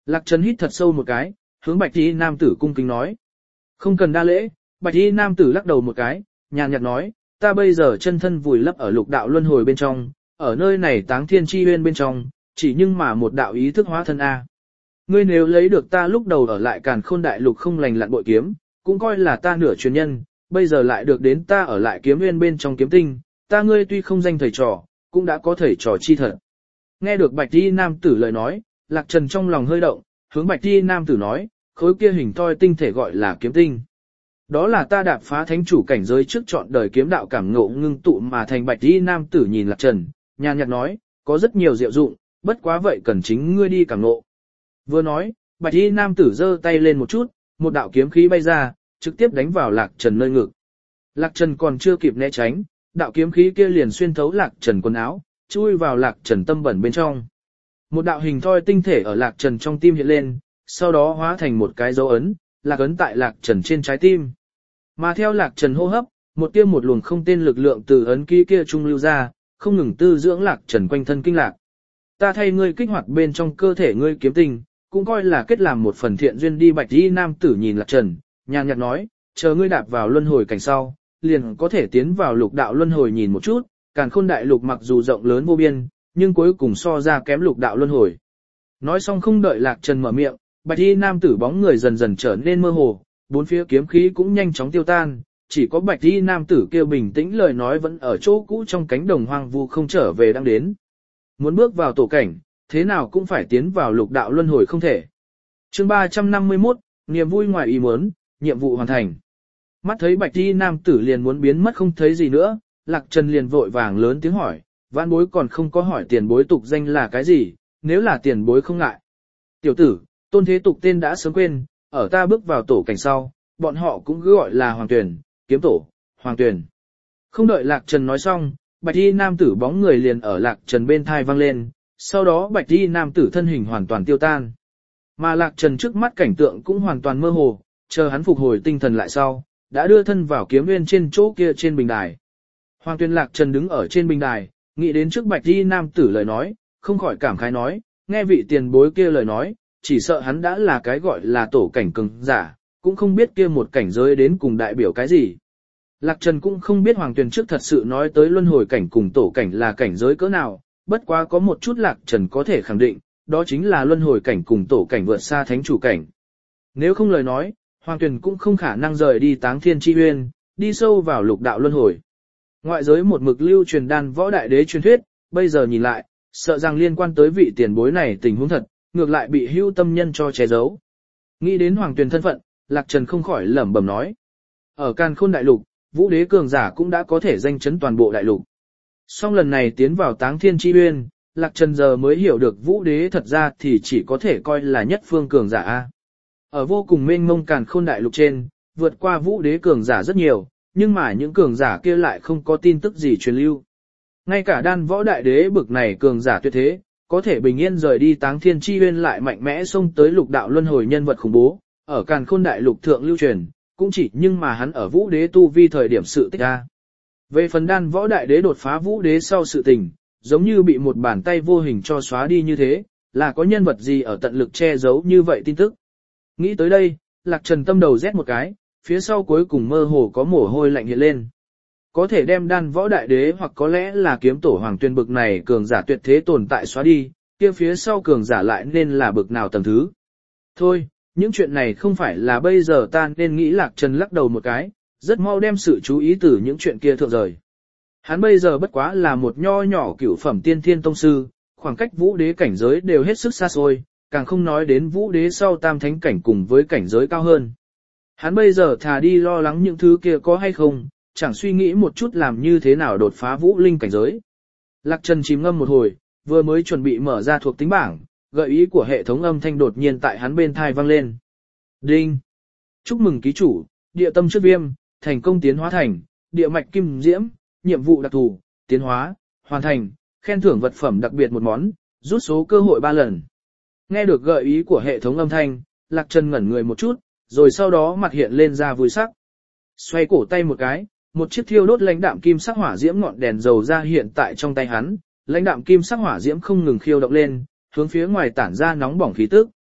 Lạc Trần hít thật sâu một cái, hướng bạch y nam tử cung kính nói. Không cần đa lễ, bạch y nam tử lắc đầu một cái, nhàn nhạt nói, ta bây giờ chân thân vùi lấp ở lục đạo luân hồi bên trong, ở nơi này táng thiên chi uyên bên trong, chỉ nhưng mà một đạo ý thức hóa thân A. Ngươi nếu lấy được ta lúc đầu ở lại càn khôn đại lục không lành lặn bội kiếm, cũng coi là ta nửa truyền nhân, bây giờ lại được đến ta ở lại kiếm nguyên bên trong kiếm tinh, ta ngươi tuy không danh thầy trò, cũng đã có thầy trò chi thật. Nghe được bạch y nam tử lời nói, Lạc Trần trong lòng hơi động, hướng bạch y nam tử nói, khối kia hình thoi tinh thể gọi là kiếm tinh. Đó là ta đạp phá thánh chủ cảnh giới trước chọn đời kiếm đạo cảm ngộ ngưng tụ mà thành bạch y nam tử nhìn Lạc Trần, nhàn nhạt nói, có rất nhiều diệu dụng, bất quá vậy cần chính ngươi đi cảm ngộ. Vừa nói, bạch y nam tử giơ tay lên một chút, một đạo kiếm khí bay ra, trực tiếp đánh vào Lạc Trần nơi ngực. Lạc Trần còn chưa kịp né tránh, đạo kiếm khí kia liền xuyên thấu Lạc Trần quần áo, chui vào Lạc Trần tâm bẩn bên trong. Một đạo hình thoi tinh thể ở Lạc Trần trong tim hiện lên, sau đó hóa thành một cái dấu ấn, lạc ấn tại Lạc Trần trên trái tim. Mà theo Lạc Trần hô hấp, một luồng không tên lực lượng từ ấn ký kia trung lưu ra, không ngừng tư dưỡng Lạc Trần quanh thân kinh lạc. Ta thay ngươi kích hoạt bên trong cơ thể ngươi kiếm tinh, cũng coi là kết làm một phần thiện duyên đi. Bạch y nam tử nhìn Lạc Trần, nhàn nhạt nói, chờ ngươi đạp vào luân hồi cảnh sau, liền có thể tiến vào lục đạo luân hồi nhìn một chút, càn khôn đại lục mặc dù rộng lớn vô biên, nhưng cuối cùng so ra kém lục đạo luân hồi. Nói xong không đợi Lạc Trần mở miệng, bạch y nam tử bóng người dần dần trở nên mơ hồ, bốn phía kiếm khí cũng nhanh chóng tiêu tan, chỉ có bạch y nam tử kêu bình tĩnh lời nói vẫn ở chỗ cũ trong cánh đồng hoang vu không trở về đang đến. Muốn bước vào tổ cảnh, thế nào cũng phải tiến vào lục đạo luân hồi không thể. Chương 351, niềm vui ngoài ý muốn, nhiệm vụ hoàn thành. Mắt thấy bạch y nam tử liền muốn biến mất không thấy gì nữa, Lạc Trần liền vội vàng lớn tiếng hỏi, vãn bối còn không có hỏi tiền bối tục danh là cái gì, nếu là tiền bối không ngại. Tiểu tử, tôn thế tục tên đã sớm quên, ở ta bước vào tổ cảnh sau, bọn họ cũng cứ gọi là Hoàng Tuyền, kiếm tổ, Hoàng Tuyền. Không đợi Lạc Trần nói xong, bạch y nam tử bóng người liền ở Lạc Trần bên thai vang lên, sau đó bạch y nam tử thân hình hoàn toàn tiêu tan. Mà Lạc Trần trước mắt cảnh tượng cũng hoàn toàn mơ hồ, chờ hắn phục hồi tinh thần lại sau, đã đưa thân vào kiếm nguyên trên chỗ kia trên bình đài. Hoàng Tuyền Lạc Trần đứng ở trên bình đài, nghĩ đến trước bạch y nam tử lời nói, không khỏi cảm khái nói, nghe vị tiền bối kia lời nói, chỉ sợ hắn đã là cái gọi là tổ cảnh cường giả, cũng không biết kia một cảnh giới đến cùng đại biểu cái gì. Lạc Trần cũng không biết Hoàng Tuyền trước thật sự nói tới luân hồi cảnh cùng tổ cảnh là cảnh giới cỡ nào, bất quá có một chút Lạc Trần có thể khẳng định, đó chính là luân hồi cảnh cùng tổ cảnh vượt xa thánh chủ cảnh. Nếu không lời nói, Hoàng Tuyền cũng không khả năng rời đi Táng Thiên Chi Uyên, đi sâu vào lục đạo luân hồi. Ngoại giới một mực lưu truyền đan võ đại đế truyền thuyết, bây giờ nhìn lại, sợ rằng liên quan tới vị tiền bối này tình huống thật, ngược lại bị hưu tâm nhân cho che giấu. Nghĩ đến Hoàng Tuyền thân phận, Lạc Trần không khỏi lẩm bẩm nói. Ở Càn Khôn đại lục, Vũ đế cường giả cũng đã có thể danh chấn toàn bộ đại lục. Song lần này tiến vào Táng Thiên Chi Uyên, Lạc Trần giờ mới hiểu được Vũ đế thật ra thì chỉ có thể coi là nhất phương cường giả A. Ở vô cùng mênh mông Càn Khôn đại lục trên, vượt qua Vũ đế cường giả rất nhiều, nhưng mà những cường giả kia lại không có tin tức gì truyền lưu. Ngay cả đan võ đại đế bực này cường giả tuyệt thế, có thể bình yên rời đi Táng Thiên Chi Uyên lại mạnh mẽ xông tới lục đạo luân hồi nhân vật khủng bố, ở Càn Khôn đại lục thượng lưu truyền, cũng chỉ nhưng mà hắn ở Vũ đế tu vi thời điểm sự tích ra. Về phần đan võ đại đế đột phá Vũ đế sau sự tình, giống như bị một bàn tay vô hình cho xóa đi như thế, là có nhân vật gì ở tận lực che giấu như vậy tin tức. Nghĩ tới đây, Lạc Trần tâm đầu rét một cái, phía sau cuối cùng mơ hồ có mồ hôi lạnh hiện lên. Có thể đem đan võ đại đế hoặc có lẽ là kiếm tổ Hoàng Tuyền bực này cường giả tuyệt thế tồn tại xóa đi, kia phía sau cường giả lại nên là bực nào tầng thứ. Thôi, những chuyện này không phải là bây giờ ta nên nghĩ. Lạc Trần lắc đầu một cái, rất mau đem sự chú ý từ những chuyện kia thượng rời. Hắn bây giờ bất quá là một nho nhỏ cửu phẩm tiên thiên tông sư, khoảng cách Vũ đế cảnh giới đều hết sức xa xôi, càng không nói đến Vũ đế sau tam thánh cảnh cùng với cảnh giới cao hơn. Hắn bây giờ thà đi lo lắng những thứ kia có hay không, chẳng suy nghĩ một chút làm như thế nào đột phá Vũ linh cảnh giới. Lạc Trần chìm ngâm một hồi, vừa mới chuẩn bị mở ra thuộc tính bảng, gợi ý của hệ thống âm thanh đột nhiên tại hắn bên thai vang lên. Đinh! Chúc mừng ký chủ, địa tâm trước viêm, thành công tiến hóa thành, địa mạch kim diễm, nhiệm vụ đặc thù, tiến hóa, hoàn thành, khen thưởng vật phẩm đặc biệt một món, rút số cơ hội 3 lần. Nghe được gợi ý của hệ thống âm thanh, Lạc Trần ngẩn người một chút, rồi sau đó mặt hiện lên ra vui sắc. Xoay cổ tay một cái, một chiếc thiêu đốt lãnh đạm kim sắc hỏa diễm ngọn đèn dầu ra hiện tại trong tay hắn, lãnh đạm kim sắc hỏa diễm không ngừng khiêu động lên, hướng phía ngoài tản ra nóng bỏng khí tức.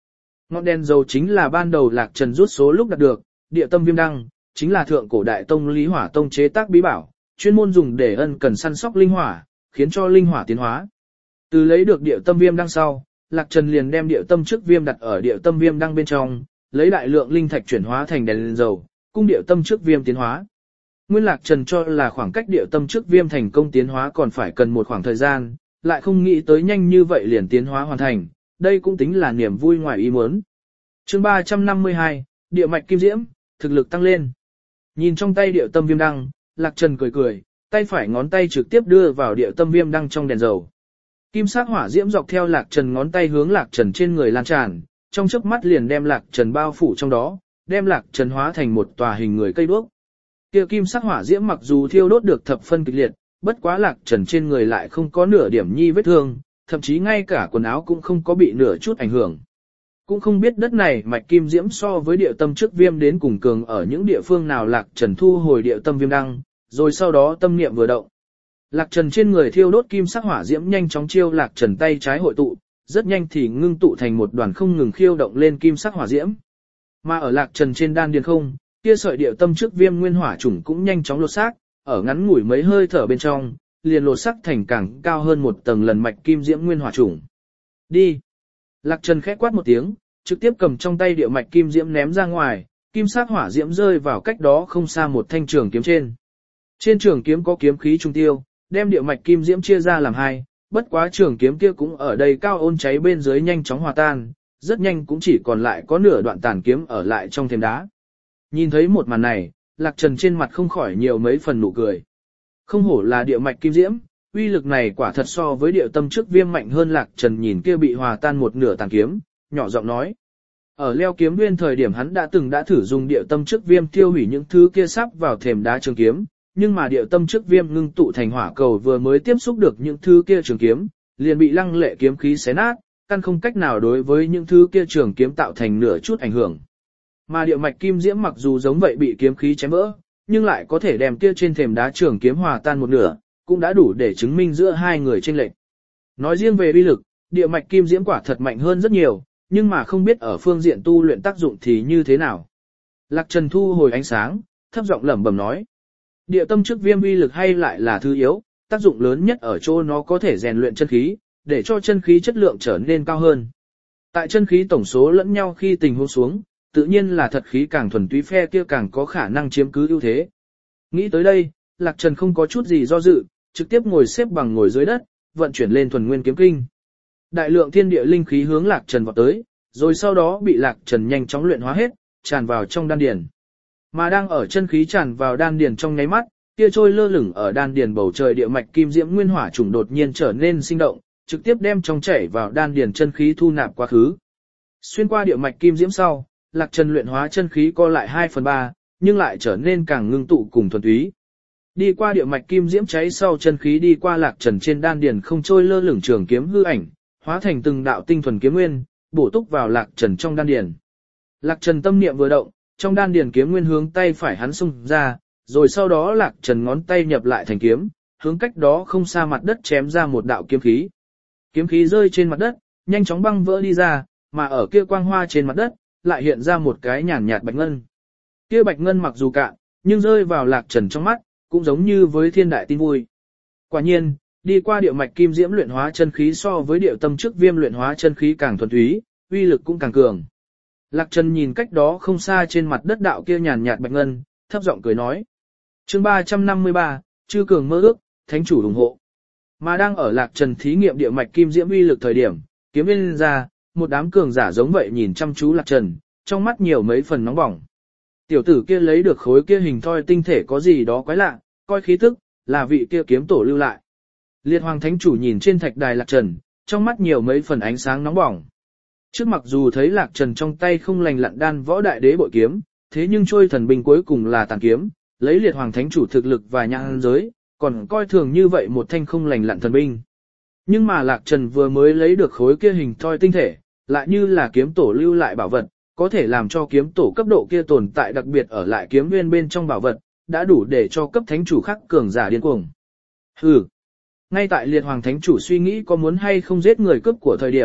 Ngọn đèn dầu chính là ban đầu Lạc Trần rút số lúc đạt được, địa tâm viêm đăng, chính là thượng cổ đại tông Lý Hỏa Tông chế tác bí bảo, chuyên môn dùng để ân cần săn sóc linh hỏa, khiến cho linh hỏa tiến hóa. Từ lấy được địa tâm viêm đăng sau, Lạc Trần liền đem địa tâm trước viêm đặt ở địa tâm viêm đăng bên trong, lấy đại lượng linh thạch chuyển hóa thành đèn dầu, cung địa tâm trước viêm tiến hóa. Nguyên Lạc Trần cho là khoảng cách địa tâm trước viêm thành công tiến hóa còn phải cần một khoảng thời gian, lại không nghĩ tới nhanh như vậy liền tiến hóa hoàn thành, đây cũng tính là niềm vui ngoài ý muốn. Chương 352, địa mạch kim diễm, thực lực tăng lên. Nhìn trong tay địa tâm viêm đăng, Lạc Trần cười cười, tay phải ngón tay trực tiếp đưa vào địa tâm viêm đăng trong đèn dầu. Kim sắc hỏa diễm dọc theo Lạc Trần ngón tay hướng Lạc Trần trên người lan tràn, trong chớp mắt liền đem Lạc Trần bao phủ trong đó, đem Lạc Trần hóa thành một tòa hình người cây đuốc. Kia kim sắc hỏa diễm mặc dù thiêu đốt được thập phân kịch liệt, bất quá Lạc Trần trên người lại không có nửa điểm nhi vết thương, thậm chí ngay cả quần áo cũng không có bị nửa chút ảnh hưởng. Cũng không biết đất này mạch kim diễm so với địa tâm trước viêm đến cùng cường ở những địa phương nào. Lạc Trần thu hồi địa tâm viêm đăng, rồi sau đó tâm niệm vừa động. Lạc Trần trên người thiêu đốt kim sắc hỏa diễm nhanh chóng chiêu Lạc Trần tay trái hội tụ, rất nhanh thì ngưng tụ thành một đoàn không ngừng khiêu động lên kim sắc hỏa diễm. Mà ở Lạc Trần trên đan điền không, kia sợi địa tâm trước viêm nguyên hỏa chủng cũng nhanh chóng lột xác, ở ngắn ngủi mấy hơi thở bên trong, liền lột xác thành càng cao hơn một tầng lần mạch kim diễm nguyên hỏa chủng. Đi. Lạc Trần khẽ quát một tiếng, trực tiếp cầm trong tay địa mạch kim diễm ném ra ngoài, kim sắc hỏa diễm rơi vào cách đó không xa một thanh trường kiếm trên. Trên trường kiếm có kiếm khí trung tiêu, đem địa mạch kim diễm chia ra làm hai, bất quá trường kiếm kia cũng ở đây cao ôn cháy bên dưới nhanh chóng hòa tan, rất nhanh cũng chỉ còn lại có nửa đoạn tàn kiếm ở lại trong thềm đá. Nhìn thấy một màn này, Lạc Trần trên mặt không khỏi nhiều mấy phần nụ cười. Không hổ là địa mạch kim diễm, uy lực này quả thật so với địa tâm trước viêm mạnh hơn. Lạc Trần nhìn kia bị hòa tan một nửa tàn kiếm, nhỏ giọng nói. Ở leo kiếm nguyên thời điểm hắn đã thử dùng địa tâm trước viêm tiêu hủy những thứ kia sắp vào thềm đá trường kiếm, nhưng mà địa tâm trước viêm ngưng tụ thành hỏa cầu vừa mới tiếp xúc được những thứ kia trường kiếm, liền bị lăng lệ kiếm khí xé nát, căn không cách nào đối với những thứ kia trường kiếm tạo thành nửa chút ảnh hưởng. Mà địa mạch kim diễm mặc dù giống vậy bị kiếm khí chém vỡ, nhưng lại có thể đem kia trên thềm đá trường kiếm hòa tan một nửa, cũng đã đủ để chứng minh giữa hai người chênh lệch. Nói riêng về uy lực, địa mạch kim diễm quả thật mạnh hơn rất nhiều, nhưng mà không biết ở phương diện tu luyện tác dụng thì như thế nào. Lạc Trần thu hồi ánh sáng, thấp giọng lẩm bẩm nói. Địa tâm trước viêm uy lực hay lại là thứ yếu, tác dụng lớn nhất ở chỗ nó có thể rèn luyện chân khí, để cho chân khí chất lượng trở nên cao hơn. Tại chân khí tổng số lẫn nhau khi tình huống xuống, tự nhiên là thật khí càng thuần túy phe kia càng có khả năng chiếm cứ ưu thế. Nghĩ tới đây, Lạc Trần không có chút gì do dự, trực tiếp ngồi xếp bằng ngồi dưới đất, vận chuyển lên thuần nguyên kiếm kinh. Đại lượng thiên địa linh khí hướng Lạc Trần vọt tới, rồi sau đó bị Lạc Trần nhanh chóng luyện hóa hết, tràn vào trong đan điền. Mà đang ở chân khí tràn vào đan điền trong nháy mắt, kia trôi lơ lửng ở đan điền bầu trời địa mạch kim diễm nguyên hỏa trùng đột nhiên trở nên sinh động, trực tiếp đem trong chảy vào đan điền chân khí thu nạp quá khứ. Xuyên qua địa mạch kim diễm sau, Lạc Trần luyện hóa chân khí co lại 2/3, nhưng lại trở nên càng ngưng tụ cùng thuần túy. Đi qua địa mạch kim diễm cháy sau chân khí đi qua Lạc Trần trên đan điền không trôi lơ lửng trường kiếm hư ảnh, hóa thành từng đạo tinh thuần kiếm nguyên, bổ túc vào Lạc Trần trong đan điền. Lạc Trần tâm niệm vừa động, trong đan điền kiếm nguyên hướng tay phải hắn xung ra, rồi sau đó Lạc Trần ngón tay nhập lại thành kiếm, hướng cách đó không xa mặt đất chém ra một đạo kiếm khí. Kiếm khí rơi trên mặt đất, nhanh chóng băng vỡ đi ra, mà ở kia quang hoa trên mặt đất, lại hiện ra một cái nhàn nhạt bạch ngân. Kia bạch ngân mặc dù cạn, nhưng rơi vào Lạc Trần trong mắt, cũng giống như với thiên đại tin vui. Quả nhiên, đi qua địa mạch kim diễm luyện hóa chân khí so với địa tâm trước viêm luyện hóa chân khí càng thuần túy, uy lực cũng càng cường. Lạc Trần nhìn cách đó không xa trên mặt đất đạo kia nhàn nhạt bạch ngân, thấp giọng cười nói. Chương 353, chư cường mơ ước, thánh chủ ủng hộ. Mà đang ở Lạc Trần thí nghiệm địa mạch kim diễm uy lực thời điểm, kiếm viên ra, một đám cường giả giống vậy nhìn chăm chú Lạc Trần, trong mắt nhiều mấy phần nóng bỏng. Tiểu tử kia lấy được khối kia hình thoi tinh thể có gì đó quái lạ, coi khí tức, là vị kia kiếm tổ lưu lại. Liệt Hoàng Thánh Chủ nhìn trên thạch đài Lạc Trần, trong mắt nhiều mấy phần ánh sáng nóng bỏng. Trước mặc dù thấy Lạc Trần trong tay không lành lặn đan võ đại đế bội kiếm, thế nhưng trôi thần binh cuối cùng là tàn kiếm, lấy Liệt Hoàng Thánh Chủ thực lực và nhãn giới, còn coi thường như vậy một thanh không lành lặn thần binh. Nhưng mà Lạc Trần vừa mới lấy được khối kia hình thoi tinh thể, lại như là kiếm tổ lưu lại bảo vật, có thể làm cho kiếm tổ cấp độ kia tồn tại đặc biệt ở lại kiếm nguyên bên trong bảo vật, đã đủ để cho cấp thánh chủ khác cường giả điên cuồng. Hừ. Ngay tại Liệt Hoàng Thánh Chủ suy nghĩ có muốn hay không giết người cướp của thời điểm,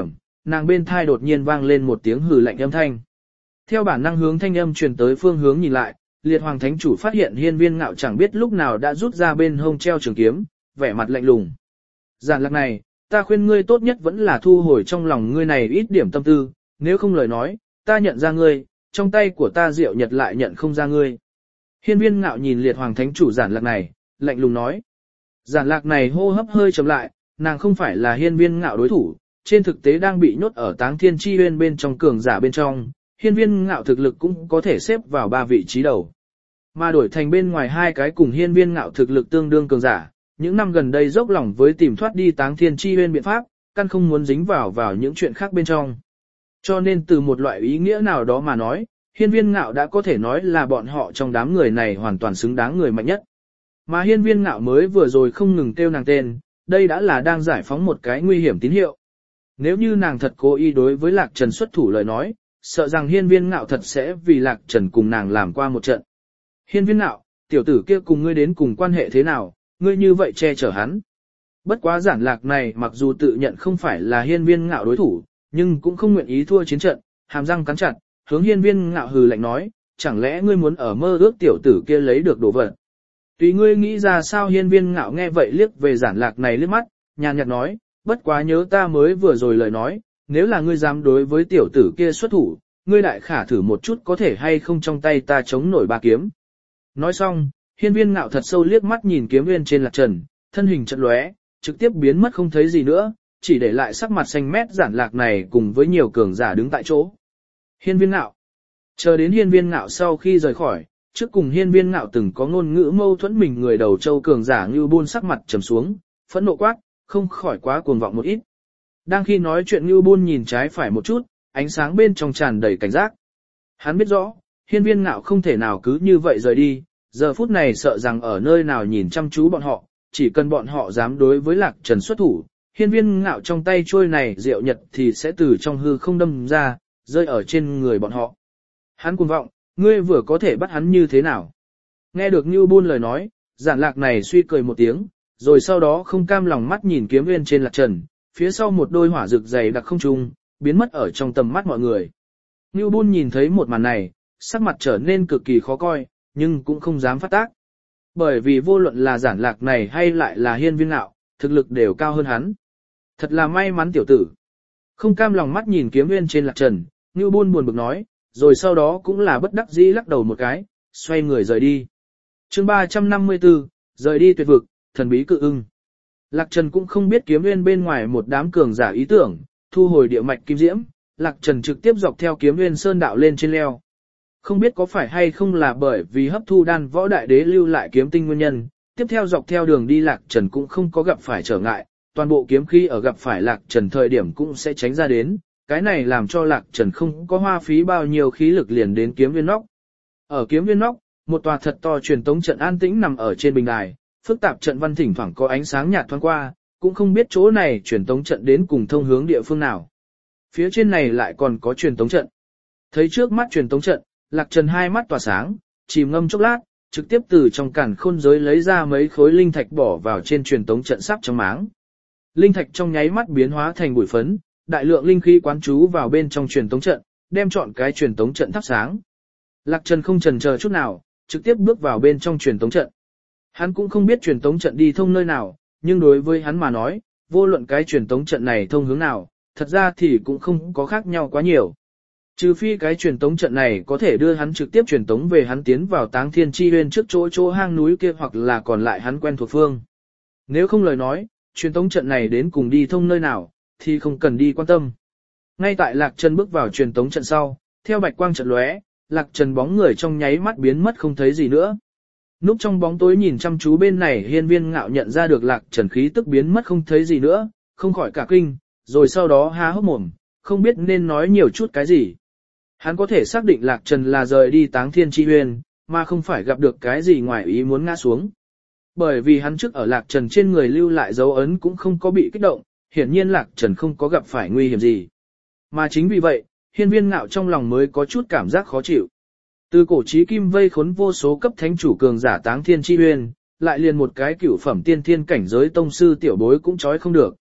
nàng bên thai đột nhiên vang lên một tiếng hừ lạnh âm thanh. Theo bản năng hướng thanh âm truyền tới phương hướng nhìn lại, Liệt Hoàng Thánh Chủ phát hiện Hiên Viên Ngạo chẳng biết lúc nào đã rút ra bên hông treo trường kiếm, vẻ mặt lạnh lùng. Giản Lạc này, ta khuyên ngươi tốt nhất vẫn là thu hồi trong lòng ngươi này ít điểm tâm tư, nếu không lời nói, ta nhận ra ngươi, trong tay của ta Diệu Nhật lại nhận không ra ngươi. Hiên Viên Ngạo nhìn Liệt Hoàng Thánh Chủ Giản Lạc này, lạnh lùng nói. Giản Lạc này hô hấp hơi chậm lại, nàng không phải là Hiên Viên Ngạo đối thủ, trên thực tế đang bị nhốt ở Táng Thiên Chi Uyên bên trong cường giả bên trong, Hiên Viên Ngạo thực lực cũng có thể xếp vào 3 vị trí đầu. Mà đổi thành bên ngoài hai cái cùng Hiên Viên Ngạo thực lực tương đương cường giả, những năm gần đây dốc lòng với tìm thoát đi Táng Thiên Chi Uyên biện pháp, căn không muốn dính vào những chuyện khác bên trong. Cho nên từ một loại ý nghĩa nào đó mà nói, Hiên Viên Ngạo đã có thể nói là bọn họ trong đám người này hoàn toàn xứng đáng người mạnh nhất. Mà Hiên Viên Ngạo mới vừa rồi không ngừng kêu nàng tên, đây đã là đang giải phóng một cái nguy hiểm tín hiệu. Nếu như nàng thật cố ý đối với Lạc Trần xuất thủ lời nói, sợ rằng Hiên Viên Ngạo thật sẽ vì Lạc Trần cùng nàng làm qua một trận. Hiên Viên Ngạo, tiểu tử kia cùng ngươi đến cùng quan hệ thế nào, ngươi như vậy che chở hắn. Bất quá Giản Lạc này mặc dù tự nhận không phải là Hiên Viên Ngạo đối thủ, nhưng cũng không nguyện ý thua chiến trận, hàm răng cắn chặt, hướng Hiên Viên Ngạo hừ lạnh nói, chẳng lẽ ngươi muốn ở mơ ước tiểu tử kia lấy được đồ vật. Tùy ngươi nghĩ ra sao. Hiên Viên Ngạo nghe vậy liếc về Giản Lạc này liếc mắt, nhàn nhạt nói, bất quá nhớ ta mới vừa rồi lời nói, nếu là ngươi dám đối với tiểu tử kia xuất thủ, ngươi đại khả thử một chút có thể hay không trong tay ta chống nổi 3 kiếm. Nói xong, Hiên Viên Ngạo thật sâu liếc mắt nhìn kiếm nguyên trên Lạc Trần, thân hình chợt lóe, trực tiếp biến mất không thấy gì nữa, chỉ để lại sắc mặt xanh mét Giản Lạc này cùng với nhiều cường giả đứng tại chỗ. Hiên Viên Ngạo. Chờ đến Hiên Viên Ngạo sau khi rời khỏi, trước cùng Hiên Viên Ngạo từng có ngôn ngữ mâu thuẫn mình người đầu châu cường giả Ngưu Bôn sắc mặt trầm xuống, phẫn nộ quát, không khỏi quá cuồng vọng một ít. Đang khi nói chuyện Ngưu Bôn nhìn trái phải một chút, ánh sáng bên trong tràn đầy cảnh giác. Hắn biết rõ, Hiên Viên Ngạo không thể nào cứ như vậy rời đi, giờ phút này sợ rằng ở nơi nào nhìn chăm chú bọn họ, chỉ cần bọn họ dám đối với Lạc Trần xuất thủ, Hiên Viên Ngạo trong tay trôi này Diệu Nhật thì sẽ từ trong hư không đâm ra, rơi ở trên người bọn họ. Hắn cuồng vọng, ngươi vừa có thể bắt hắn như thế nào? Nghe được Ngưu Bôn lời nói, Giản Lạc này suy cười một tiếng, rồi sau đó không cam lòng mắt nhìn kiếm nguyên trên Lạc Trần, phía sau một đôi hỏa rực dày đặc không trung, biến mất ở trong tầm mắt mọi người. Ngưu Bôn nhìn thấy một màn này, sắc mặt trở nên cực kỳ khó coi, nhưng cũng không dám phát tác. Bởi vì vô luận là Giản Lạc này hay lại là Hiên Viên Ngạo, thực lực đều cao hơn hắn. Thật là may mắn tiểu tử. Không cam lòng mắt nhìn kiếm nguyên trên Lạc Trần, Ngưu Bôn buồn bực nói, rồi sau đó cũng là bất đắc dĩ lắc đầu một cái, xoay người rời đi. Chương 354, rời đi tuyệt vực, thần bí cự ưng. Lạc Trần cũng không biết kiếm nguyên bên ngoài một đám cường giả ý tưởng, thu hồi địa mạch kim diễm, Lạc Trần trực tiếp dọc theo kiếm nguyên sơn đạo lên trên leo. Không biết có phải hay không là bởi vì hấp thu đan võ đại đế lưu lại kiếm tinh nguyên nhân, tiếp theo dọc theo đường đi Lạc Trần cũng không có gặp phải trở ngại, toàn bộ kiếm khí ở gặp phải Lạc Trần thời điểm cũng sẽ tránh ra đến, cái này làm cho Lạc Trần không có hoa phí bao nhiêu khí lực liền đến kiếm viên nóc. Ở kiếm viên nóc, một tòa thật to truyền tống trận an tĩnh nằm ở trên bình đài, phức tạp trận văn thỉnh thoảng có ánh sáng nhạt thoáng qua, cũng không biết chỗ này truyền tống trận đến cùng thông hướng địa phương nào. Phía trên này lại còn có truyền tống trận. Thấy trước mắt truyền tống trận, Lạc Trần hai mắt tỏa sáng, chìm ngâm chốc lát, trực tiếp từ trong càn khôn giới lấy ra mấy khối linh thạch bỏ vào trên truyền tống trận sắp trong máng. Linh thạch trong nháy mắt biến hóa thành bụi phấn, đại lượng linh khí quán trú vào bên trong truyền tống trận, đem chọn cái truyền tống trận thắp sáng. Lạc Trần không chần chờ chút nào, trực tiếp bước vào bên trong truyền tống trận. Hắn cũng không biết truyền tống trận đi thông nơi nào, nhưng đối với hắn mà nói, vô luận cái truyền tống trận này thông hướng nào, thật ra thì cũng không có khác nhau quá nhiều. Trừ phi cái truyền tống trận này có thể đưa hắn trực tiếp truyền tống về hắn tiến vào Táng Thiên Chi Uyên trước chỗ hang núi kia hoặc là còn lại hắn quen thuộc phương. Nếu không lời nói, truyền tống trận này đến cùng đi thông nơi nào, thì không cần đi quan tâm. Ngay tại Lạc Trần bước vào truyền tống trận sau, theo bạch quang trận lóe, Lạc Trần bóng người trong nháy mắt biến mất không thấy gì nữa. Núp trong bóng tối nhìn chăm chú bên này Hiên Viên Ngạo nhận ra được Lạc Trần khí tức biến mất không thấy gì nữa, không khỏi cả kinh, rồi sau đó há hốc mồm, không biết nên nói nhiều chút cái gì. Hắn có thể xác định Lạc Trần là rời đi Táng Thiên Chi Uyên, mà không phải gặp được cái gì ngoài ý muốn ngã xuống. Bởi vì hắn trước ở Lạc Trần trên người lưu lại dấu ấn cũng không có bị kích động, hiển nhiên Lạc Trần không có gặp phải nguy hiểm gì. Mà chính vì vậy, Hiên Viên Ngạo trong lòng mới có chút cảm giác khó chịu. Từ cổ chí kim vây khốn vô số cấp thánh chủ cường giả Táng Thiên Chi Uyên, lại liền một cái cửu phẩm tiên thiên cảnh giới tông sư tiểu bối cũng trói không được.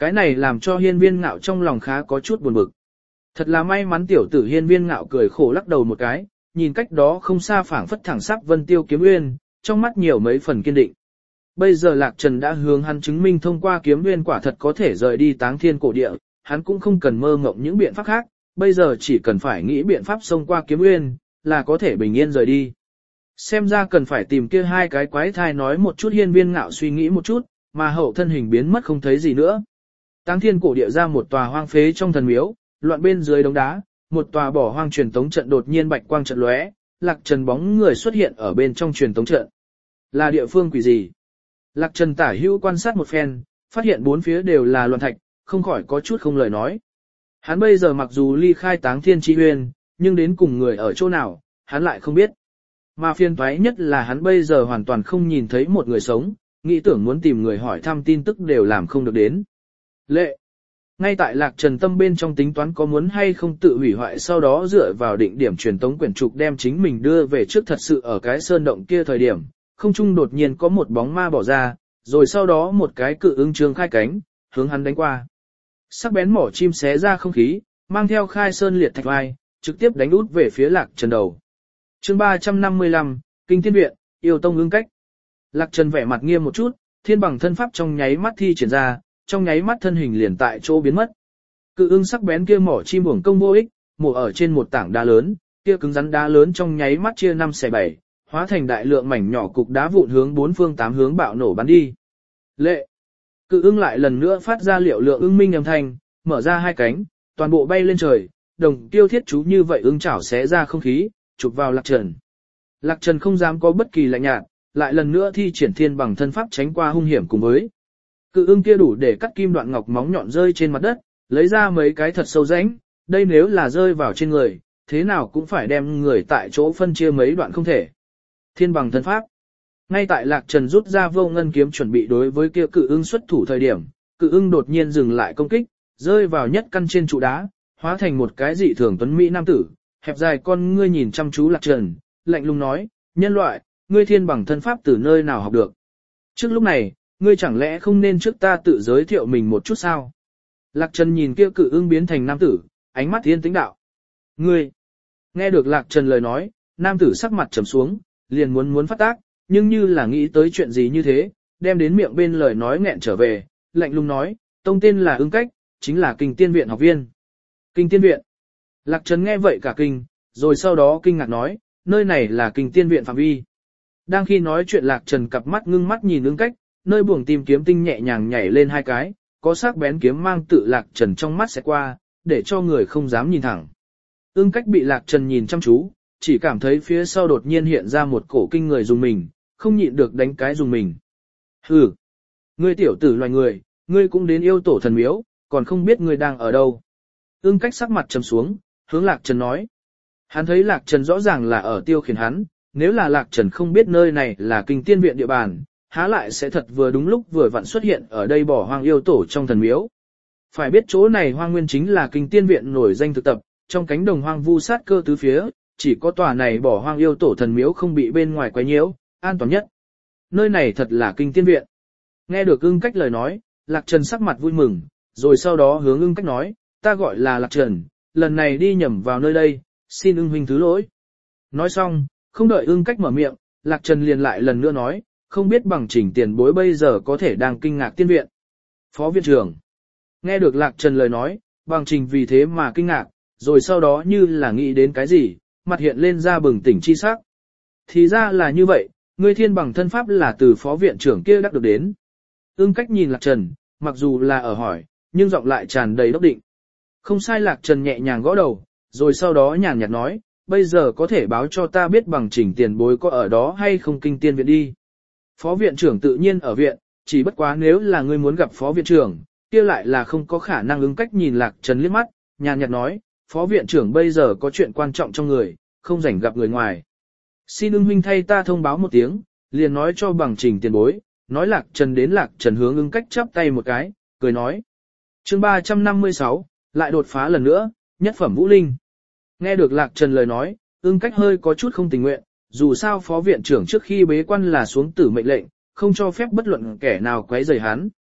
Cái này làm cho hiên viên ngạo trong lòng khá có chút buồn bực. Thật là may mắn tiểu tử hiên viên ngạo cười khổ lắc đầu một cái, nhìn cách đó không xa phảng phất thẳng sắc Vân Tiêu Kiếm Uyên, trong mắt nhiều mấy phần kiên định. Bây giờ Lạc Trần đã hướng hắn chứng minh thông qua Kiếm Uyên quả thật có thể rời đi Táng Thiên cổ địa, hắn cũng không cần mơ ngộng những biện pháp khác, bây giờ chỉ cần phải nghĩ biện pháp xông qua Kiếm Uyên, là có thể bình yên rời đi. Xem ra cần phải tìm kia hai cái quái thai nói một chút hiên viên ngạo suy nghĩ một chút, mà hậu thân hình biến mất không thấy gì nữa. Táng Thiên cổ địa ra một tòa hoang phế trong thần miếu, loạn bên dưới đống đá, một tòa bỏ hoang truyền tống trận đột nhiên bạch quang trận lóe, Lạc Trần bóng người xuất hiện ở bên trong truyền tống trận. Là địa phương quỷ gì? Lạc Trần tả hữu quan sát một phen, phát hiện bốn phía đều là loạn thạch, không khỏi có chút không lời nói. Hắn bây giờ mặc dù ly khai Táng Thiên chi uyên, nhưng đến cùng người ở chỗ nào, hắn lại không biết. Mà phiền toái nhất là hắn bây giờ hoàn toàn không nhìn thấy một người sống, nghĩ tưởng muốn tìm người hỏi thăm tin tức đều làm không được đến. Lệ. Ngay tại Lạc Trần tâm bên trong tính toán có muốn hay không tự hủy hoại sau đó dựa vào định điểm truyền tống quyển trục đem chính mình đưa về trước thật sự ở cái sơn động kia thời điểm, không trung đột nhiên có một bóng ma bỏ ra, rồi sau đó một cái cự ưng trường khai cánh, hướng hắn đánh qua. Sắc bén mỏ chim xé ra không khí, mang theo khai sơn liệt thạch vai, trực tiếp đánh út về phía Lạc Trần đầu. Chương 355, Kinh Thiên Viện, yêu tông ưng cách. Lạc Trần vẻ mặt nghiêm một chút, thiên bằng thân pháp trong nháy mắt thi triển ra, trong nháy mắt thân hình liền tại chỗ biến mất. Cự ưng sắc bén kia mỏ chim uổng công vô ích, mổ ở trên một tảng đá lớn, kia cứng rắn đá lớn trong nháy mắt chia 5 xẻ 7, hóa thành đại lượng mảnh nhỏ cục đá vụn hướng bốn phương tám hướng bạo nổ bắn đi. Lệ. Cự ưng lại lần nữa phát ra liệu lượng ưng minh âm thanh, mở ra hai cánh, toàn bộ bay lên trời, đồng tiêu thiết chú như vậy ưng chảo xé ra không khí, chụp vào Lạc Trần. Lạc Trần không dám có bất kỳ lạnh nhạt, lại lần nữa thi triển thiên bằng thân pháp tránh qua hung hiểm cùng với. Cự ưng kia đủ để cắt kim đoạn ngọc móng nhọn rơi trên mặt đất, lấy ra mấy cái thật sâu rãnh, đây nếu là rơi vào trên người, thế nào cũng phải đem người tại chỗ phân chia mấy đoạn không thể. Thiên bằng thân pháp. Ngay tại Lạc Trần rút ra vô ngân kiếm chuẩn bị đối với kia cự ưng xuất thủ thời điểm, cự ưng đột nhiên dừng lại công kích, rơi vào nhất căn trên trụ đá, hóa thành một cái dị thường tuấn mỹ nam tử, hẹp dài con ngươi nhìn chăm chú Lạc Trần, lạnh lùng nói, nhân loại, ngươi thiên bằng thân pháp từ nơi nào học được. Trước lúc này, ngươi chẳng lẽ không nên trước ta tự giới thiệu mình một chút sao? Lạc Trần nhìn kia cự ưng biến thành nam tử, ánh mắt thiên tĩnh đạo. Ngươi! Nghe được Lạc Trần lời nói, nam tử sắc mặt trầm xuống, liền muốn phát tác, nhưng như là nghĩ tới chuyện gì như thế, đem đến miệng bên lời nói nghẹn trở về, lạnh lùng nói, tông tên là ưng cách, chính là Kinh Tiên Viện học viên. Kinh Tiên Viện. Lạc Trần nghe vậy cả kinh, rồi sau đó kinh ngạc nói, nơi này là Kinh Tiên Viện phạm vi. Đang khi nói chuyện Lạc Trần cặp mắt ngưng mắt nhìn ưng cách, nơi buồng tim kiếm tinh nhẹ nhàng nhảy lên hai cái, có sắc bén kiếm mang tự Lạc Trần trong mắt sẽ qua, để cho người không dám nhìn thẳng. Ưng cách bị Lạc Trần nhìn chăm chú, chỉ cảm thấy phía sau đột nhiên hiện ra một cổ kinh người dùng mình, không nhịn được đánh cái dùng mình. Hừ, ngươi tiểu tử loài người, ngươi cũng đến yêu tổ thần miếu, còn không biết ngươi đang ở đâu. Ưng cách sắc mặt trầm xuống, hướng Lạc Trần nói. Hắn thấy Lạc Trần rõ ràng là ở tiêu khiển hắn, nếu là Lạc Trần không biết nơi này là Kinh Tiên Viện địa bàn, há lại sẽ thật vừa đúng lúc vừa vặn xuất hiện ở đây bỏ hoang yêu tổ trong thần miếu. Phải biết chỗ này hoang nguyên chính là Kinh Tiên Viện nổi danh thực tập, trong cánh đồng hoang vu sát cơ tứ phía, chỉ có tòa này bỏ hoang yêu tổ thần miếu không bị bên ngoài quấy nhiễu, an toàn nhất. Nơi này thật là Kinh Tiên Viện. Nghe được ưng cách lời nói, Lạc Trần sắc mặt vui mừng, rồi sau đó hướng ưng cách nói, ta gọi là Lạc Trần, lần này đi nhầm vào nơi đây, xin ưng huynh thứ lỗi. Nói xong, không đợi ưng cách mở miệng, Lạc Trần liền lại lần nữa nói, không biết bằng trình tiền bối bây giờ có thể đang kinh ngạc tiên viện. Phó viện trưởng. Nghe được Lạc Trần lời nói, bằng trình vì thế mà kinh ngạc, rồi sau đó như là nghĩ đến cái gì, mặt hiện lên ra bừng tỉnh chi sắc. Thì ra là như vậy, ngươi thiên bằng thân pháp là từ phó viện trưởng kia đắc được đến. Ưng cách nhìn Lạc Trần, mặc dù là ở hỏi, nhưng giọng lại tràn đầy đốc định. Không sai. Lạc Trần nhẹ nhàng gõ đầu, rồi sau đó nhàn nhạt nói, bây giờ có thể báo cho ta biết bằng trình tiền bối có ở đó hay không Kinh Tiên Viện đi. Phó viện trưởng tự nhiên ở viện, chỉ bất quá nếu là ngươi muốn gặp phó viện trưởng, kia lại là không có khả năng. Ưng cách nhìn Lạc Trần liếc mắt, nhàn nhạt nói, phó viện trưởng bây giờ có chuyện quan trọng trong người, không rảnh gặp người ngoài. Xin ưng huynh thay ta thông báo một tiếng, liền nói cho bằng trình tiền bối, nói Lạc Trần đến. Lạc Trần hướng ưng cách chắp tay một cái, cười nói. Chương 356, lại đột phá lần nữa, nhất phẩm vũ linh. Nghe được Lạc Trần lời nói, ưng cách hơi có chút không tình nguyện, dù sao phó viện trưởng trước khi bế quan là xuống tử mệnh lệnh, không cho phép bất luận kẻ nào quấy rầy hắn.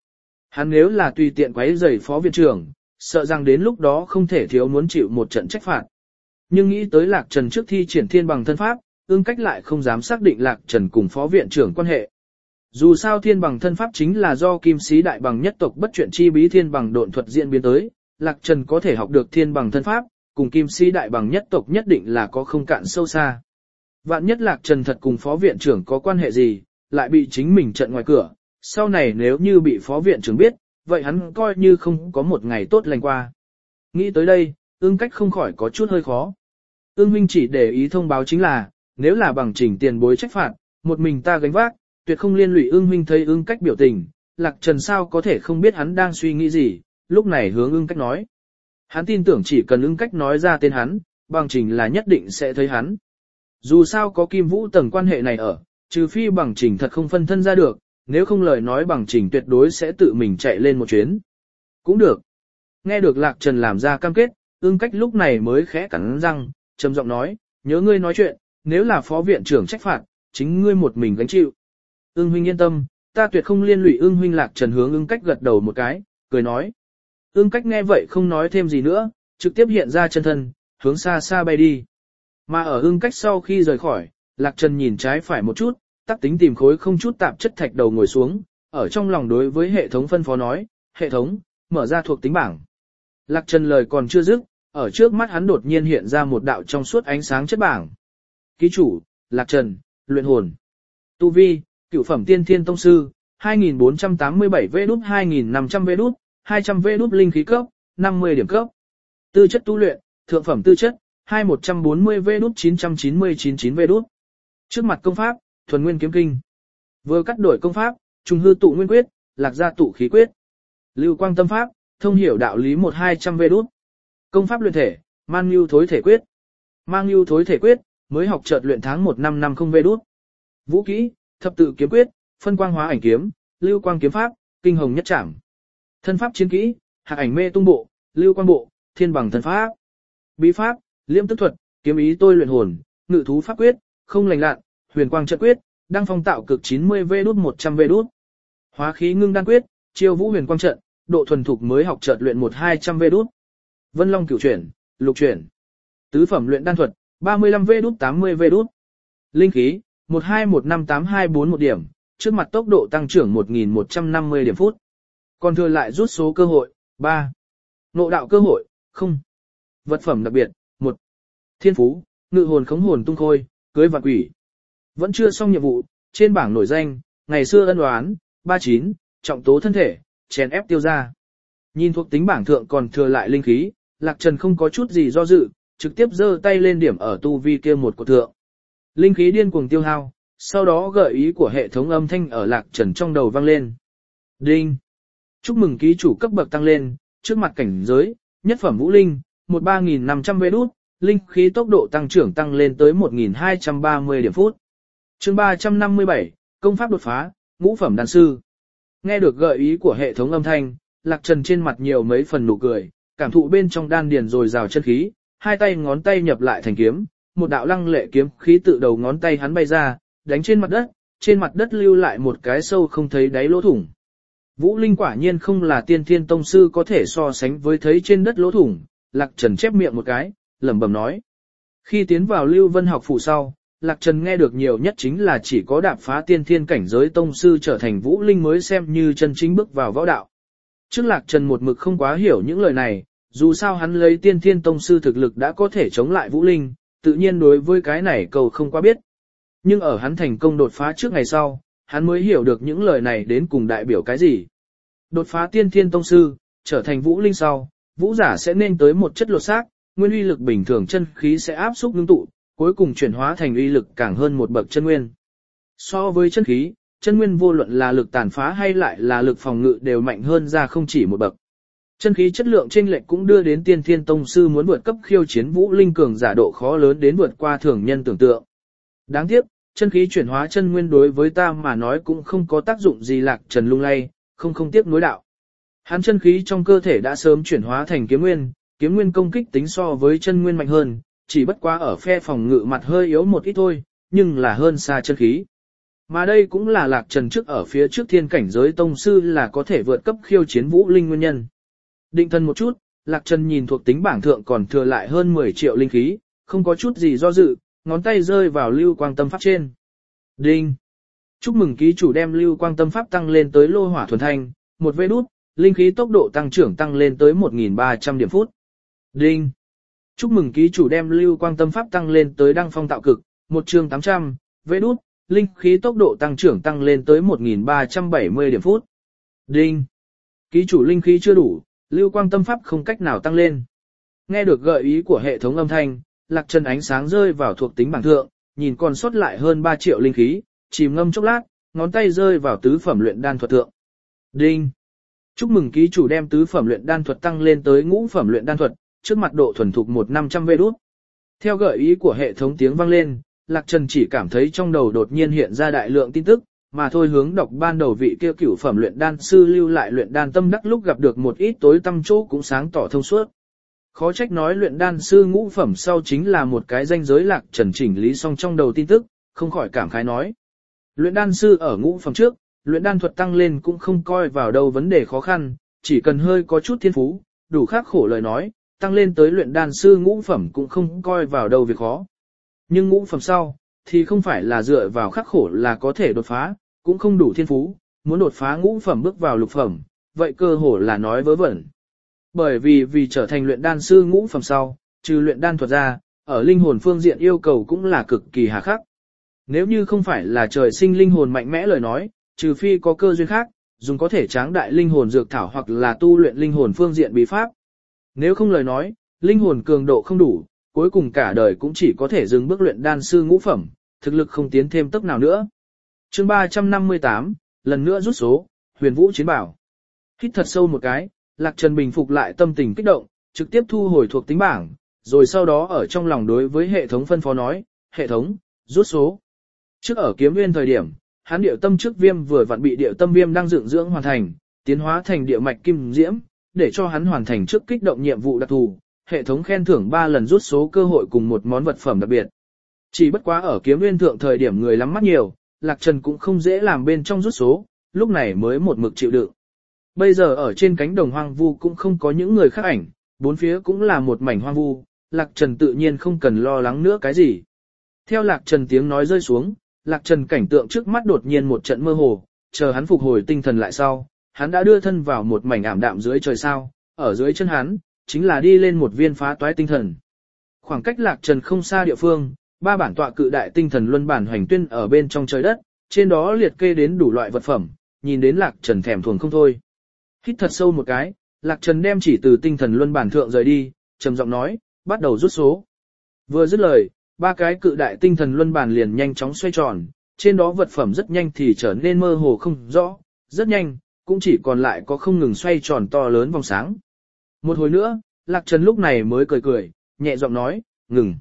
Hắn nếu là tùy tiện quấy rầy phó viện trưởng, sợ rằng đến lúc đó không thể thiếu muốn chịu một trận trách phạt. Nhưng nghĩ tới Lạc Trần trước thi triển thiên bằng thân pháp, Ưng Cách lại không dám xác định Lạc Trần cùng phó viện trưởng quan hệ. Dù sao thiên bằng thân pháp chính là do kim sĩ đại bằng nhất tộc bất chuyện chi bí thiên bằng độn thuật diễn biến tới, Lạc Trần có thể học được thiên bằng thân pháp, cùng kim sĩ đại bằng nhất tộc nhất định là có không cạn sâu xa. Vạn nhất Lạc Trần thật cùng phó viện trưởng có quan hệ gì, lại bị chính mình trận ngoài cửa, sau này nếu như bị phó viện trưởng biết, vậy hắn coi như không có một ngày tốt lành qua. Nghĩ tới đây, Ưng Cách không khỏi có chút hơi khó. Ưng huynh chỉ để ý thông báo chính là, nếu là bằng trình tiền bối trách phạt, một mình ta gánh vác, tuyệt không liên lụy. Ưng huynh thấy Ưng Cách biểu tình, Lạc Trần sao có thể không biết hắn đang suy nghĩ gì, lúc này hướng Ưng Cách nói. Hắn tin tưởng chỉ cần Ưng Cách nói ra tên hắn, bằng trình là nhất định sẽ thấy hắn. Dù sao có Kim Vũ tầng quan hệ này ở, trừ phi bằng trình thật không phân thân ra được, nếu không lời nói bằng trình tuyệt đối sẽ tự mình chạy lên một chuyến. Cũng được. Nghe được Lạc Trần làm ra cam kết, Ưng Cách lúc này mới khẽ cắn răng, trầm giọng nói, nhớ ngươi nói chuyện, nếu là phó viện trưởng trách phạt, chính ngươi một mình gánh chịu. Ưng huynh yên tâm, ta tuyệt không liên lụy. Ưng huynh. Lạc Trần hướng Ưng Cách gật đầu một cái, cười nói. Ưng Cách nghe vậy không nói thêm gì nữa, trực tiếp hiện ra chân thân, hướng xa xa bay đi. Mà ở Ưng Cách sau khi rời khỏi, Lạc Trần nhìn trái phải một chút, tác tính tìm khối không chút tạp chất thạch đầu ngồi xuống, ở trong lòng đối với hệ thống phân phó nói, hệ thống, mở ra thuộc tính bảng. Lạc Trần lời còn chưa dứt, ở trước mắt hắn đột nhiên hiện ra một đạo trong suốt ánh sáng chất bảng. Ký chủ, Lạc Trần, luyện hồn. Tu vi, cửu phẩm tiên thiên tông sư, 2487 V đút 2500 V đút, 200 V đút linh khí cấp, 50 điểm cấp. Tư chất tu luyện, thượng phẩm tư chất, 2140 V đút 999 V đút. Trước mặt công pháp, thuần nguyên kiếm kinh. Vừa cắt đổi công pháp, trùng hư tụ nguyên quyết, lạc gia tụ khí quyết. Lưu quang tâm pháp, thông hiểu đạo lý 1200 V đút. Công pháp luyện thể, man nhu thối thể quyết. Mang nhu thối thể quyết, mới học chợt luyện tháng 1550 V đút. Vũ kỹ, thập tự kiếm quyết, phân quang hóa ảnh kiếm, lưu quang kiếm pháp, kinh hồng nhất trảm. Thân pháp chiến kỹ, hạc ảnh mê tung bộ, lưu quang bộ, thiên bằng thân pháp. Bí pháp, liêm tức thuật, kiếm ý tôi luyện hồn, ngự thú pháp quyết, không lành lạn, huyền quang trận quyết, đăng phong tạo cực 90 V đút 100 V đút. Hóa khí ngưng đan quyết, chiêu vũ huyền quang trận, độ thuần thục mới học chợt luyện 1200 V đút. Vân Long cửu chuyển, lục chuyển. Tứ phẩm luyện đan thuật, 35 V đút 80 V đút. Linh khí, 12158241 điểm, trước mặt tốc độ tăng trưởng 1150 điểm phút. Còn thừa lại rút số cơ hội, 3. Ngộ đạo cơ hội, 0. Vật phẩm đặc biệt, 1. Thiên phú, ngự hồn khống hồn tung khôi, cưới vạn quỷ. Vẫn chưa xong nhiệm vụ, trên bảng nổi danh, ngày xưa ân oán, 39, trọng tố thân thể, chèn ép tiêu ra. Nhìn thuộc tính bảng thượng còn thừa lại linh khí, Lạc Trần không có chút gì do dự, trực tiếp giơ tay lên điểm ở tu vi kia một của thượng. Linh khí điên cuồng tiêu hao, sau đó gợi ý của hệ thống âm thanh ở Lạc Trần trong đầu vang lên. Đinh! Chúc mừng ký chủ cấp bậc tăng lên, trước mặt cảnh giới, nhất phẩm vũ linh, 13500 V đút, linh khí tốc độ tăng trưởng tăng lên tới 1230 điểm phút. Chương 357, công pháp đột phá, ngũ phẩm đan sư. Nghe được gợi ý của hệ thống âm thanh, Lạc Trần trên mặt nhiều mấy phần nụ cười, cảm thụ bên trong đan điền rồi rào chân khí, hai tay ngón tay nhập lại thành kiếm, một đạo lăng lệ kiếm khí tự đầu ngón tay hắn bay ra, đánh trên mặt đất lưu lại một cái sâu không thấy đáy lỗ thủng. Vũ linh quả nhiên không là tiên thiên tông sư có thể so sánh với thấy trên đất lỗ thủng, Lạc Trần chép miệng một cái, lẩm bẩm nói. Khi tiến vào Lưu Vân học phủ sau, Lạc Trần nghe được nhiều nhất chính là chỉ có đạp phá tiên thiên cảnh giới tông sư trở thành vũ linh mới xem như chân chính bước vào võ đạo. Trước Lạc Trần một mực không quá hiểu những lời này, dù sao hắn lấy tiên thiên tông sư thực lực đã có thể chống lại vũ linh, tự nhiên đối với cái này cầu không quá biết. Nhưng ở hắn thành công đột phá trước ngày sau, hắn mới hiểu được những lời này đến cùng đại biểu cái gì. Đột phá tiên thiên tông sư, trở thành vũ linh sau, vũ giả sẽ nên tới một chất lột xác, nguyên uy lực bình thường chân khí sẽ áp xúc ngưng tụ, cuối cùng chuyển hóa thành uy lực càng hơn một bậc chân nguyên. So với chân khí, chân nguyên vô luận là lực tàn phá hay lại là lực phòng ngự đều mạnh hơn ra không chỉ một bậc. Chân khí chất lượng chênh lệch cũng đưa đến tiên thiên tông sư muốn vượt cấp khiêu chiến vũ linh cường giả độ khó lớn đến vượt qua thường nhân tưởng tượng. Đáng tiếc, chân khí chuyển hóa chân nguyên đối với ta mà nói cũng không có tác dụng gì. Lạc Trần lung lay, không tiếc nuối đạo. Hắn chân khí trong cơ thể đã sớm chuyển hóa thành kiếm nguyên công kích tính so với chân nguyên mạnh hơn, chỉ bất quá ở phe phòng ngự mặt hơi yếu một ít thôi, nhưng là hơn xa chân khí. Mà đây cũng là Lạc Trần trước ở phía trước thiên cảnh giới tông sư là có thể vượt cấp khiêu chiến vũ linh nguyên nhân. Định thần một chút, Lạc Trần nhìn thuộc tính bảng thượng còn thừa lại hơn 10 triệu linh khí, không có chút gì do dự, ngón tay rơi vào lưu quang tâm pháp trên. Đinh! Chúc mừng ký chủ đem lưu quang tâm pháp tăng lên tới lô hỏa thuần thanh, một vê đút, linh khí tốc độ tăng trưởng tăng lên tới 1.300 điểm phút. Đinh! Chúc mừng ký chủ đem lưu quang tâm pháp tăng lên tới đăng phong tạo cực, 1 chương 800, vê đút, linh khí tốc độ tăng trưởng tăng lên tới 1.370 điểm phút. Đinh! Ký chủ linh khí chưa đủ, lưu quang tâm pháp không cách nào tăng lên. Nghe được gợi ý của hệ thống âm thanh, Lạc Trần ánh sáng rơi vào thuộc tính bảng thượng, nhìn còn sót lại hơn 3 triệu linh khí, chìm ngâm chốc lát, ngón tay rơi vào tứ phẩm luyện đan thuật thượng. Đinh! Chúc mừng ký chủ đem tứ phẩm luyện đan thuật tăng lên tới ngũ phẩm luyện đan thuật, trước mặt độ thuần thục 1/500 vê đút. Theo gợi ý của hệ thống tiếng vang lên, Lạc Trần chỉ cảm thấy trong đầu đột nhiên hiện ra đại lượng tin tức, mà thôi hướng đọc ban đầu vị kia cửu phẩm luyện đan sư lưu lại luyện đan tâm đắc lúc gặp được một ít tối tăm chỗ cũng sáng tỏ thông suốt. Khó trách nói luyện đan sư ngũ phẩm sau chính là một cái danh giới. Lạc Trần chỉnh lý xong trong đầu tin tức, không khỏi cảm khái nói. Luyện đan sư ở ngũ phẩm trước, luyện đan thuật tăng lên cũng không coi vào đâu vấn đề khó khăn, chỉ cần hơi có chút thiên phú, đủ khắc khổ lời nói, tăng lên tới luyện đan sư ngũ phẩm cũng không coi vào đâu việc khó. Nhưng ngũ phẩm sau, thì không phải là dựa vào khắc khổ là có thể đột phá, cũng không đủ thiên phú, muốn đột phá ngũ phẩm bước vào lục phẩm, vậy cơ hồ là nói vớ vẩn. Bởi vì trở thành luyện đan sư ngũ phẩm sau, trừ luyện đan thuật ra, ở linh hồn phương diện yêu cầu cũng là cực kỳ hà khắc. Nếu như không phải là trời sinh linh hồn mạnh mẽ lời nói, trừ phi có cơ duyên khác, dùng có thể tráng đại linh hồn dược thảo hoặc là tu luyện linh hồn phương diện bí pháp. Nếu không lời nói, linh hồn cường độ không đủ, cuối cùng cả đời cũng chỉ có thể dừng bước luyện đan sư ngũ phẩm, thực lực không tiến thêm tốc nào nữa. Chương 358, lần nữa rút số, Huyền Vũ chiến bảo. Hít thật sâu một cái, Lạc Trần bình phục lại tâm tình kích động, trực tiếp thu hồi thuộc tính bảng, rồi sau đó ở trong lòng đối với hệ thống phân phó nói, hệ thống, rút số. Trước ở kiếm nguyên thời điểm, hắn điệu tâm trước viêm vừa vặn bị điệu tâm viêm đang dựng dưỡng hoàn thành, tiến hóa thành địa mạch kim diễm, để cho hắn hoàn thành trước kích động nhiệm vụ đặc thù, hệ thống khen thưởng 3 lần rút số cơ hội cùng một món vật phẩm đặc biệt. Chỉ bất quá ở kiếm nguyên thượng thời điểm người lắm mắt nhiều, Lạc Trần cũng không dễ làm bên trong rút số, lúc này mới một mực chịu đựng. Bây giờ ở trên cánh đồng hoang vu cũng không có những người khác ảnh, bốn phía cũng là một mảnh hoang vu, Lạc Trần tự nhiên không cần lo lắng nữa cái gì. Theo Lạc Trần tiếng nói rơi xuống, Lạc Trần cảnh tượng trước mắt đột nhiên một trận mơ hồ, chờ hắn phục hồi tinh thần lại sau, hắn đã đưa thân vào một mảnh ảm đạm dưới trời sao, ở dưới chân hắn, chính là đi lên một viên phá toái tinh thần. Khoảng cách Lạc Trần không xa địa phương, 3 bản tọa cự đại tinh thần luân bản hoành tuyên ở bên trong trời đất, trên đó liệt kê đến đủ loại vật phẩm, nhìn đến Lạc Trần thèm thuồng không thôi. Hít thật sâu một cái, Lạc Trần đem chỉ từ tinh thần luân bản thượng rời đi, trầm giọng nói, bắt đầu rút số. Vừa dứt lời, 3 cái cự đại tinh thần luân bản liền nhanh chóng xoay tròn, trên đó vật phẩm rất nhanh thì trở nên mơ hồ không rõ, rất nhanh, cũng chỉ còn lại có không ngừng xoay tròn to lớn vòng sáng. Một hồi nữa, Lạc Trần lúc này mới cười cười, nhẹ giọng nói, ngừng.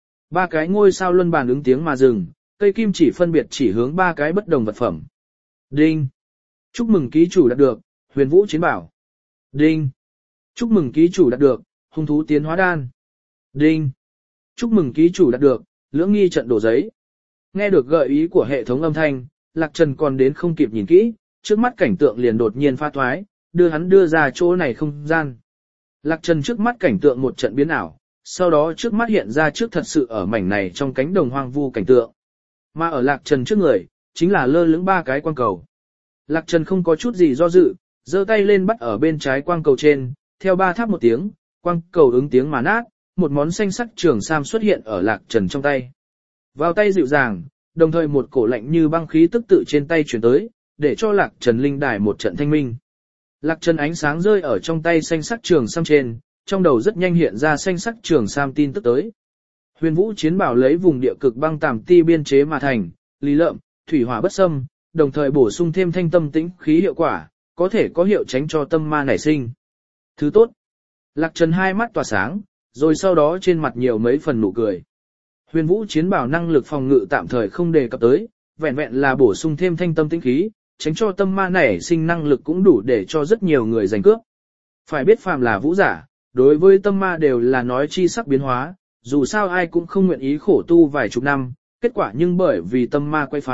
3 cái ngôi sao luân bàn ứng tiếng mà dừng, cây kim chỉ phân biệt chỉ hướng 3 cái bất đồng vật phẩm. Đinh! Chúc mừng ký chủ đạt được, Huyền Vũ chiến bảo. Đinh! Chúc mừng ký chủ đạt được, hung thú tiến hóa đan. Đinh! Chúc mừng ký chủ đạt được, lưỡng nghi trận đổ giấy. Nghe được gợi ý của hệ thống âm thanh, Lạc Trần còn đến không kịp nhìn kỹ, trước mắt cảnh tượng liền đột nhiên pha thoái, đưa hắn đưa ra chỗ này không gian. Lạc Trần trước mắt cảnh tượng một trận biến ảo, sau đó trước mắt hiện ra trước thật sự ở mảnh này trong cánh đồng hoang vu cảnh tượng. Mà ở Lạc Trần trước người, chính là lơ lửng 3 cái quang cầu. Lạc Trần không có chút gì do dự, giơ tay lên bắt ở bên trái quang cầu trên, theo 3 tháp một tiếng, quang cầu ứng tiếng mà nát, một món xanh sắc trường sam xuất hiện ở Lạc Trần trong tay. Vào tay dịu dàng, đồng thời một cổ lạnh như băng khí tức tự trên tay chuyển tới, để cho Lạc Trần linh đài một trận thanh minh. Lạc Trần ánh sáng rơi ở trong tay xanh sắc trường sam trên, trong đầu rất nhanh hiện ra xanh sắc trường sam tin tức tới. Huyền Vũ chiến bảo lấy vùng địa cực băng tàm ti biên chế mà thành, lý lợm, thủy hỏa bất xâm, đồng thời bổ sung thêm thanh tâm tĩnh khí hiệu quả, có thể có hiệu tránh cho tâm ma nảy sinh. Thứ tốt. Lạc Trần hai mắt tỏa sáng, rồi sau đó trên mặt nhiều mấy phần nụ cười. Huyền Vũ chiến bảo năng lực phòng ngự tạm thời không đề cập tới, vẹn vẹn là bổ sung thêm thanh tâm tĩnh khí, tránh cho tâm ma nảy sinh năng lực cũng đủ để cho rất nhiều người giành cướp. Phải biết phàm là vũ giả, đối với tâm ma đều là nói chi sắc biến hóa, dù sao ai cũng không nguyện ý khổ tu vài chục năm, kết quả nhưng bởi vì tâm ma quay phá,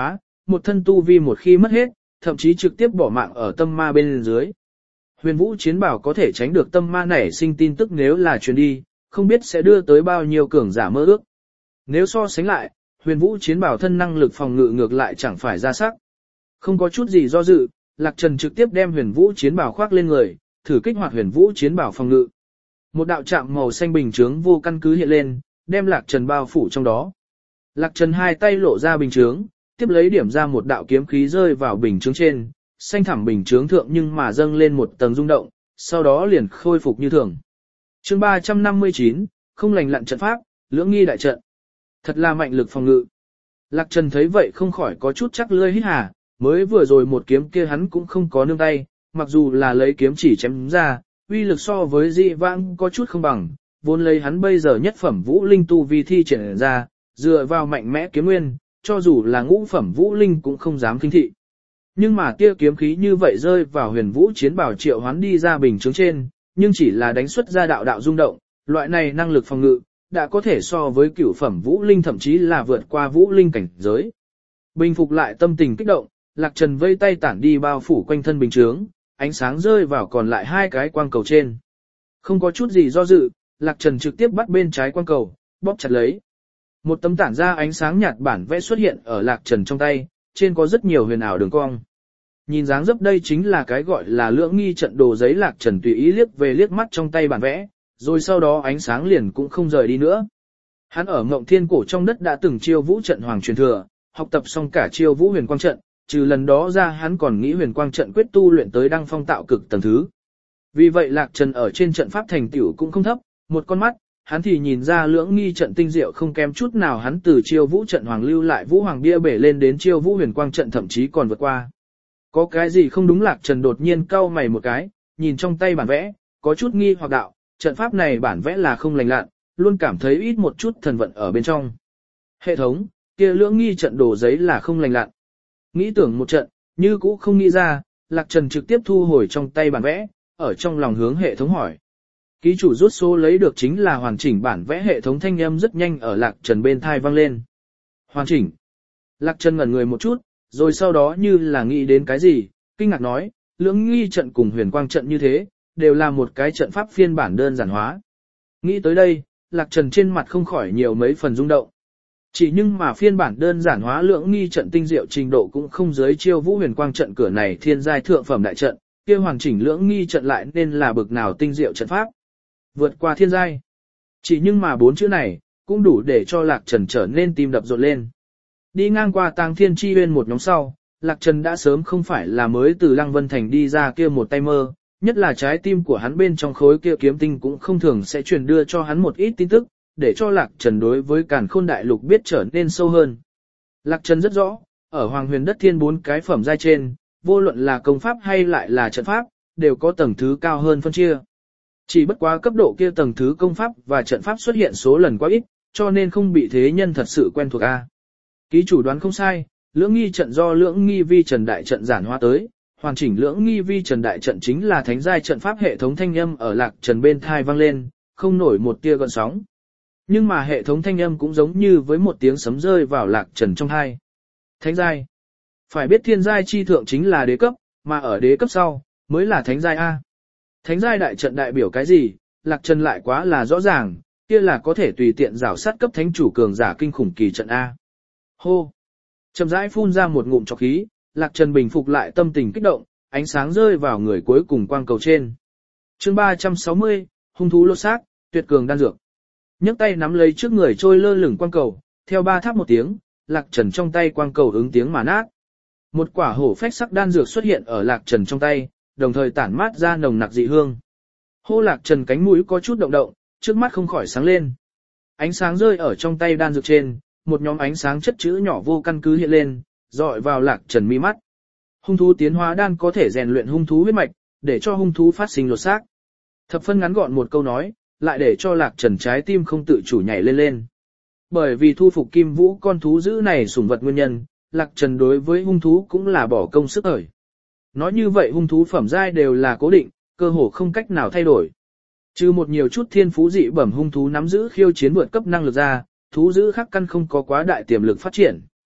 một thân tu vi một khi mất hết, thậm chí trực tiếp bỏ mạng ở tâm ma bên dưới. Huyền vũ chiến bảo có thể tránh được tâm ma nảy sinh tin tức nếu là truyền đi, không biết sẽ đưa tới bao nhiêu cường giả mơ ước. Nếu so sánh lại, huyền vũ chiến bảo thân năng lực phòng ngự ngược lại chẳng phải ra sắc. Không có chút gì do dự, Lạc Trần trực tiếp đem huyền vũ chiến bảo khoác lên người, thử kích hoạt huyền vũ chiến bảo phòng ngự. Một đạo chạm màu xanh bình chướng vô căn cứ hiện lên, đem Lạc Trần bao phủ trong đó. Lạc Trần hai tay lộ ra bình chướng, tiếp lấy điểm ra một đạo kiếm khí rơi vào bình chướng trên, xanh thẳm bình chướng thượng nhưng mà dâng lên một tầng rung động, sau đó liền khôi phục như thường. Chương 359, không lành lặn trận pháp, lưỡng nghi đại trận. Thật là mạnh lực phòng ngự. Lạc Trần thấy vậy không khỏi có chút chắc lưỡi hít hà, mới vừa rồi một kiếm kia hắn cũng không có nương tay, mặc dù là lấy kiếm chỉ chém ra, uy lực so với dị vãng có chút không bằng, vốn lấy hắn bây giờ nhất phẩm vũ linh tu vi thi triển ra, dựa vào mạnh mẽ kiếm nguyên, cho dù là ngũ phẩm vũ linh cũng không dám khinh thị. Nhưng mà kia kiếm khí như vậy rơi vào huyền vũ chiến bảo triệu hoán đi ra bình chướng trên, nhưng chỉ là đánh xuất ra đạo đạo rung động, loại này năng lực phòng ngự, đã có thể so với cửu phẩm vũ linh thậm chí là vượt qua vũ linh cảnh giới. Bình phục lại tâm tình kích động, Lạc Trần vây tay tản đi bao phủ quanh thân bình chướng, ánh sáng rơi vào còn lại hai cái quang cầu trên. Không có chút gì do dự, Lạc Trần trực tiếp bắt bên trái quang cầu, bóp chặt lấy. Một tấm tản ra ánh sáng nhạt bản vẽ xuất hiện ở Lạc Trần trong tay, trên có rất nhiều huyền ảo đường cong. Nhìn dáng dấp đây chính là cái gọi là lưỡng nghi trận đồ giấy. Lạc Trần tùy ý liếc về liếc mắt trong tay bản vẽ, rồi sau đó ánh sáng liền cũng không rời đi nữa. Hắn ở Ngộng Thiên Cổ trong đất đã từng chiêu vũ trận hoàng truyền thừa, học tập xong cả chiêu vũ huyền quang trận, trừ lần đó ra hắn còn nghĩ huyền quang trận quyết tu luyện tới đăng phong tạo cực tầng thứ. Vì vậy Lạc Trần ở trên trận pháp thành tựu cũng không thấp, một con mắt, hắn thì nhìn ra lưỡng nghi trận tinh diệu không kém chút nào. Hắn từ chiêu vũ trận hoàng lưu lại vũ hoàng bia bể lên đến chiêu vũ huyền quang trận thậm chí còn vượt qua. Có cái gì không đúng? Lạc Trần đột nhiên cau mày một cái, nhìn trong tay bản vẽ, có chút nghi hoặc đạo, trận pháp này bản vẽ là không lành lặn, luôn cảm thấy ít một chút thần vận ở bên trong. Hệ thống, kia lưỡng nghi trận đồ giấy là không lành lặn. Nghĩ tưởng một trận, như cũ không nghĩ ra, Lạc Trần trực tiếp thu hồi trong tay bản vẽ, ở trong lòng hướng hệ thống hỏi. Ký chủ rút số lấy được chính là hoàn chỉnh bản vẽ. Hệ thống thanh âm rất nhanh ở Lạc Trần bên thai vang lên. Hoàn chỉnh. Lạc Trần ngẩn người một chút, rồi sau đó như là nghĩ đến cái gì, kinh ngạc nói, lưỡng nghi trận cùng huyền quang trận như thế, đều là một cái trận pháp phiên bản đơn giản hóa. Nghĩ tới đây, Lạc Trần trên mặt không khỏi nhiều mấy phần rung động. Chỉ nhưng mà phiên bản đơn giản hóa lưỡng nghi trận tinh diệu trình độ cũng không dưới chiêu vũ huyền quang trận cửa này thiên giai thượng phẩm đại trận, kia hoàn chỉnh lưỡng nghi trận lại nên là bực nào tinh diệu trận pháp. Vượt qua thiên giai. Chỉ nhưng mà bốn chữ này, cũng đủ để cho Lạc Trần trở nên tim đập rộn lên. Đi ngang qua Tàng Thiên Chi Uyên một nhóm sau, Lạc Trần đã sớm không phải là mới từ Lăng Vân Thành đi ra kia một tay mơ, nhất là trái tim của hắn bên trong khối kia kiếm tinh cũng không thường sẽ truyền đưa cho hắn một ít tin tức, để cho Lạc Trần đối với Càn Khôn Đại Lục biết trở nên sâu hơn. Lạc Trần rất rõ, ở Hoàng Huyền Đất Thiên bốn cái phẩm giai trên, vô luận là công pháp hay lại là trận pháp, đều có tầng thứ cao hơn phân chia. Chỉ bất quá cấp độ kia tầng thứ công pháp và trận pháp xuất hiện số lần quá ít, cho nên không bị thế nhân thật sự quen thuộc a. Ký chủ đoán không sai, lưỡng nghi trận do lưỡng nghi vi trần đại trận giản hóa tới, hoàn chỉnh lưỡng nghi vi trần đại trận chính là thánh giai trận pháp. Hệ thống thanh âm ở Lạc Trần bên thai vang lên, không nổi một tia gợn sóng. Nhưng mà hệ thống thanh âm cũng giống như với một tiếng sấm rơi vào Lạc Trần trong tai. Thánh giai. Phải biết thiên giai chi thượng chính là đế cấp, mà ở đế cấp sau, mới là thánh giai A. Thánh giai đại trận đại biểu cái gì, Lạc Trần lại quá là rõ ràng, kia là có thể tùy tiện rảo sát cấp thánh chủ cường giả kinh khủng kỳ trận A. Hô! Chậm rãi phun ra một ngụm trọc khí, Lạc Trần bình phục lại tâm tình kích động, ánh sáng rơi vào người cuối cùng quang cầu trên. Chương 360, hung thú lột xác, tuyệt cường đan dược. Nhấc tay nắm lấy trước người trôi lơ lửng quang cầu, theo ba tháp một tiếng, Lạc Trần trong tay quang cầu ứng tiếng mà nát. Một quả hổ phách sắc đan dược xuất hiện ở Lạc Trần trong tay, đồng thời tản mát ra nồng nặc dị hương. Hô Lạc Trần cánh mũi có chút động động, trước mắt không khỏi sáng lên. Ánh sáng rơi ở trong tay đan dược trên, một nhóm ánh sáng chất chữ nhỏ vô căn cứ hiện lên, dọi vào Lạc Trần mi mắt. Hung thú tiến hóa đan có thể rèn luyện hung thú huyết mạch, để cho hung thú phát sinh lột xác. Thập phân ngắn gọn một câu nói, lại để cho Lạc Trần trái tim không tự chủ nhảy lên lên. Bởi vì thu phục Kim Vũ con thú dữ này sủng vật nguyên nhân, Lạc Trần đối với hung thú cũng là bỏ công sức ởi. Nói như vậy hung thú phẩm giai đều là cố định, cơ hồ không cách nào thay đổi. Trừ một nhiều chút thiên phú dị bẩm hung thú nắm giữ khiêu chiến vượt cấp năng lực ra, thú dữ khác căn không có quá đại tiềm lực phát triển.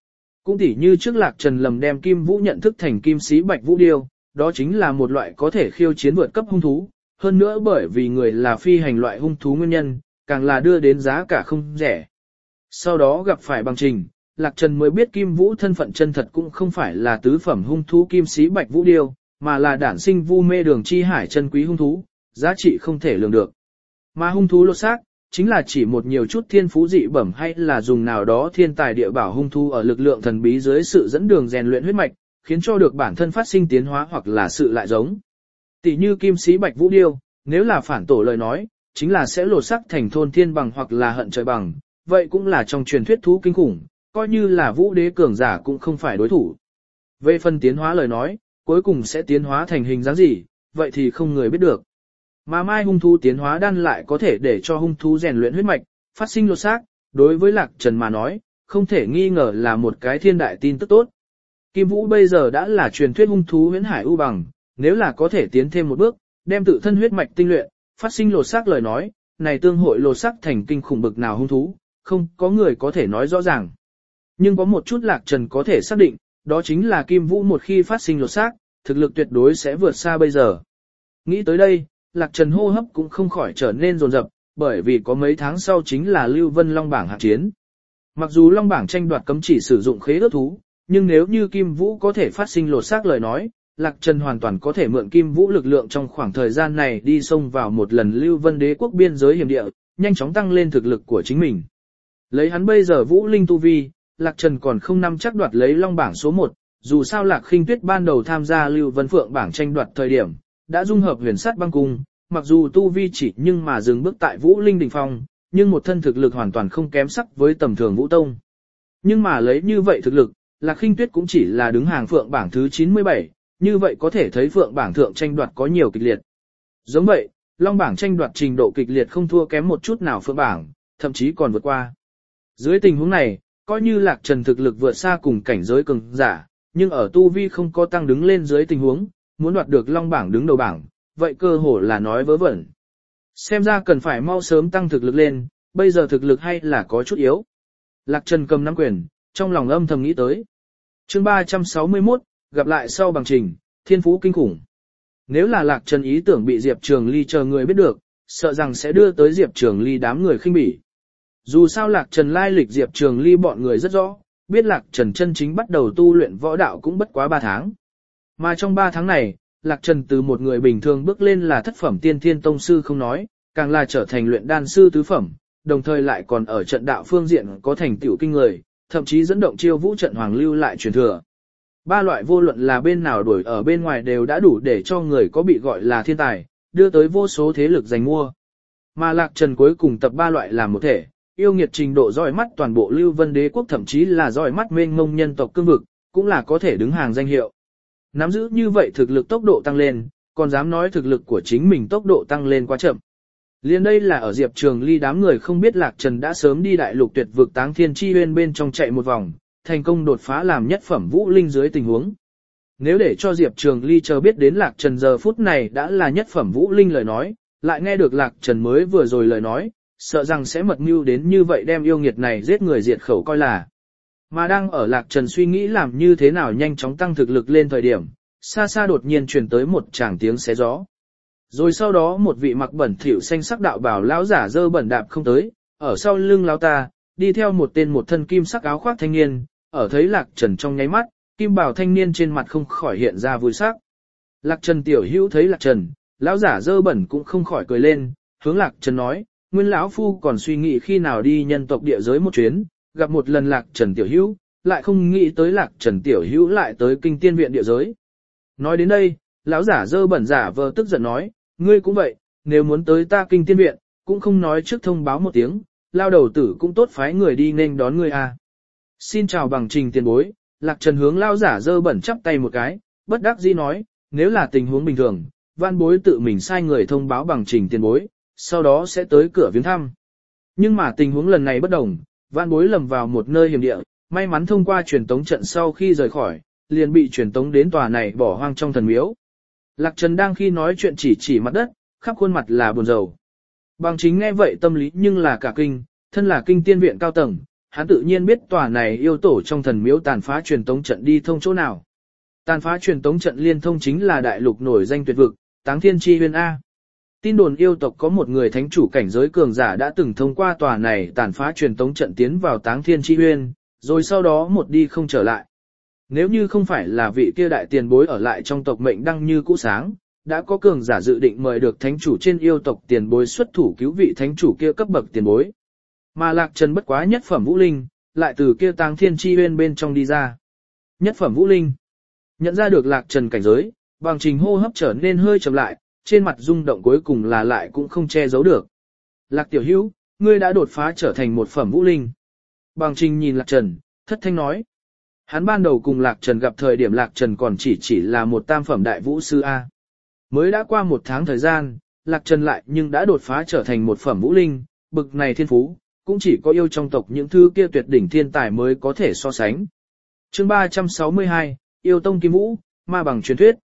Cũng tỉ như trước Lạc Trần lầm đem Kim Vũ nhận thức thành Kim Sĩ Bạch Vũ Điêu, đó chính là một loại có thể khiêu chiến vượt cấp hung thú, hơn nữa bởi vì người là phi hành loại hung thú nguyên nhân, càng là đưa đến giá cả không rẻ. Sau đó gặp phải bằng trình, Lạc Trần mới biết Kim Vũ thân phận chân thật cũng không phải là tứ phẩm hung thú Kim Sĩ Bạch Vũ Điêu, mà là đản sinh vu mê đường chi hải chân quý hung thú, giá trị không thể lường được. Mà hung thú lột xác, chính là chỉ một nhiều chút thiên phú dị bẩm hay là dùng nào đó thiên tài địa bảo hung thú ở lực lượng thần bí dưới sự dẫn đường rèn luyện huyết mạch, khiến cho được bản thân phát sinh tiến hóa hoặc là sự lại giống. Tỷ như Kim Sĩ Bạch Vũ Điêu, nếu là phản tổ lời nói, chính là sẽ lột xác thành thôn thiên bằng hoặc là hận trời bằng, vậy cũng là trong truyền thuyết thú kinh khủng, coi như là vũ đế cường giả cũng không phải đối thủ. Về phần tiến hóa lời nói, cuối cùng sẽ tiến hóa thành hình dáng gì, vậy thì không người biết được. Mà mai hung thú tiến hóa đan lại có thể để cho hung thú rèn luyện huyết mạch, phát sinh lột xác, đối với Lạc Trần mà nói, không thể nghi ngờ là một cái thiên đại tin tức tốt. Kim Vũ bây giờ đã là truyền thuyết hung thú huyễn hải u bằng, nếu là có thể tiến thêm một bước, đem tự thân huyết mạch tinh luyện, phát sinh lột xác lời nói, này tương hội lột xác thành kinh khủng bực nào hung thú, không có người có thể nói rõ ràng. Nhưng có một chút Lạc Trần có thể xác định, đó chính là Kim Vũ một khi phát sinh lột xác, thực lực tuyệt đối sẽ vượt xa bây giờ. Nghĩ tới đây, Lạc Trần hô hấp cũng không khỏi trở nên dồn dập, bởi vì có mấy tháng sau chính là Lưu Vân Long bảng hạng chiến. Mặc dù Long bảng tranh đoạt cấm chỉ sử dụng khế ước thú, nhưng nếu như Kim Vũ có thể phát sinh lột xác lời nói, Lạc Trần hoàn toàn có thể mượn Kim Vũ lực lượng trong khoảng thời gian này đi xông vào một lần Lưu Vân Đế quốc biên giới hiểm địa, nhanh chóng tăng lên thực lực của chính mình. Lấy hắn bây giờ Vũ Linh tu vi, Lạc Trần còn không nắm chắc đoạt lấy Long bảng số 1, dù sao Lạc Khinh Tuyết ban đầu tham gia Lưu Vân Phượng bảng tranh đoạt thời điểm, đã dung hợp huyền sát băng cung, mặc dù tu vi chỉ nhưng mà dừng bước tại Vũ Linh đỉnh phong, nhưng một thân thực lực hoàn toàn không kém sắc với tầm thường Vũ Tông. Nhưng mà lấy như vậy thực lực, Lạc Khinh Tuyết cũng chỉ là đứng hàng Phượng bảng thứ 97, như vậy có thể thấy Phượng bảng thượng tranh đoạt có nhiều kịch liệt. Giống vậy, Long bảng tranh đoạt trình độ kịch liệt không thua kém một chút nào Phượng bảng, thậm chí còn vượt qua. Dưới tình huống này, coi như Lạc Trần thực lực vượt xa cùng cảnh giới cường giả, nhưng ở tu vi không có tăng đứng lên dưới tình huống, muốn đoạt được Long bảng đứng đầu bảng, vậy cơ hồ là nói vớ vẩn. Xem ra cần phải mau sớm tăng thực lực lên, bây giờ thực lực hay là có chút yếu. Lạc Trần cầm nắm quyền, trong lòng âm thầm nghĩ tới. Chương 361, gặp lại sau bằng trình, thiên phú kinh khủng. Nếu là Lạc Trần ý tưởng bị Diệp Trường Ly chờ người biết được, sợ rằng sẽ đưa tới Diệp Trường Ly đám người khinh bỉ. Dù sao Lạc Trần lai lịch Diệp Trường Ly bọn người rất rõ, biết Lạc Trần chân chính bắt đầu tu luyện võ đạo cũng bất quá 3 tháng. Mà trong 3 tháng này, Lạc Trần từ một người bình thường bước lên là thất phẩm tiên thiên tông sư không nói, càng là trở thành luyện đan sư tứ phẩm, đồng thời lại còn ở trận đạo phương diện có thành tựu kinh người, thậm chí dẫn động chiêu vũ trận hoàng lưu lại truyền thừa. 3 loại vô luận là bên nào đuổi ở bên ngoài đều đã đủ để cho người có bị gọi là thiên tài, đưa tới vô số thế lực giành mua. Mà Lạc Trần cuối cùng tập 3 loại làm một thể, yêu nghiệt trình độ roi mắt toàn bộ Lưu Vân Đế quốc thậm chí là roi mắt mênh mông nhân tộc cương vực, cũng là có thể đứng hàng danh hiệu. Nắm giữ như vậy thực lực tốc độ tăng lên, còn dám nói thực lực của chính mình tốc độ tăng lên quá chậm. Liên đây là ở Diệp Trường Ly đám người không biết Lạc Trần đã sớm đi đại lục tuyệt vực Táng Thiên Chi Uyên bên trong chạy một vòng, thành công đột phá làm nhất phẩm Vũ Linh dưới tình huống. Nếu để cho Diệp Trường Ly chờ biết đến Lạc Trần giờ phút này đã là nhất phẩm Vũ Linh lời nói, lại nghe được Lạc Trần mới vừa rồi lời nói, sợ rằng sẽ mật mưu đến như vậy đem yêu nghiệt này giết người diệt khẩu coi là. Mà đang ở Lạc Trần suy nghĩ làm như thế nào nhanh chóng tăng thực lực lên thời điểm, xa xa đột nhiên truyền tới một tràng tiếng xé gió. Rồi sau đó một vị mặc bẩn thỉu xanh sắc đạo bào lão giả dơ bẩn đạp không tới, ở sau lưng lão ta, đi theo một tên một thân kim sắc áo khoác thanh niên, ở thấy Lạc Trần trong nháy mắt, kim bào thanh niên trên mặt không khỏi hiện ra vui sắc. Lạc Trần tiểu hữu thấy Lạc Trần, lão giả dơ bẩn cũng không khỏi cười lên, hướng Lạc Trần nói, nguyên lão phu còn suy nghĩ khi nào đi nhân tộc địa giới một chuyến, gặp một lần Lạc Trần tiểu hữu, lại không nghĩ tới Lạc Trần tiểu hữu lại tới kinh tiên viện địa giới. Nói đến đây, lão giả dơ bẩn giả vờ tức giận nói, ngươi cũng vậy, nếu muốn tới ta kinh tiên viện, cũng không nói trước thông báo một tiếng, lao đầu tử cũng tốt phái người đi nên đón ngươi à. Xin chào bằng trình tiền bối, Lạc Trần hướng lao giả dơ bẩn chắp tay một cái, bất đắc dĩ nói, nếu là tình huống bình thường, văn bối tự mình sai người thông báo bằng trình tiền bối, sau đó sẽ tới cửa viếng thăm. Nhưng mà tình huống lần này bất đồng, văn bối lầm vào một nơi hiểm địa, may mắn thông qua truyền tống trận sau khi rời khỏi, liền bị truyền tống đến tòa này bỏ hoang trong thần miếu. Lạc Trần đang khi nói chuyện chỉ mặt đất, khắp khuôn mặt là buồn rầu. Bằng chính nghe vậy tâm lý nhưng là cả kinh, thân là kinh tiên viện cao tầng, hắn tự nhiên biết tòa này yêu tổ trong thần miếu tàn phá truyền tống trận đi thông chỗ nào. Tàn phá truyền tống trận liên thông chính là đại lục nổi danh tuyệt vực, Táng Thiên Chi Huyên A. Tin đồn yêu tộc có một người thánh chủ cảnh giới cường giả đã từng thông qua tòa này tàn phá truyền tống trận tiến vào Táng Thiên Chi Huyên, rồi sau đó một đi không trở lại. Nếu như không phải là vị kia đại tiền bối ở lại trong tộc mệnh đăng như cũ sáng, đã có cường giả dự định mời được thánh chủ trên yêu tộc tiền bối xuất thủ cứu vị thánh chủ kia cấp bậc tiền bối. Mà Lạc Trần bất quá nhất phẩm vũ linh, lại từ kia Táng Thiên Chi Huyên bên trong đi ra. Nhất phẩm vũ linh. Nhận ra được Lạc Trần cảnh giới, Bằng Trình hô hấp trở nên hơi chậm lại, trên mặt rung động cuối cùng là lại cũng không che giấu được. Lạc tiểu hữu, ngươi đã đột phá trở thành một phẩm vũ linh. Bằng Trình nhìn Lạc Trần, thất thanh nói. Hắn ban đầu cùng Lạc Trần gặp thời điểm Lạc Trần còn chỉ là một tam phẩm đại vũ sư A. Mới đã qua một tháng thời gian, Lạc Trần lại nhưng đã đột phá trở thành một phẩm vũ linh, bực này thiên phú, cũng chỉ có yêu trong tộc những thứ kia tuyệt đỉnh thiên tài mới có thể so sánh. Chương 362, Yêu Tông Kim Vũ, ma bằng truyền thuyết.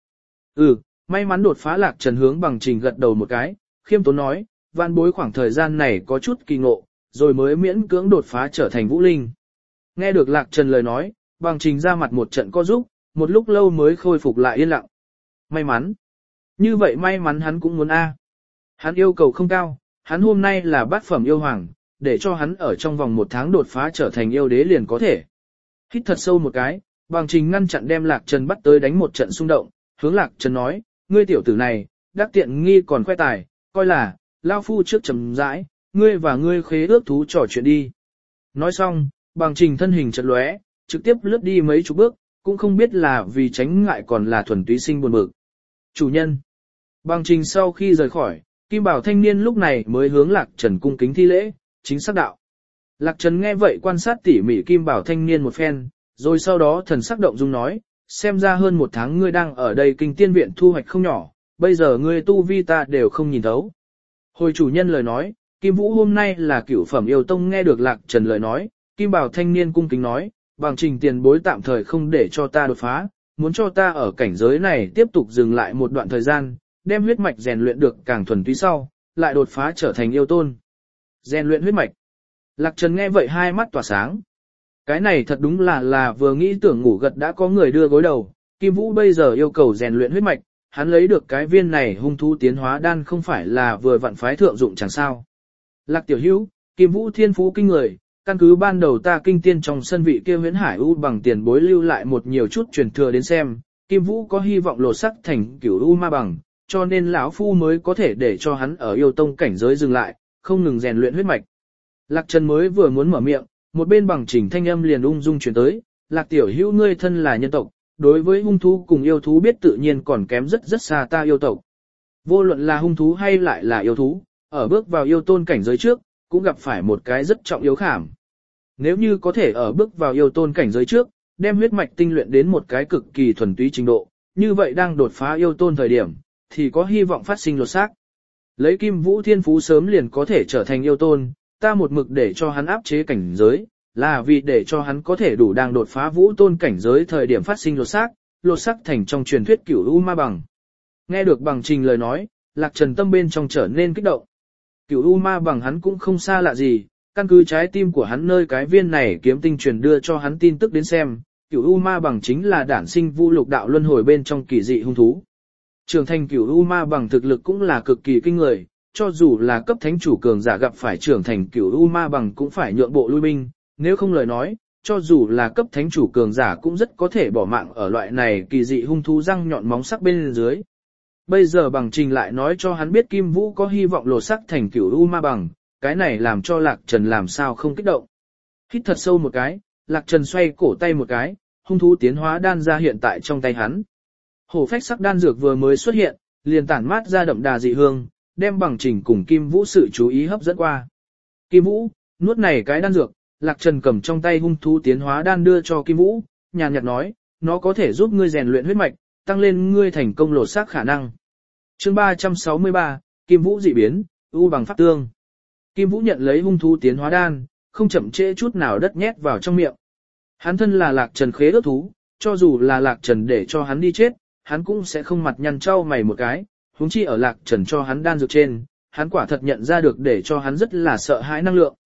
May mắn đột phá. Lạc Trần hướng Bằng Trình gật đầu một cái, khiêm tốn nói, van bối khoảng thời gian này có chút kỳ ngộ, rồi mới miễn cưỡng đột phá trở thành vũ linh. Nghe được Lạc Trần lời nói, Bằng Trình ra mặt một trận co giúp, một lúc lâu mới khôi phục lại yên lặng. May mắn. Như vậy may mắn hắn cũng muốn A. Hắn yêu cầu không cao, hắn hôm nay là bát phẩm yêu hoàng, để cho hắn ở trong vòng một tháng đột phá trở thành yêu đế liền có thể. Hít thật sâu một cái, Bằng Trình ngăn chặn đem Lạc Trần bắt tới đánh một trận xung động, hướng Lạc Trần nói, ngươi tiểu tử này, đắc tiện nghi còn khoe tài, coi là, lao phu trước chấm rãi, ngươi và ngươi khế ước thú trò chuyện đi. Nói xong, Bằng Trình thân hình chợt lóe, trực tiếp lướt đi mấy chục bước, cũng không biết là vì tránh ngại còn là thuần túy sinh buồn bực. Chủ nhân. Bằng Trình sau khi rời khỏi, Kim Bảo thanh niên lúc này mới hướng Lạc Trần cung kính thi lễ, chính xác đạo. Lạc Trần nghe vậy quan sát tỉ mỉ Kim Bảo thanh niên một phen, rồi sau đó thần sắc động dung nói, xem ra hơn một tháng ngươi đang ở đây kinh tiên viện thu hoạch không nhỏ, bây giờ ngươi tu vi ta đều không nhìn thấu. Hồi chủ nhân lời nói, Kim Vũ hôm nay là cửu phẩm yêu tông. Nghe được Lạc Trần lời nói, Kim Bảo thanh niên cung kính nói, Bằng Trình tiền bối tạm thời không để cho ta đột phá, muốn cho ta ở cảnh giới này tiếp tục dừng lại một đoạn thời gian, đem huyết mạch rèn luyện được càng thuần túy sau, lại đột phá trở thành yêu tôn. Rèn luyện huyết mạch. Lạc Trần nghe vậy hai mắt tỏa sáng. Cái này thật đúng là vừa nghĩ tưởng ngủ gật đã có người đưa gối đầu, Kim Vũ bây giờ yêu cầu rèn luyện huyết mạch, hắn lấy được cái viên này hung thú tiến hóa đan không phải là vừa vặn phái thượng dụng chẳng sao. Lạc tiểu hữu, Kim Vũ thiên phú kinh người, căn cứ ban đầu ta kinh tiên trong sân vị kia Huyễn Hải U bằng tiền bối lưu lại một nhiều chút truyền thừa đến xem, Kim Vũ có hy vọng lột sắc thành cửu U ma bằng, cho nên lão phu mới có thể để cho hắn ở yêu tông cảnh giới dừng lại, không ngừng rèn luyện huyết mạch. Lạc Trần mới vừa muốn mở miệng, một bên Bằng Trình thanh âm liền ung dung truyền tới, Lạc tiểu hữu ngươi thân là nhân tộc, đối với hung thú cùng yêu thú biết tự nhiên còn kém rất xa ta yêu tộc. Vô luận là hung thú hay lại là yêu thú, ở bước vào yêu tôn cảnh giới trước, cũng gặp phải một cái rất trọng yếu khảm. Nếu như có thể ở bước vào yêu tôn cảnh giới trước, đem huyết mạch tinh luyện đến một cái cực kỳ thuần túy trình độ, như vậy đang đột phá yêu tôn thời điểm, thì có hy vọng phát sinh lột xác. Lấy Kim Vũ thiên phú sớm liền có thể trở thành yêu tôn, ta một mực để cho hắn áp chế cảnh giới, là vì để cho hắn có thể đủ đang đột phá vũ tôn cảnh giới thời điểm phát sinh lột xác thành trong truyền thuyết cửu u ma bằng. Nghe được Bằng Trình lời nói, Lạc Trần tâm bên trong trở nên kích động. Cửu u ma bằng hắn cũng không xa lạ gì, căn cứ trái tim của hắn nơi cái viên này kiếm tinh truyền đưa cho hắn tin tức đến xem, cửu u ma bằng chính là đản sinh vu lục đạo luân hồi bên trong kỳ dị hung thú. Trưởng thành cửu u ma bằng thực lực cũng là cực kỳ kinh người, cho dù là cấp thánh chủ cường giả gặp phải trưởng thành cửu u ma bằng cũng phải nhượng bộ lui binh, nếu không lời nói, cho dù là cấp thánh chủ cường giả cũng rất có thể bỏ mạng ở loại này kỳ dị hung thú răng nhọn móng sắc bên dưới. Bây giờ Bằng Trình lại nói cho hắn biết Kim Vũ có hy vọng lột sắc thành cửu u ma bằng, cái này làm cho Lạc Trần làm sao không kích động. Hít thật sâu một cái, Lạc Trần xoay cổ tay một cái, hung thú tiến hóa đan ra hiện tại trong tay hắn. Hổ phách sắc đan dược vừa mới xuất hiện, liền tản mát ra đậm đà dị hương, đem Bằng Trình cùng Kim Vũ sự chú ý hấp dẫn qua. Kim Vũ, nuốt này cái đan dược, Lạc Trần cầm trong tay hung thú tiến hóa đan đưa cho Kim Vũ, nhàn nhạt nói, nó có thể giúp ngươi rèn luyện huyết mạch, tăng lên ngươi thành công lột xác khả năng. Chương 363, Kim Vũ dị biến, u bằng pháp tương. Kim Vũ nhận lấy hung thú tiến hóa đan, không chậm trễ chút nào đất nhét vào trong miệng. Hắn thân là Lạc Trần khế ước thú, cho dù là Lạc Trần để cho hắn đi chết, hắn cũng sẽ không mặt nhăn trao mày một cái, huống chi ở Lạc Trần cho hắn đan dược trên, hắn quả thật nhận ra được để cho hắn rất là sợ hãi năng lượng.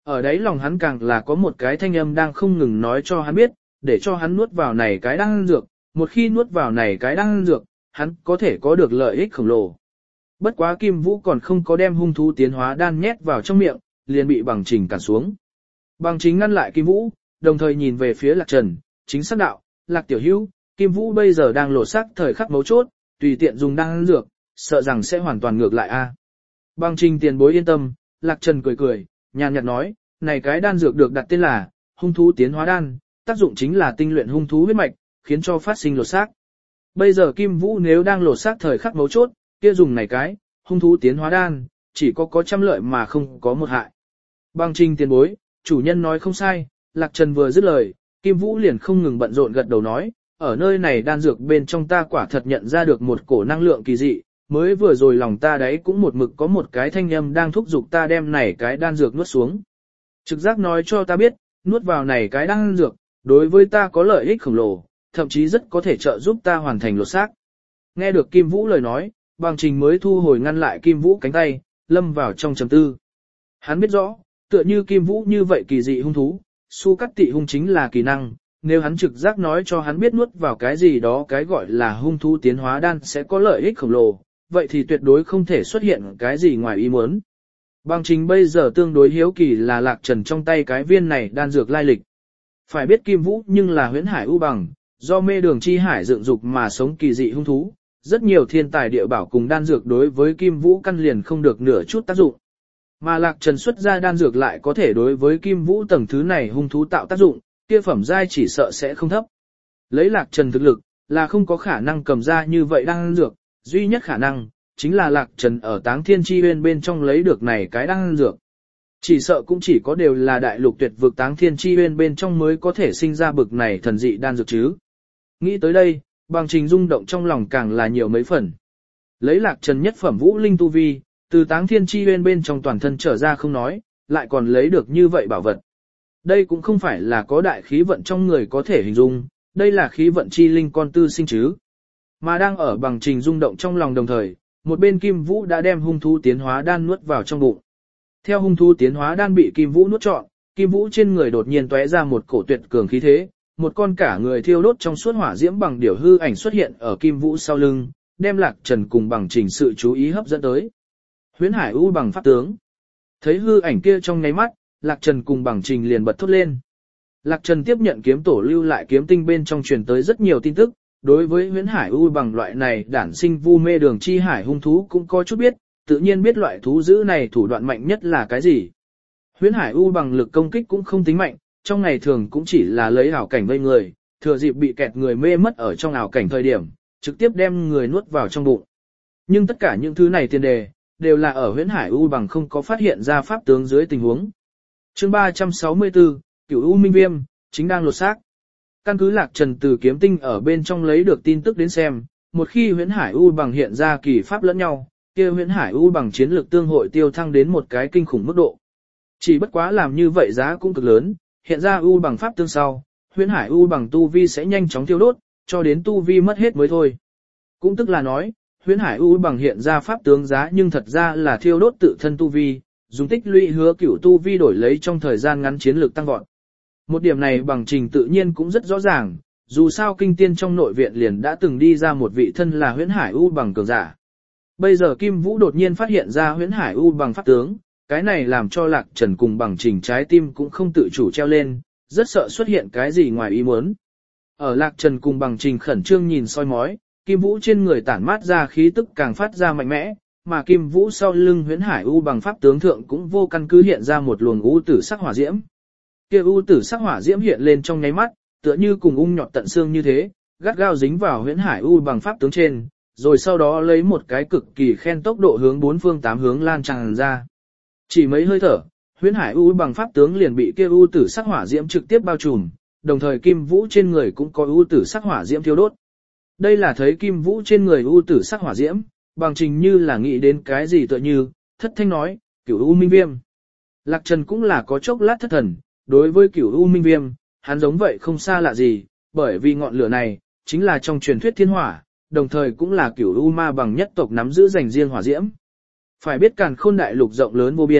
Ở đấy lòng hắn càng là có một cái thanh âm đang không ngừng nói cho hắn biết, để cho hắn nuốt vào này cái đan dược, một khi nuốt vào này cái đan dược, hắn có thể có được lợi ích khổng lồ. Bất quá Kim Vũ còn không có đem hung thú tiến hóa đan nhét vào trong miệng, liền bị Bằng Trình cản xuống. Bằng Trình ngăn lại Kim Vũ, đồng thời nhìn về phía Lạc Trần, chính xác đạo, Lạc tiểu hữu, Kim Vũ bây giờ đang lột xác thời khắc mấu chốt, tùy tiện dùng đan dược, sợ rằng sẽ hoàn toàn ngược lại a. Bằng Trình tiền bối yên tâm, Lạc Trần cười cười, nhàn nhạt nói, này cái đan dược được đặt tên là hung thú tiến hóa đan, tác dụng chính là tinh luyện hung thú huyết mạch, khiến cho phát sinh lột xác. Bây giờ Kim Vũ nếu đang lột xác thời khắc mấu chốt, kia dùng này cái hung thú tiến hóa đan, chỉ có trăm lợi mà không có một hại. Bằng Trình tiền bối, chủ nhân nói không sai, Lạc Trần vừa dứt lời, Kim Vũ liền không ngừng bận rộn gật đầu nói, ở nơi này đan dược bên trong ta quả thật nhận ra được một cổ năng lượng kỳ dị, mới vừa rồi lòng ta đấy cũng một mực có một cái thanh âm đang thúc giục ta đem này cái đan dược nuốt xuống. Trực giác nói cho ta biết, nuốt vào này cái đan dược, đối với ta có lợi ích khổng lồ, thậm chí rất có thể trợ giúp ta hoàn thành lột xác. Nghe được Kim Vũ lời nói, Bằng Trình mới thu hồi ngăn lại Kim Vũ cánh tay, lâm vào trong trầm tư. Hắn biết rõ, tựa như Kim Vũ như vậy kỳ dị hung thú, su cắt tị hung chính là kỳ năng, nếu hắn trực giác nói cho hắn biết nuốt vào cái gì đó cái gọi là hung thú tiến hóa đan sẽ có lợi ích khổng lồ, vậy thì tuyệt đối không thể xuất hiện cái gì ngoài ý muốn. Bằng Trình bây giờ tương đối hiếu kỳ là Lạc Trần trong tay cái viên này đan dược lai lịch. Phải biết Kim Vũ nhưng là huyễn hải u bằng, do mê đường chi hải dựng dục mà sống kỳ dị hung thú, rất nhiều thiên tài địa bảo cùng đan dược đối với Kim Vũ căn liền không được nửa chút tác dụng. Mà Lạc Trần xuất ra đan dược lại có thể đối với Kim Vũ tầng thứ này hung thú tạo tác dụng, kia phẩm giai chỉ sợ sẽ không thấp. Lấy Lạc Trần thực lực, là không có khả năng cầm ra như vậy đan dược, duy nhất khả năng, chính là Lạc Trần ở Táng Thiên Chi Uyên bên trong lấy được này cái đan dược. Chỉ sợ cũng chỉ có đều là đại lục tuyệt vực Táng Thiên Chi Uyên bên trong mới có thể sinh ra bực này thần dị đan dược chứ. Nghĩ tới đây, Bằng Trình rung động trong lòng càng là nhiều mấy phần. Lấy Lạc Trần nhất phẩm vũ linh tu vi, từ Táng Thiên Chi Uyên bên trong toàn thân trở ra không nói, lại còn lấy được như vậy bảo vật. Đây cũng không phải là có đại khí vận trong người có thể hình dung, đây là khí vận chi linh con tư sinh chứ. Mà đang ở Bằng Trình rung động trong lòng đồng thời, một bên Kim Vũ đã đem hung thú tiến hóa đan nuốt vào trong bụng. Theo hung thú tiến hóa đan bị Kim Vũ nuốt trọn, Kim Vũ trên người đột nhiên tóe ra một cổ tuyệt cường khí thế, một con cả người thiêu đốt trong suốt hỏa diễm bằng điểu hư ảnh xuất hiện ở Kim Vũ sau lưng, đem Lạc Trần cùng Bằng Trình sự chú ý hấp dẫn tới. Huyễn Hải U bằng pháp tướng. Thấy hư ảnh kia trong nháy mắt, Lạc Trần cùng Bằng Trình liền bật thốt lên. Lạc Trần tiếp nhận kiếm tổ lưu lại kiếm tinh bên trong truyền tới rất nhiều tin tức, đối với Huyễn Hải U bằng loại này đản sinh vu mê đường chi hải hung thú cũng có chút biết, tự nhiên biết loại thú dữ này thủ đoạn mạnh nhất là cái gì. Huyễn Hải U bằng lực công kích cũng không tính mạnh, trong ngày thường cũng chỉ là lấy ảo cảnh vây người, thừa dịp bị kẹt người mê mất ở trong ảo cảnh thời điểm, trực tiếp đem người nuốt vào trong bụng. Nhưng tất cả những thứ này tiền đề, đều là ở Huyễn Hải U bằng không có phát hiện ra pháp tướng dưới tình huống. Chương 364, Cửu U Minh Viêm, chính đang lột xác. Căn cứ Lạc Trần từ kiếm tinh ở bên trong lấy được tin tức đến xem, một khi Huyễn Hải U bằng hiện ra kỳ pháp lẫn nhau, kia Huyễn Hải U bằng chiến lược tương hội tiêu thăng đến một cái kinh khủng mức độ. Chỉ bất quá làm như vậy giá cũng cực lớn, hiện ra U bằng pháp tương sau, Huyễn Hải U bằng tu vi sẽ nhanh chóng thiêu đốt, cho đến tu vi mất hết mới thôi. Cũng tức là nói, Huyễn Hải U bằng hiện ra pháp tướng giá nhưng thật ra là thiêu đốt tự thân tu vi, dùng tích lũy hứa cửu tu vi đổi lấy trong thời gian ngắn chiến lược tăng vọt. Một điểm này Bằng Trình tự nhiên cũng rất rõ ràng, dù sao kinh tiên trong nội viện liền đã từng đi ra một vị thân là Huyễn Hải U bằng cường giả. Bây giờ Kim Vũ đột nhiên phát hiện ra Huyễn Hải U bằng pháp tướng, cái này làm cho Lạc Trần cùng Bằng Trình trái tim cũng không tự chủ treo lên, rất sợ xuất hiện cái gì ngoài ý muốn. Ở Lạc Trần cùng Bằng Trình khẩn trương nhìn soi mói, Kim Vũ trên người tản mát ra khí tức càng phát ra mạnh mẽ, mà Kim Vũ sau lưng Huyễn Hải U bằng pháp tướng thượng cũng vô căn cứ hiện ra một luồng u tử sắc hỏa diễm. Kia u tử sắc hỏa diễm hiện lên trong nháy mắt, tựa như cùng ung nhọt tận xương như thế, gắt gao dính vào Huyễn Hải U bằng pháp tướng trên, rồi sau đó lấy một cái cực kỳ khen tốc độ hướng bốn phương tám hướng lan tràn ra. Chỉ mấy hơi thở, Huyễn Hải U bằng pháp tướng liền bị kia u tử sắc hỏa diễm trực tiếp bao trùm, đồng thời Kim Vũ trên người cũng có u tử sắc hỏa diễm thiêu đốt. Đây là thấy Kim Vũ trên người u tử sắc hỏa diễm, Bằng Trình như là nghĩ đến cái gì tựa như, thất thanh nói, Cửu U Minh Viêm. Lạc Trần cũng là có chốc lát thất thần, đối với Cửu U Minh Viêm, hắn giống vậy không xa lạ gì, bởi vì ngọn lửa này, chính là trong truyền thuyết thiên hỏa, đồng thời cũng là Cửu U Ma bằng nhất tộc nắm giữ dành riêng hỏa diễm. Phải biết Càn Khôn đại lục rộng lớn vô biên,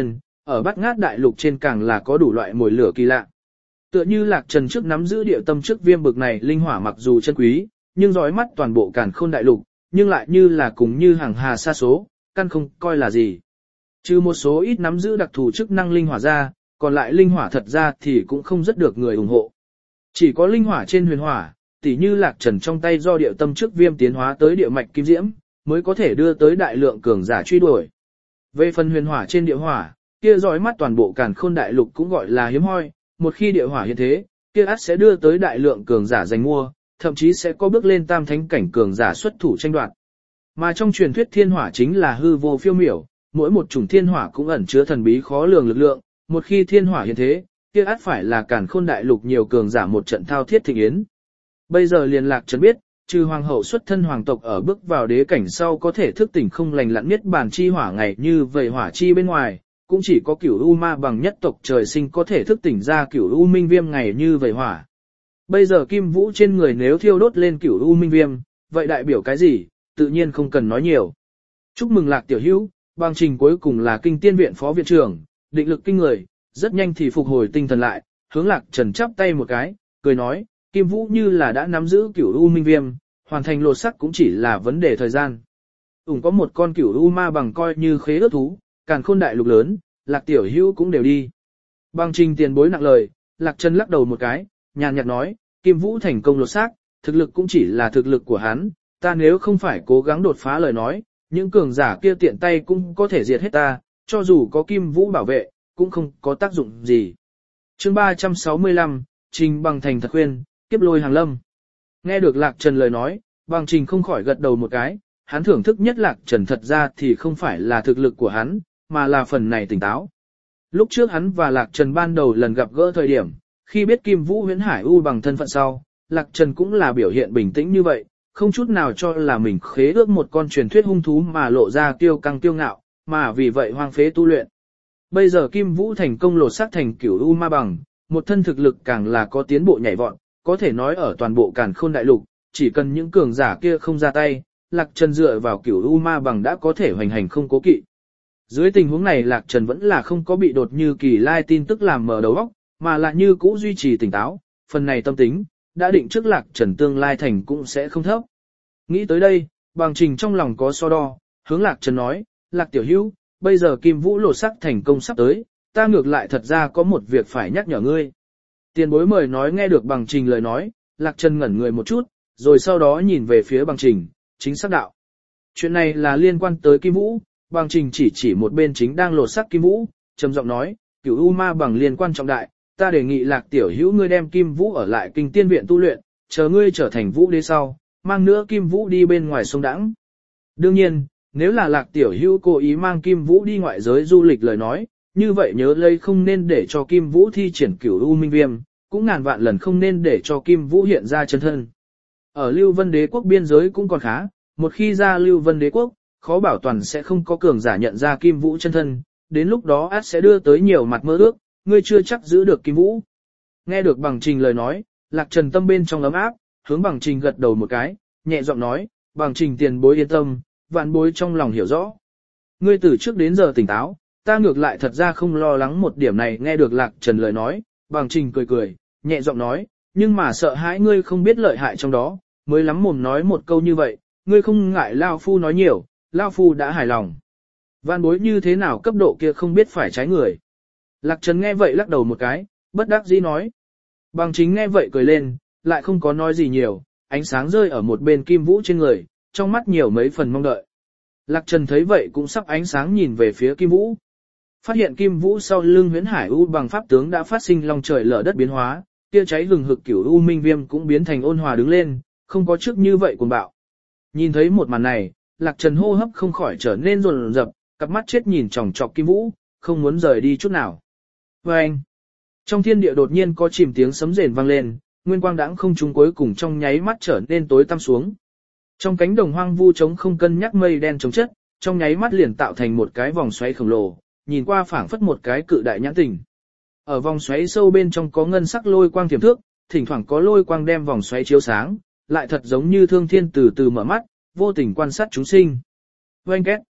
ở Bát Ngát đại lục trên càng là có đủ loại mồi lửa kỳ lạ. Tựa như Lạc Trần trước nắm giữ địa tâm trước viêm bực này linh hỏa mặc dù chân quý, nhưng dõi mắt toàn bộ Càn Khôn đại lục, nhưng lại như là cùng như hàng hà sa số, căn không coi là gì. Trừ một số ít nắm giữ đặc thù chức năng linh hỏa ra, còn lại linh hỏa thật ra thì cũng không rất được người ủng hộ. Chỉ có linh hỏa trên huyền hỏa, tỉ như Lạc Trần trong tay do địa tâm trước viêm tiến hóa tới địa mạch kim diễm, mới có thể đưa tới đại lượng cường giả truy đuổi. Về phần huyền hỏa trên địa hỏa, kia dõi mắt toàn bộ Càn Khôn đại lục cũng gọi là hiếm hoi, một khi địa hỏa hiện thế, kia ắt sẽ đưa tới đại lượng cường giả giành mua, thậm chí sẽ có bước lên tam thánh cảnh cường giả xuất thủ tranh đoạt. Mà trong truyền thuyết thiên hỏa chính là hư vô phiêu miểu, mỗi một chủng thiên hỏa cũng ẩn chứa thần bí khó lường lực lượng, một khi thiên hỏa hiện thế, kia ắt phải là Càn Khôn đại lục nhiều cường giả một trận thao thiết thịnh yến. Bây giờ liền Lạc Trần biết, trừ hoàng hậu xuất thân hoàng tộc ở bước vào đế cảnh sau có thể thức tỉnh không lành lặn nhất bản chi hỏa ngày như vậy hỏa chi bên ngoài, cũng chỉ có Cửu U Ma bằng nhất tộc trời sinh có thể thức tỉnh ra Cửu U Minh Viêm ngày như vậy hỏa. Bây giờ Kim Vũ trên người nếu thiêu đốt lên Cửu U Minh Viêm, vậy đại biểu cái gì, tự nhiên không cần nói nhiều. Chúc mừng Lạc tiểu hữu, bằng trình cuối cùng là Kinh Tiên viện phó viện trưởng, định lực kinh người, rất nhanh thì phục hồi tinh thần lại, hướng Lạc Trần chắp tay một cái, cười nói, Kim Vũ như là đã nắm giữ Cửu U Minh Viêm, hoàn thành lột sắc cũng chỉ là vấn đề thời gian. Có một con Cửu U Ma bằng coi như khế ước thú, Càn Khôn đại lục lớn, Lạc tiểu hữu cũng đều đi. Bằng trình tiền bối nặng lời, Lạc Trần lắc đầu một cái, nhàn nhạt nói, Kim Vũ thành công lột xác, thực lực cũng chỉ là thực lực của hắn, ta nếu không phải cố gắng đột phá lời nói, những cường giả kia tiện tay cũng có thể diệt hết ta, cho dù có Kim Vũ bảo vệ, cũng không có tác dụng gì. Chương 365, Trình Bằng thành thật khuyên, kiếp lôi hàng lâm. Nghe được Lạc Trần lời nói, Bằng Trình không khỏi gật đầu một cái, hắn thưởng thức nhất Lạc Trần thật ra thì không phải là thực lực của hắn, mà là phần này tỉnh táo. Lúc trước hắn và Lạc Trần ban đầu lần gặp gỡ thời điểm, khi biết Kim Vũ Huyễn Hải U bằng thân phận sau, Lạc Trần cũng là biểu hiện bình tĩnh như vậy, không chút nào cho là mình khế ước một con truyền thuyết hung thú mà lộ ra kiêu căng kiêu ngạo, mà vì vậy hoang phế tu luyện. Bây giờ Kim Vũ thành công lột xác thành Cửu U Ma bằng, một thân thực lực càng là có tiến bộ nhảy vọt, có thể nói ở toàn bộ Càn Khôn đại lục, chỉ cần những cường giả kia không ra tay, Lạc Trần dựa vào Cửu U Ma bằng đã có thể hoành hành không cố kỵ. Dưới tình huống này Lạc Trần vẫn là không có bị đột như kỳ lai tin tức làm mở đầu óc, mà là như cũ duy trì tỉnh táo, phần này tâm tính, đã định trước Lạc Trần tương lai thành cũng sẽ không thấp. Nghĩ tới đây, Bằng Trình trong lòng có so đo, hướng Lạc Trần nói, Lạc tiểu hữu, bây giờ Kim Vũ lột xác thành công sắp tới, ta ngược lại thật ra có một việc phải nhắc nhở ngươi. Tiền bối mời nói. Nghe được Bằng Trình lời nói, Lạc Trần ngẩn người một chút, rồi sau đó nhìn về phía Bằng Trình, chính xác đạo. Chuyện này là liên quan tới Kim Vũ. Bằng Trình chỉ một bên chính đang lột xác Kim Vũ, trầm giọng nói, Cửu U Ma bằng liên quan trọng đại, ta đề nghị Lạc tiểu hữu ngươi đem Kim Vũ ở lại Kinh Tiên viện tu luyện, chờ ngươi trở thành Vũ đế sau, mang nữa Kim Vũ đi bên ngoài sông đãng. Đương nhiên, nếu là Lạc tiểu hữu cố ý mang Kim Vũ đi ngoại giới du lịch lời nói, như vậy nhớ lấy không nên để cho Kim Vũ thi triển Cửu U Minh Viêm, cũng ngàn vạn lần không nên để cho Kim Vũ hiện ra chân thân. Ở Lưu Vân Đế quốc biên giới cũng còn khá, một khi ra Lưu Vân Đế quốc, khó bảo toàn sẽ không có cường giả nhận ra Kim Vũ chân thân, đến lúc đó át sẽ đưa tới nhiều mặt mơ ước, ngươi chưa chắc giữ được Kim Vũ. Nghe được Bằng Trình lời nói, Lạc Trần tâm bên trong ấm áp, hướng Bằng Trình gật đầu một cái, nhẹ giọng nói, Bằng Trình tiền bối yên tâm, vạn bối trong lòng hiểu rõ. Ngươi từ trước đến giờ tỉnh táo, ta ngược lại thật ra không lo lắng một điểm này. Nghe được Lạc Trần lời nói, Bằng Trình cười cười, nhẹ giọng nói, nhưng mà sợ hãi ngươi không biết lợi hại trong đó, mới lắm mồm nói một câu như vậy, ngươi không ngại Lao Phu nói nhiều, Lao Phu đã hài lòng. Vạn bối như thế nào cấp độ kia không biết phải trái người. Lạc Trần nghe vậy lắc đầu một cái, bất đắc dĩ nói. Bằng Chính nghe vậy cười lên, lại không có nói gì nhiều, ánh sáng rơi ở một bên Kim Vũ trên người, trong mắt nhiều mấy phần mong đợi. Lạc Trần thấy vậy cũng sắp ánh sáng nhìn về phía Kim Vũ. Phát hiện Kim Vũ sau lưng Huyễn Hải U bằng pháp tướng đã phát sinh long trời lở đất biến hóa, kia cháy hừng hực Cửu U Minh Viêm cũng biến thành ôn hòa đứng lên, không có trước như vậy cuồng bạo. Nhìn thấy một màn này, Lạc Trần hô hấp không khỏi trở nên rồn rập, cặp mắt chết nhìn chòng chọc Kim Vũ, không muốn rời đi chút nào. Anh, trong thiên địa đột nhiên có chìm tiếng sấm rền vang lên, nguyên quang đãng không trung cuối cùng trong nháy mắt trở nên tối tăm xuống. Trong cánh đồng hoang vu trống không cân nhắc mây đen chống chất, trong nháy mắt liền tạo thành một cái vòng xoáy khổng lồ, nhìn qua phảng phất một cái cự đại nhãn tình. Ở vòng xoáy sâu bên trong có ngân sắc lôi quang tiềm thước, thỉnh thoảng có lôi quang đem vòng xoáy chiếu sáng, lại thật giống như thương thiên từ từ mở mắt, vô tình quan sát chúng sinh. Oanh két.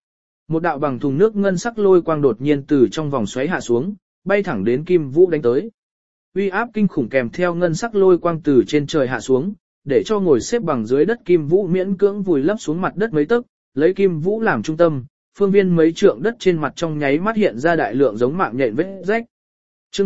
Một đạo bằng thùng nước ngân sắc lôi quang đột nhiên từ trong vòng xoáy hạ xuống, bay thẳng đến Kim Vũ đánh tới. Uy áp kinh khủng kèm theo ngân sắc lôi quang từ trên trời hạ xuống, để cho ngồi xếp bằng dưới đất Kim Vũ miễn cưỡng vùi lấp xuống mặt đất mấy tấc, lấy Kim Vũ làm trung tâm, phương viên mấy trượng đất trên mặt trong nháy mắt hiện ra đại lượng giống mạng nhện vết rách. Chương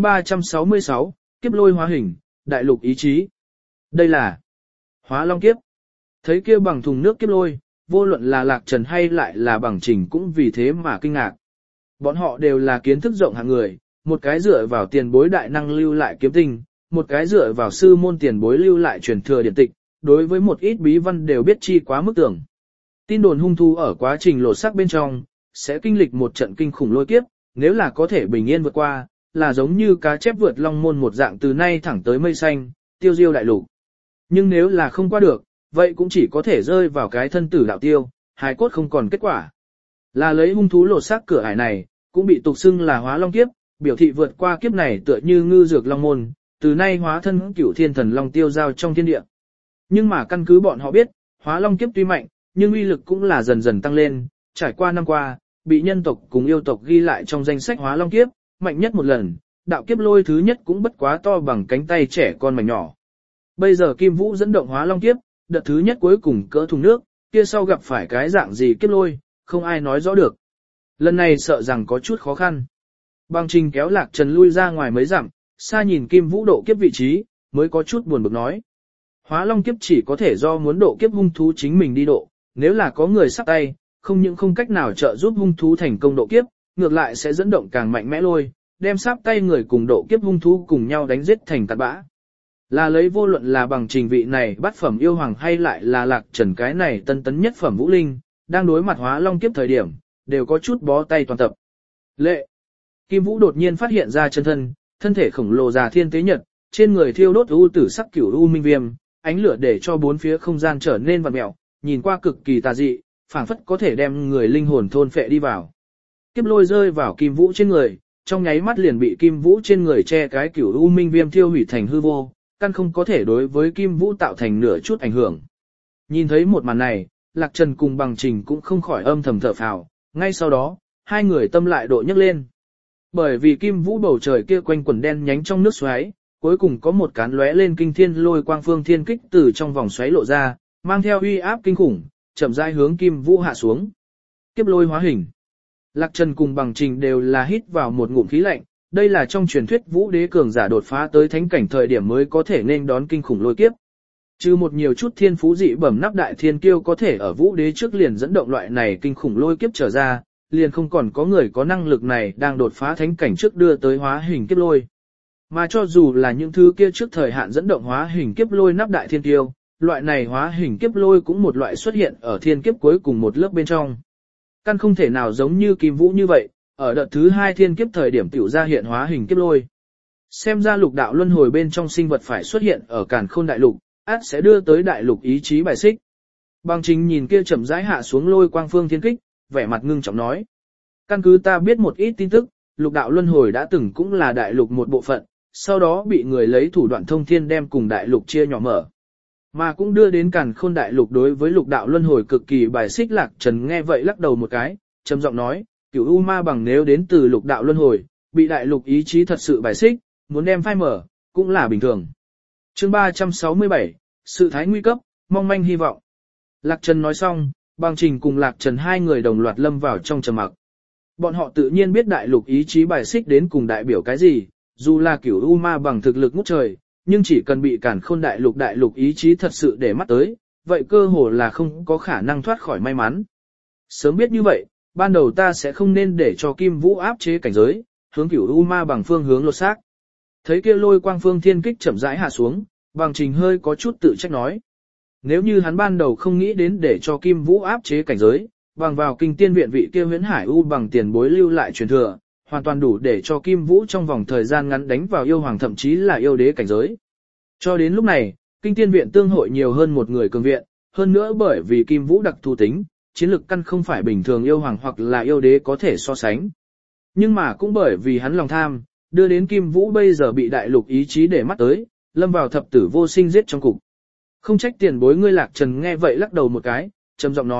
366, kiếp lôi hóa hình, đại lục ý chí. Đây là Hóa Long kiếp. Thấy kia bằng thùng nước kiếp lôi, vô luận là Lạc Trần hay lại là Bằng Trình cũng vì thế mà kinh ngạc. Bọn họ đều là kiến thức rộng hạng người, một cái dựa vào tiền bối đại năng lưu lại kiếm tinh, một cái dựa vào sư môn tiền bối lưu lại truyền thừa điển tịch, đối với một ít bí văn đều biết chi quá mức tưởng. Tin đồn hung thú ở quá trình lột xác bên trong, sẽ kinh lịch một trận kinh khủng lôi kiếp, nếu là có thể bình yên vượt qua, là giống như cá chép vượt long môn một dạng từ nay thẳng tới mây xanh, tiêu diêu đại lục. Nhưng nếu là không qua được, vậy cũng chỉ có thể rơi vào cái thân tử đạo tiêu, hài cốt không còn kết quả. Là lấy hung thú lột xác cửa ải này, cũng bị tục xưng là Hóa Long kiếp, biểu thị vượt qua kiếp này tựa như ngư dược long môn, từ nay hóa thân cửu thiên thần long tiêu giao trong thiên địa. Nhưng mà căn cứ bọn họ biết, Hóa Long kiếp tuy mạnh, nhưng uy lực cũng là dần dần tăng lên, trải qua năm qua, bị nhân tộc cùng yêu tộc ghi lại trong danh sách Hóa Long kiếp, mạnh nhất một lần, đạo kiếp lôi thứ nhất cũng bất quá to bằng cánh tay trẻ con mảnh nhỏ. Bây giờ Kim Vũ dẫn động Hóa Long kiếp, đợt thứ nhất cuối cùng cỡ thùng nước, kia sau gặp phải cái dạng gì kiếp lôi, không ai nói rõ được. Lần này sợ rằng có chút khó khăn. Bằng Trình kéo Lạc Trần lui ra ngoài mấy dặm, xa nhìn Kim Vũ độ kiếp vị trí, mới có chút buồn bực nói. Hóa Long kiếp chỉ có thể do muốn độ kiếp hung thú chính mình đi độ, nếu là có người sắp tay, không những không cách nào trợ giúp hung thú thành công độ kiếp, ngược lại sẽ dẫn động càng mạnh mẽ lôi, đem sắp tay người cùng độ kiếp hung thú cùng nhau đánh giết thành tạt bã. Là lấy vô luận là Bằng Trình vị này bắt phẩm yêu hoàng hay lại là Lạc Trần cái này tân tấn nhất phẩm vũ linh, đang đối mặt Hóa Long kiếp thời điểm, đều có chút bó tay toàn tập. Lệ! Kim Vũ đột nhiên phát hiện ra chân thân, thân thể khổng lồ già thiên tế nhật, trên người thiêu đốt u tử sắc cửu u minh viêm, ánh lửa để cho bốn phía không gian trở nên vặn mèo, nhìn qua cực kỳ tà dị, phảng phất có thể đem người linh hồn thôn phệ đi vào. Kiếp lôi rơi vào Kim Vũ trên người, trong nháy mắt liền bị Kim Vũ trên người che cái cửu u minh viêm thiêu hủy thành hư vô, căn không có thể đối với Kim Vũ tạo thành nửa chút ảnh hưởng. Nhìn thấy một màn này, Lạc Trần cùng Bằng Trình cũng không khỏi âm thầm thở phào, ngay sau đó, hai người tâm lại độ nhấc lên. Bởi vì Kim Vũ bầu trời kia quanh quần đen nhánh trong nước xoáy, cuối cùng có một cán lóe lên kinh thiên lôi quang phương thiên kích từ trong vòng xoáy lộ ra, mang theo uy áp kinh khủng, chậm rãi hướng Kim Vũ hạ xuống. Kiếp lôi hóa hình. Lạc Trần cùng Bằng Trình đều là hít vào một ngụm khí lạnh, đây là trong truyền thuyết Vũ Đế cường giả đột phá tới thánh cảnh thời điểm mới có thể nên đón kinh khủng lôi kiếp. Trừ một nhiều chút thiên phú dị bẩm nắp đại thiên kiêu có thể ở Vũ Đế trước liền dẫn động loại này kinh khủng lôi kiếp trở ra, liền không còn có người có năng lực này đang đột phá thánh cảnh trước đưa tới hóa hình kiếp lôi. Mà cho dù là những thứ kia trước thời hạn dẫn động hóa hình kiếp lôi nắp đại thiên kiêu, loại này hóa hình kiếp lôi cũng một loại xuất hiện ở thiên kiếp cuối cùng một lớp bên trong. Căn không thể nào giống như Kim Vũ như vậy, ở đợt thứ 2 thiên kiếp thời điểm tiểu ra hiện hóa hình kiếp lôi. Xem ra lục đạo luân hồi bên trong sinh vật phải xuất hiện ở Càn Khôn đại lục, ắt sẽ đưa tới đại lục ý chí bài xích. Bằng Trình nhìn kia chậm rãi hạ xuống lôi quang phương thiên kích, vẻ mặt ngưng trọng nói. Căn cứ ta biết một ít tin tức, lục đạo luân hồi đã từng cũng là đại lục một bộ phận, sau đó bị người lấy thủ đoạn thông thiên đem cùng đại lục chia nhỏ mở. Mà cũng đưa đến Càn Khôn đại lục đối với lục đạo luân hồi cực kỳ bài xích. Lạc Trần nghe vậy lắc đầu một cái, trầm giọng nói, Cửu U Ma Bằng nếu đến từ lục đạo luân hồi, bị đại lục ý chí thật sự bài xích, muốn đem phai mở, cũng là bình thường. Chương 367, sự thái nguy cấp, mong manh hy vọng. Lạc Trần nói xong, Bằng Trình cùng Lạc Trần hai người đồng loạt lâm vào trong trầm mặc. Bọn họ tự nhiên biết đại lục ý chí bài xích đến cùng đại biểu cái gì, dù là Cửu U Ma Bằng thực lực ngút trời, nhưng chỉ cần bị Càn Khôn đại lục ý chí thật sự để mắt tới, vậy cơ hồ là không có khả năng thoát khỏi may mắn. Sớm biết như vậy, ban đầu ta sẽ không nên để cho Kim Vũ áp chế cảnh giới, hướng Cửu U Ma Bằng phương hướng lột xác. Thấy kia lôi quang phương thiên kích chậm rãi hạ xuống, Bằng Trình hơi có chút tự trách nói. Nếu như hắn ban đầu không nghĩ đến để cho Kim Vũ áp chế cảnh giới, bằng vào kinh tiên viện vị kia Huyễn Hải U bằng tiền bối lưu lại truyền thừa, hoàn toàn đủ để cho Kim Vũ trong vòng thời gian ngắn đánh vào yêu hoàng thậm chí là yêu đế cảnh giới. Cho đến lúc này, kinh tiên viện tương hội nhiều hơn một người cường viện, hơn nữa bởi vì Kim Vũ đặc thù tính, chiến lực căn không phải bình thường yêu hoàng hoặc là yêu đế có thể so sánh. Nhưng mà cũng bởi vì hắn lòng tham, đưa đến Kim Vũ bây giờ bị đại lục ý chí để mắt tới, lâm vào thập tử vô sinh giết trong cục. Không trách tiền bối ngươi. Lạc Trần nghe vậy lắc đầu một cái, trầm giọng nói,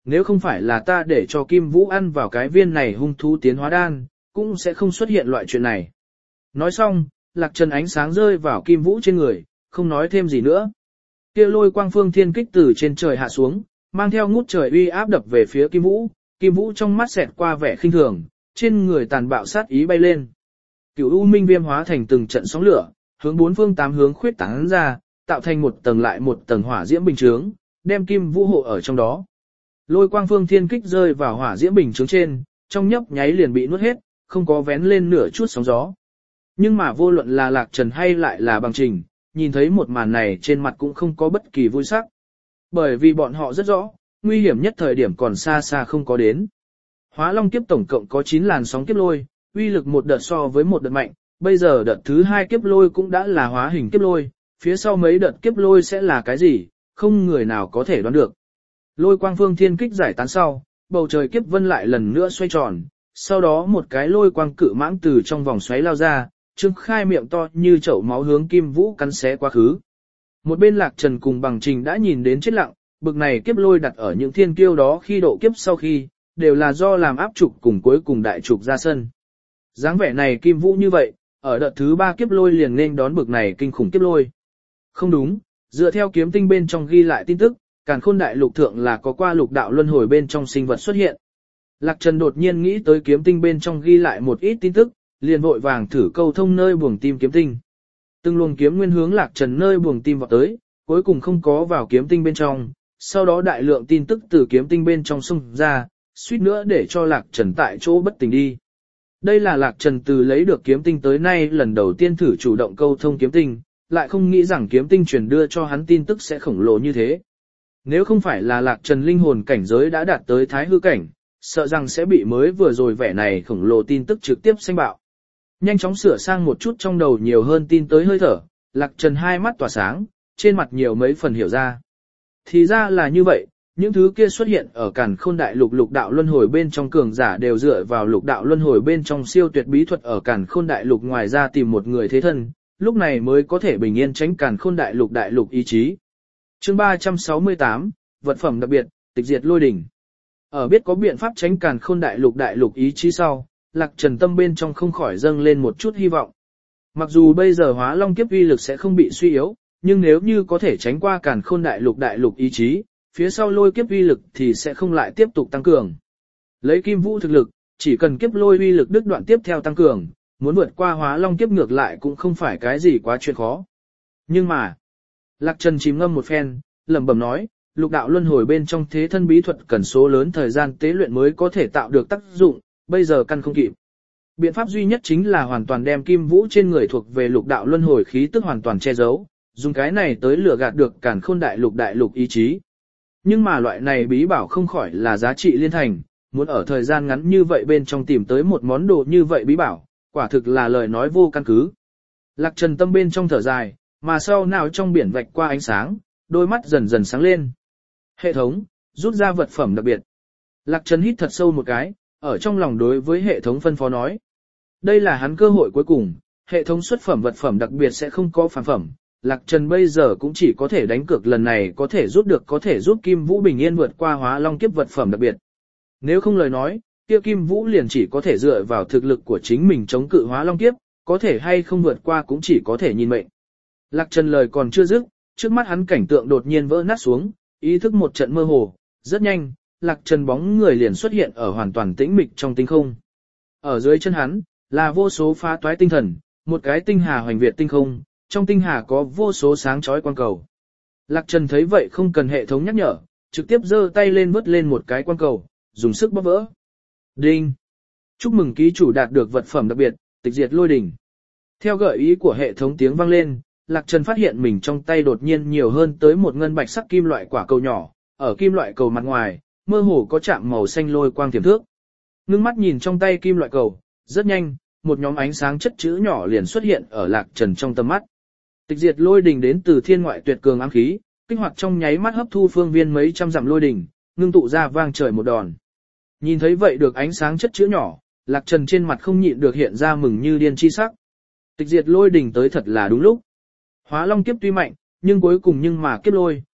nếu không phải là ta để cho Kim Vũ ăn vào cái viên này hung thú tiến hóa đan, cũng sẽ không xuất hiện loại chuyện này. Nói xong, Lạc Trần ánh sáng rơi vào Kim Vũ trên người, không nói thêm gì nữa. Kia lôi quang phương thiên kích từ trên trời hạ xuống, mang theo ngút trời uy áp đập về phía Kim Vũ trong mắt xẹt qua vẻ khinh thường, trên người tàn bạo sát ý bay lên. Cửu U Minh Viêm hóa thành từng trận sóng lửa, hướng bốn phương tám hướng khuyết tán ra, tạo thành một tầng lại một tầng hỏa diễm bình chướng, đem Kim Vũ hộ ở trong đó. Lôi quang phương thiên kích rơi vào hỏa diễm bình chướng trên, trong nhấp nháy liền bị nuốt hết, không có vén lên nửa chút sóng gió. Nhưng mà vô luận là Lạc Trần hay lại là Bằng Trình, nhìn thấy một màn này trên mặt cũng không có bất kỳ vui sắc. Bởi vì bọn họ rất rõ, nguy hiểm nhất thời điểm còn xa xa không có đến. Hóa Long kiếp tổng cộng có 9 làn sóng kiếp lôi, uy lực một đợt so với một đợt mạnh, bây giờ đợt thứ 2 kiếp lôi cũng đã là hóa hình kiếp lôi, phía sau mấy đợt kiếp lôi sẽ là cái gì, không người nào có thể đoán được. Lôi quang phương thiên kích giải tán sau, bầu trời kiếp vân lại lần nữa xoay tròn, sau đó một cái lôi quang cự mãng từ trong vòng xoáy lao ra, trương khai miệng to như chậu máu hướng Kim Vũ cắn xé quá khứ. Một bên Lạc Trần cùng Bằng Trình đã nhìn đến chết lặng, bực này kiếp lôi đặt ở những thiên kiêu đó khi độ kiếp sau khi, đều là do làm áp trục cùng cuối cùng đại trục ra sân. Dáng vẻ này Kim Vũ như vậy, ở đợt thứ 3 kiếp lôi liền nên đón bực này kinh khủng kiếp lôi. Không đúng, dựa theo kiếm tinh bên trong ghi lại tin tức, Càn Khôn Đại Lục thượng là có qua lục đạo luân hồi bên trong sinh vật xuất hiện. Lạc Trần đột nhiên nghĩ tới kiếm tinh bên trong ghi lại một ít tin tức, liền vội vàng thử câu thông nơi buồng tim kiếm tinh. Từng luồng kiếm nguyên hướng Lạc Trần nơi buồng tim vào tới, cuối cùng không có vào kiếm tinh bên trong, sau đó đại lượng tin tức từ kiếm tinh bên trong xung ra, suýt nữa để cho Lạc Trần tại chỗ bất tỉnh đi. Đây là Lạc Trần từ lấy được kiếm tinh tới nay lần đầu tiên thử chủ động câu thông kiếm tinh, lại không nghĩ rằng kiếm tinh truyền đưa cho hắn tin tức sẽ khổng lồ như thế. Nếu không phải là Lạc Trần linh hồn cảnh giới đã đạt tới thái hư cảnh, sợ rằng sẽ bị mới vừa rồi vẻ này khổng lồ tin tức trực tiếp xanh bạo. Nhanh chóng sửa sang một chút trong đầu nhiều hơn tin tới hơi thở, Lạc Trần hai mắt tỏa sáng, trên mặt nhiều mấy phần hiểu ra. Thì ra là như vậy, những thứ kia xuất hiện ở Càn Khôn Đại Lục lục đạo luân hồi bên trong cường giả đều dựa vào lục đạo luân hồi bên trong siêu tuyệt bí thuật ở Càn Khôn Đại Lục ngoài ra tìm một người thế thân, lúc này mới có thể bình yên tránh Càn Khôn Đại Lục ý chí. Chương 368, vật phẩm đặc biệt, tịch diệt lôi đỉnh. Ở biết có biện pháp tránh Càn Khôn Đại Lục ý chí sau, Lạc Trần tâm bên trong không khỏi dâng lên một chút hy vọng. Mặc dù bây giờ Hóa Long kiếp uy lực sẽ không bị suy yếu, nhưng nếu như có thể tránh qua Càn Khôn Đại Lục ý chí, phía sau lôi kiếp uy lực thì sẽ không lại tiếp tục tăng cường. Lấy Kim Vũ thực lực, chỉ cần kiếp lôi uy lực đứt đoạn tiếp theo tăng cường, muốn vượt qua Hóa Long kiếp ngược lại cũng không phải cái gì quá chuyện khó. Nhưng mà, Lạc Trần chìm ngâm một phen, lẩm bẩm nói, lục đạo luân hồi bên trong thế thân bí thuật cần số lớn thời gian tế luyện mới có thể tạo được tác dụng, bây giờ căn không kịp. Biện pháp duy nhất chính là hoàn toàn đem Kim Vũ trên người thuộc về lục đạo luân hồi khí tức hoàn toàn che giấu, dùng cái này tới lừa gạt được Càn Khôn Đại Lục ý chí. Nhưng mà loại này bí bảo không khỏi là giá trị liên thành, muốn ở thời gian ngắn như vậy bên trong tìm tới một món đồ như vậy bí bảo, quả thực là lời nói vô căn cứ. Lạc Trần tâm bên trong thở dài, mà sau nào trong biển vạch qua ánh sáng, đôi mắt dần dần sáng lên. Hệ thống, rút ra vật phẩm đặc biệt. Lạc Trần hít thật sâu một cái, ở trong lòng đối với hệ thống phân phó nói. Đây là hắn cơ hội cuối cùng, hệ thống xuất phẩm vật phẩm đặc biệt sẽ không có phản phẩm. Lạc Trần bây giờ cũng chỉ có thể đánh cược lần này có thể giúp Kim Vũ bình yên vượt qua Hóa Long kiếp vật phẩm đặc biệt. Nếu không lời nói, kia Kim Vũ liền chỉ có thể dựa vào thực lực của chính mình chống cự Hóa Long kiếp, có thể hay không vượt qua cũng chỉ có thể nhìn mệnh. Lạc Trần lời còn chưa dứt, trước mắt hắn cảnh tượng đột nhiên vỡ nát xuống, ý thức một trận mơ hồ, rất nhanh, Lạc Trần bóng người liền xuất hiện ở hoàn toàn tĩnh mịch trong tinh không. Ở dưới chân hắn, là vô số phá toái tinh thần, một cái tinh hà hoành việt tinh không, trong tinh hà có vô số sáng chói quang cầu. Lạc Trần thấy vậy không cần hệ thống nhắc nhở, trực tiếp giơ tay lên vớt lên một cái quang cầu, dùng sức bóp vỡ. Đinh! Chúc mừng ký chủ đạt được vật phẩm đặc biệt, tịch diệt lôi đỉnh. Theo gợi ý của hệ thống tiếng vang lên, Lạc Trần phát hiện mình trong tay đột nhiên nhiều hơn tới một ngân bạch sắc kim loại quả cầu nhỏ, ở kim loại cầu mặt ngoài, mơ hồ có chạm màu xanh lôi quang tiềm thước. Ngưng mắt nhìn trong tay kim loại cầu, rất nhanh, một nhóm ánh sáng chất chữ nhỏ liền xuất hiện ở Lạc Trần trong tầm mắt. Tịch diệt lôi đỉnh đến từ thiên ngoại tuyệt cường ám khí, kích hoạt trong nháy mắt hấp thu phương viên mấy trăm dặm lôi đỉnh, ngưng tụ ra vang trời một đòn. Nhìn thấy vậy được ánh sáng chất chữ nhỏ, Lạc Trần trên mặt không nhịn được hiện ra mừng như điên chi sắc. Tịch diệt lôi đỉnh tới thật là đúng lúc. Hóa Long kiếp tuy mạnh, nhưng cuối cùng mà kiếp lôi,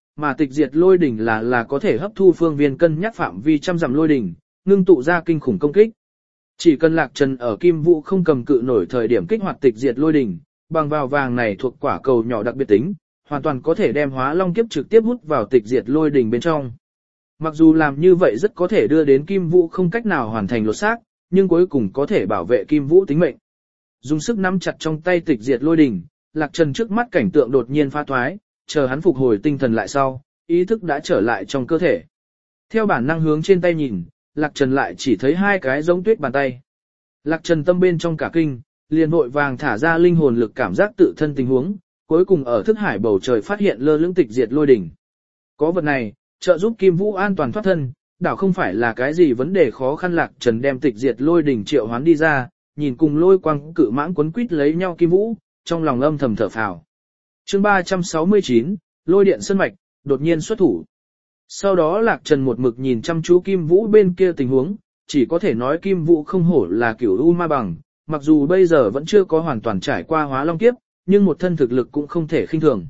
mà tịch diệt lôi đỉnh là có thể hấp thu phương viên cân nhắc phạm vi trăm dặm lôi đỉnh, ngưng tụ ra kinh khủng công kích. Chỉ cần Lạc Trần ở Kim Vũ không cầm cự nổi thời điểm kích hoạt tịch diệt lôi đỉnh, bằng vào vàng này thuộc quả cầu nhỏ đặc biệt tính, hoàn toàn có thể đem Hóa Long kiếp trực tiếp hút vào tịch diệt lôi đỉnh bên trong. Mặc dù làm như vậy rất có thể đưa đến Kim Vũ không cách nào hoàn thành lột xác, nhưng cuối cùng có thể bảo vệ Kim Vũ tính mệnh. Dùng sức nắm chặt trong tay tịch diệt lôi đỉnh, Lạc Trần trước mắt cảnh tượng đột nhiên phá thoái, chờ hắn phục hồi tinh thần lại sau, ý thức đã trở lại trong cơ thể. Theo bản năng hướng trên tay nhìn, Lạc Trần lại chỉ thấy hai cái giống tuyết bàn tay. Lạc Trần tâm bên trong cả kinh, liền vội vàng thả ra linh hồn lực cảm giác tự thân tình huống, cuối cùng ở thức hải bầu trời phát hiện lơ lửng tịch diệt lôi đỉnh. Có vật này, trợ giúp Kim Vũ an toàn thoát thân, đảo không phải là cái gì vấn đề khó khăn. Lạc Trần đem tịch diệt lôi đỉnh triệu hoán đi ra, nhìn cùng lôi quang cự mãng quấn quýt lấy nhau Kim Vũ, trong lòng âm thầm thở phào. Chương 369, Lôi điện sơn mạch, đột nhiên xuất thủ. Sau đó Lạc Trần một mực nhìn chăm chú Kim Vũ bên kia tình huống, chỉ có thể nói Kim Vũ không hổ là kiểu u ma bằng, mặc dù bây giờ vẫn chưa có hoàn toàn trải qua Hóa Long kiếp, nhưng một thân thực lực cũng không thể khinh thường.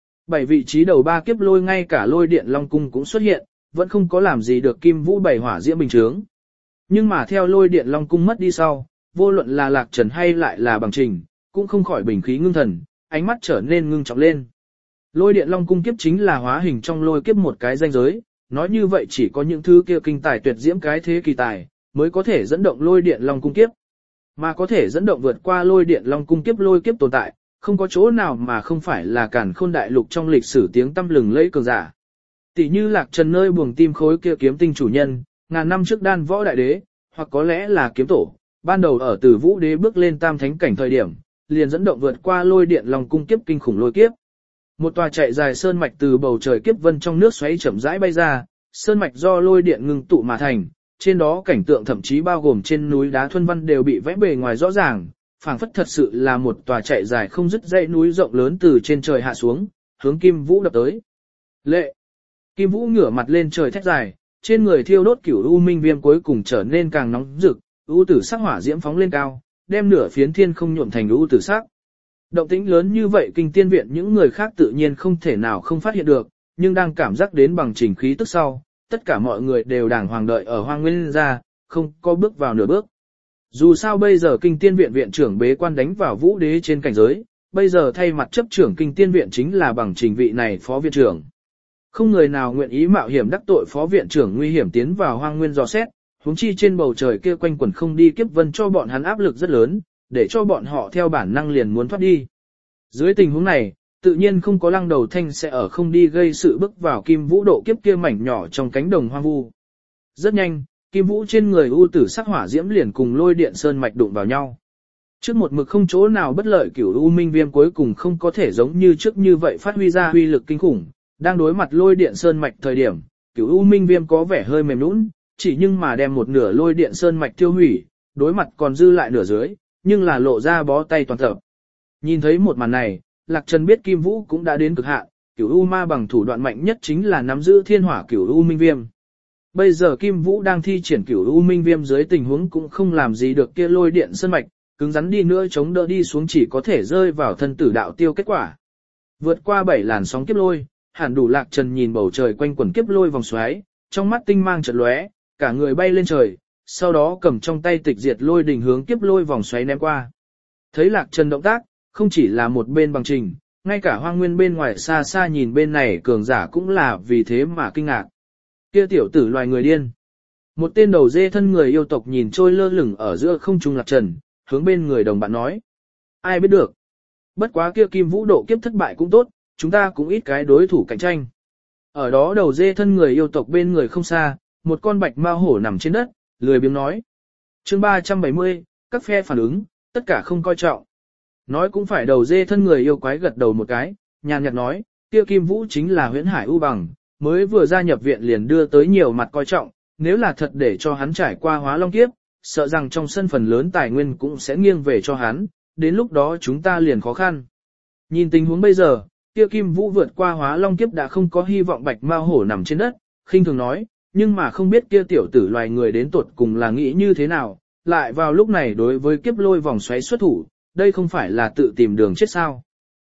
7 vị trí đầu 3 kiếp lôi ngay cả lôi điện long cung cũng xuất hiện, vẫn không có làm gì được Kim Vũ 7 hỏa diễm bình chướng. Nhưng mà theo lôi điện long cung mất đi sau, vô luận là Lạc Trần hay lại là Bằng Trình, cũng không khỏi bình khí ngưng thần, ánh mắt trở nên ngưng trọng lên. Lôi điện long cung kiếp chính là hóa hình trong lôi kiếp một cái danh giới, nói như vậy chỉ có những thứ kia kinh tài tuyệt diễm cái thế kỳ tài, mới có thể dẫn động lôi điện long cung kiếp. Mà có thể dẫn động vượt qua lôi điện long cung kiếp lôi kiếp tồn tại, không có chỗ nào mà không phải là Càn Khôn đại lục trong lịch sử tiếng tăm lừng lẫy cường giả. Tỷ như Lạc Trần nơi buồng tim khối kia kiếm tinh chủ nhân, ngàn năm trước đan võ đại đế, hoặc có lẽ là kiếm tổ, ban đầu ở Tử Vũ đế bước lên tam thánh cảnh thời điểm, liền dẫn động vượt qua lôi điện long cung kiếp kinh khủng lôi kiếp. Một tòa chạy dài sơn mạch từ bầu trời kiếp vân trong nước xoáy chậm rãi bay ra, sơn mạch do lôi điện ngưng tụ mà thành, trên đó cảnh tượng thậm chí bao gồm trên núi đá thuần văn đều bị vẽ bề ngoài rõ ràng, phảng phất thật sự là một tòa chạy dài không dứt dãy núi rộng lớn từ trên trời hạ xuống, hướng Kim Vũ đập tới. Lệ! Kim Vũ ngửa mặt lên trời thét dài, trên người thiêu đốt cửu u minh viêm cuối cùng trở nên càng nóng rực, u tử sắc hỏa diễm phóng lên cao, đem nửa phiến thiên không nhuộm thành u tử sắc. Động tĩnh lớn như vậy Kinh Tiên viện những người khác tự nhiên không thể nào không phát hiện được, nhưng đang cảm giác đến Bằng Trình khí tức sau, tất cả mọi người đều đàng hoàng đợi ở Hoang Nguyên ra, không có bước vào nửa bước. Dù sao bây giờ Kinh Tiên viện viện trưởng bế quan đánh vào Vũ Đế trên cảnh giới, bây giờ thay mặt chấp trưởng Kinh Tiên viện chính là Bằng Trình vị này phó viện trưởng. Không người nào nguyện ý mạo hiểm đắc tội phó viện trưởng nguy hiểm tiến vào Hoang Nguyên dò xét, huống chi trên bầu trời kia quanh quẩn không đi kiếp vân cho bọn hắn áp lực rất lớn, để cho bọn họ theo bản năng liền muốn thoát đi. Dưới tình huống này, tự nhiên không có Lăng Đầu Thanh sẽ ở không đi gây sự bước vào Kim Vũ độ kiếp kia mảnh nhỏ trong cánh đồng hoang vu. Rất nhanh, Kim Vũ trên người u tử sắc hỏa diễm liền cùng lôi điện sơn mạch đụng vào nhau. Trước một mực không chỗ nào bất lợi cửu u minh viêm cuối cùng không có thể giống như trước như vậy phát huy ra uy lực kinh khủng, đang đối mặt lôi điện sơn mạch thời điểm, cửu u minh viêm có vẻ hơi mềm nhũn, chỉ nhưng mà đem một nửa lôi điện sơn mạch tiêu hủy, đối mặt còn dư lại nửa dưới, nhưng là lộ ra bó tay toàn tập. Nhìn thấy một màn này, Lạc Trần biết Kim Vũ cũng đã đến cực hạn, cửu u ma bằng thủ đoạn mạnh nhất chính là nắm giữ thiên hỏa cửu u minh viêm. Bây giờ Kim Vũ đang thi triển cửu u minh viêm dưới tình huống cũng không làm gì được kia lôi điện sơn mạch, cứng rắn đi nữa chống đỡ đi xuống chỉ có thể rơi vào thân tử đạo tiêu kết quả. Vượt qua 7 làn sóng kiếp lôi, hẳn đủ. Lạc Trần nhìn bầu trời quanh quẩn kiếp lôi vòng xoáy, trong mắt tinh mang chợt lóe, cả người bay lên trời, sau đó cầm trong tay tịch diệt lôi đỉnh hướng kiếp lôi vòng xoáy ném qua. Thấy Lạc Trần động tác, không chỉ là một bên Bằng Trình, ngay cả Hoang Nguyên bên ngoài xa xa nhìn bên này cường giả cũng là vì thế mà kinh ngạc. Kia tiểu tử loài người điên. Một tên đầu dê thân người yêu tộc nhìn trôi lơ lửng ở giữa không trung Lạc Trần, hướng bên người đồng bạn nói. Ai biết được. Bất quá kia Kim Vũ độ kiếp thất bại cũng tốt, chúng ta cũng ít cái đối thủ cạnh tranh. Ở đó đầu dê thân người yêu tộc bên người không xa, một con bạch mao hổ nằm trên đất, lười biếng nói. Chương 370, các phe phản ứng, tất cả không coi trọng. Nói cũng phải đầu dê thân người yêu quái gật đầu một cái, nhàn nhạt nói, kia Kim Vũ chính là Huyễn Hải U Bằng, mới vừa gia nhập viện liền đưa tới nhiều mặt coi trọng, nếu là thật để cho hắn trải qua Hóa Long kiếp, sợ rằng trong sân phần lớn tài nguyên cũng sẽ nghiêng về cho hắn, đến lúc đó chúng ta liền khó khăn. Nhìn tình huống bây giờ, kia Kim Vũ vượt qua Hóa Long kiếp đã không có hy vọng bạch mao hổ nằm trên đất, khinh thường nói, nhưng mà không biết kia tiểu tử loài người đến tuột cùng là nghĩ như thế nào, lại vào lúc này đối với kiếp lôi vòng xoáy xuất thủ, đây không phải là tự tìm đường chết sao.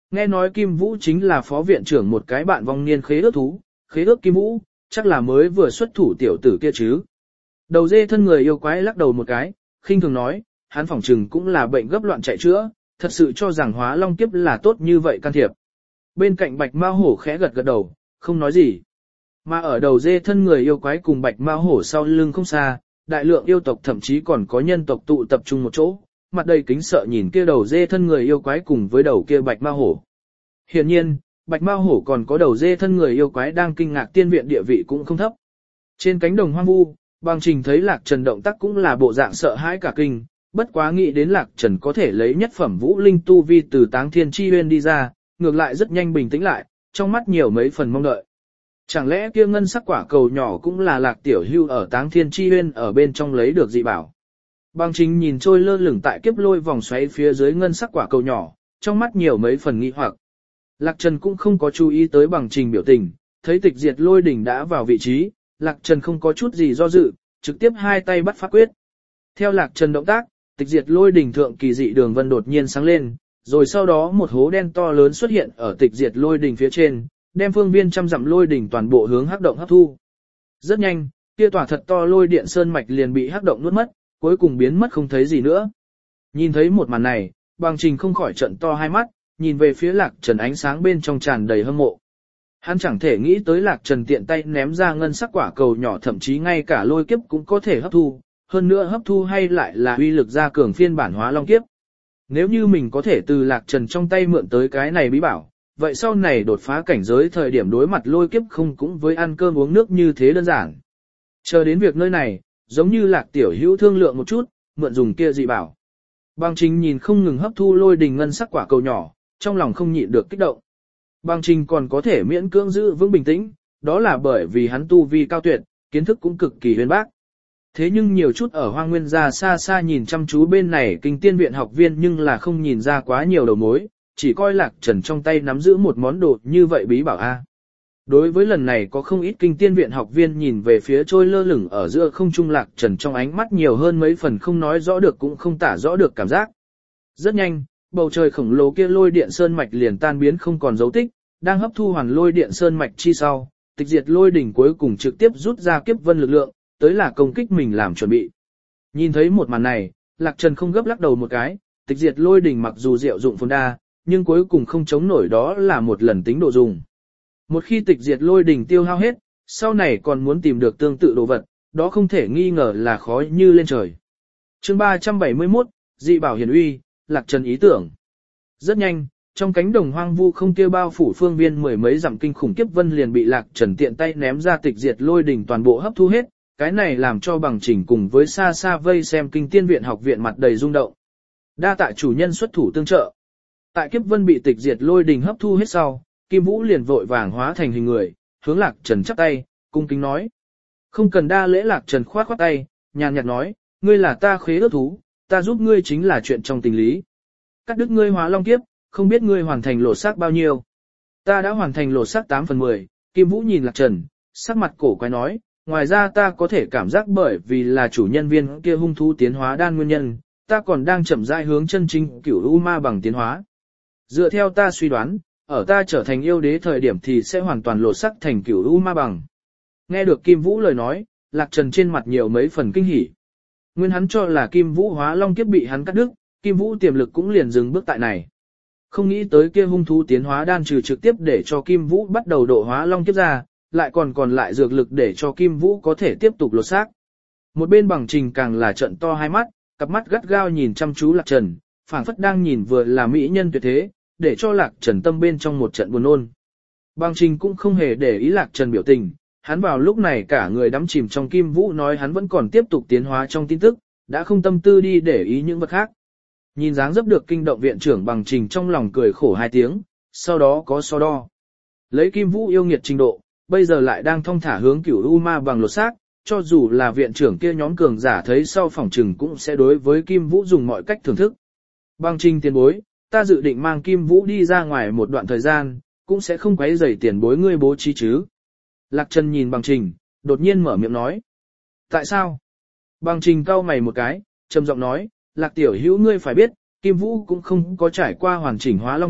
Nghe nói Kim Vũ chính là phó viện trưởng một cái bạn vong niên khế ước thú, khế ước Kim Vũ, chắc là mới vừa xuất thủ tiểu tử kia chứ. Đầu dê thân người yêu quái lắc đầu một cái, khinh thường nói, hắn phỏng trừng cũng là bệnh gấp loạn chạy chữa, thật sự cho rằng hóa long kiếp là tốt như vậy can thiệp. Bên cạnh Bạch Mao Hổ khẽ gật gật đầu, không nói gì. Mà ở đầu dê thân người yêu quái cùng Bạch Mao Hổ sau lưng không xa, đại lượng yêu tộc thậm chí còn có nhân tộc tụ tập trung một chỗ, mặt đầy kính sợ nhìn kia đầu dê thân người yêu quái cùng với đầu kia Bạch Mao Hổ. Hiển nhiên, Bạch Mao Hổ còn có đầu dê thân người yêu quái đang kinh ngạc tiên viện địa vị cũng không thấp. Trên cánh đồng hoang vu, Bàng Trình thấy Lạc Trần động tác cũng là bộ dạng sợ hãi cả kinh, bất quá nghĩ đến Lạc Trần có thể lấy nhất phẩm vũ linh tu vi từ Táng Thiên Chi Uyên đi ra, ngược lại rất nhanh bình tĩnh lại, trong mắt nhiều mấy phần mong đợi. Chẳng lẽ kia ngân sắc quả cầu nhỏ cũng là Lạc Tiểu Hưu ở Táng Thiên Chi Uyên ở bên trong lấy được dị bảo. Bàng Trình nhìn trôi lơ lửng tại kiếp lôi vòng xoáy phía dưới ngân sắc quả cầu nhỏ, trong mắt nhiều mấy phần nghi hoặc. Lạc Trần cũng không có chú ý tới Bàng Trình biểu tình, thấy tịch diệt lôi đỉnh đã vào vị trí, Lạc Trần không có chút gì do dự, trực tiếp hai tay bắt pháp quyết. Theo Lạc Trần động tác, tịch diệt lôi đỉnh thượng kỳ dị đường vân đột nhiên sáng lên, rồi sau đó một hố đen to lớn xuất hiện ở tịch diệt lôi đỉnh phía trên, đem phương viên trăm dặm lôi đỉnh toàn bộ hướng hắc động hấp thu. Rất nhanh, kia tỏa thật to lôi điện sơn mạch liền bị hắc động nuốt mất, cuối cùng biến mất không thấy gì nữa. Nhìn thấy một màn này, Bàng Trình không khỏi trợn to hai mắt, nhìn về phía Lạc Trần ánh sáng bên trong tràn đầy hâm mộ. Hắn chẳng thể nghĩ tới Lạc Trần tiện tay ném ra ngân sắc quả cầu nhỏ thậm chí ngay cả lôi kiếp cũng có thể hấp thu, hơn nữa hấp thu hay lại là uy lực gia cường phiên bản hóa long kiếp. Nếu như mình có thể từ Lạc Trần trong tay mượn tới cái này bí bảo, vậy sau này đột phá cảnh giới thời điểm đối mặt lôi kiếp không cũng với ăn cơm uống nước như thế đơn giản. Chờ đến việc nơi này, giống như Lạc Tiểu Hữu thương lượng một chút, mượn dùng kia dị bảo. Bàng Trình nhìn không ngừng hấp thu lôi đình ngân sắc quả cầu nhỏ, trong lòng không nhịn được kích động. Bàng Trình còn có thể miễn cưỡng giữ vững bình tĩnh, đó là bởi vì hắn tu vi cao tuyệt, kiến thức cũng cực kỳ uyên bác. Thế nhưng nhiều chút ở Hoang Nguyên gia xa xa nhìn chăm chú bên này kinh tiên viện học viên nhưng là không nhìn ra quá nhiều đầu mối, chỉ coi Lạc Trần trong tay nắm giữ một món đồ như vậy bí bảo a. Đối với lần này có không ít kinh tiên viện học viên nhìn về phía trôi lơ lửng ở giữa không trung Lạc Trần trong ánh mắt nhiều hơn mấy phần không nói rõ được cũng không tả rõ được cảm giác. Rất nhanh, bầu trời khổng lồ kia lôi điện sơn mạch liền tan biến không còn dấu tích, đang hấp thu hoàn lôi điện sơn mạch chi sau, tịch diệt lôi đỉnh cuối cùng trực tiếp rút ra kiếp vân lực lượng, tới là công kích mình làm chuẩn bị. Nhìn thấy một màn này, Lạc Trần không gấp lắc đầu một cái, tịch diệt lôi đỉnh mặc dù diệu dụng phồn đa, nhưng cuối cùng không chống nổi đó là một lần tính độ dùng. Một khi tịch diệt lôi đỉnh tiêu hao hết, sau này còn muốn tìm được tương tự đồ vật, đó không thể nghi ngờ là khó như lên trời. Chương 371, dị bảo hiển uy, Lạc Trần ý tưởng. Rất nhanh, trong cánh đồng hoang vu không kia bao phủ phương viên mười mấy dặm kinh khủng kiếp vân liền bị Lạc Trần tiện tay ném ra tịch diệt lôi đỉnh toàn bộ hấp thu hết, cái này làm cho Bàng Trình cùng với xa xa vây xem kinh tiên viện học viện mặt đầy rung động. Đa tạ chủ nhân xuất thủ tương trợ. Tại kiếp vân bị tịch diệt lôi đỉnh hấp thu hết sau, Kim Vũ liền vội vàng hóa thành hình người, hướng Lạc Trần chắp tay, cung kính nói. Không cần đa lễ. Lạc Trần khoát khoát tay, nhàn nhạt nói, ngươi là ta khế ước thú, ta giúp ngươi chính là chuyện trong tình lý. Cắt đứt ngươi hóa long kiếp, không biết ngươi hoàn thành lột xác bao nhiêu. Ta đã hoàn thành lột xác 8/10, Kim Vũ nhìn Lạc Trần, sắc mặt cổ quái nói, ngoài ra ta có thể cảm giác bởi vì là chủ nhân viên kia hung thú tiến hóa đan nguyên nhân, ta còn đang chậm rãi hướng chân chính cửu u ma bằng tiến hóa. Dựa theo ta suy đoán, ở ta trở thành yêu đế thời điểm thì sẽ hoàn toàn lột xác thành cửu u ma bằng. Nghe được Kim Vũ lời nói, Lạc Trần trên mặt nhiều mấy phần kinh hỉ. Nguyên hắn cho là Kim Vũ hóa long kiếp bị hắn cắt đứt, Kim Vũ tiềm lực cũng liền dừng bước tại này. Không nghĩ tới kia hung thú tiến hóa đan trừ trực tiếp để cho Kim Vũ bắt đầu độ hóa long kiếp ra, lại còn lại dược lực để cho Kim Vũ có thể tiếp tục lột xác. Một bên Bàng Trình càng là trợn to hai mắt, cặp mắt gắt gao nhìn chăm chú Lạc Trần, phảng phất đang nhìn vừa là mỹ nhân tuyệt thế, để cho Lạc Trần tâm bên trong một trận buồn nôn. Bàng Trình cũng không hề để ý Lạc Trần biểu tình, hắn vào lúc này cả người đắm chìm trong Kim Vũ nói hắn vẫn còn tiếp tục tiến hóa trong tin tức, đã không tâm tư đi để ý những vật khác. Nhìn dáng dấp được kinh động viện trưởng Bàng Trình trong lòng cười khổ hai tiếng, sau đó có so đo. Lấy Kim Vũ yêu nghiệt trình độ, bây giờ lại đang thong thả hướng cửu u ma bằng lột xác, cho dù là viện trưởng kia nhóm cường giả thấy sau phòng trừng cũng sẽ đối với Kim Vũ dùng mọi cách thưởng thức. Bàng Trình tiền bối, ta dự định mang Kim Vũ đi ra ngoài một đoạn thời gian, cũng sẽ không quấy rầy tiền bối ngươi bố trí chứ. Lạc Trần nhìn Bàng Trình, đột nhiên mở miệng nói. Tại sao? Bàng Trình cau mày một cái, trầm giọng nói, Lạc tiểu hữu ngươi phải biết, Kim Vũ cũng không có trải qua hoàn chỉnh hóa long kiếp,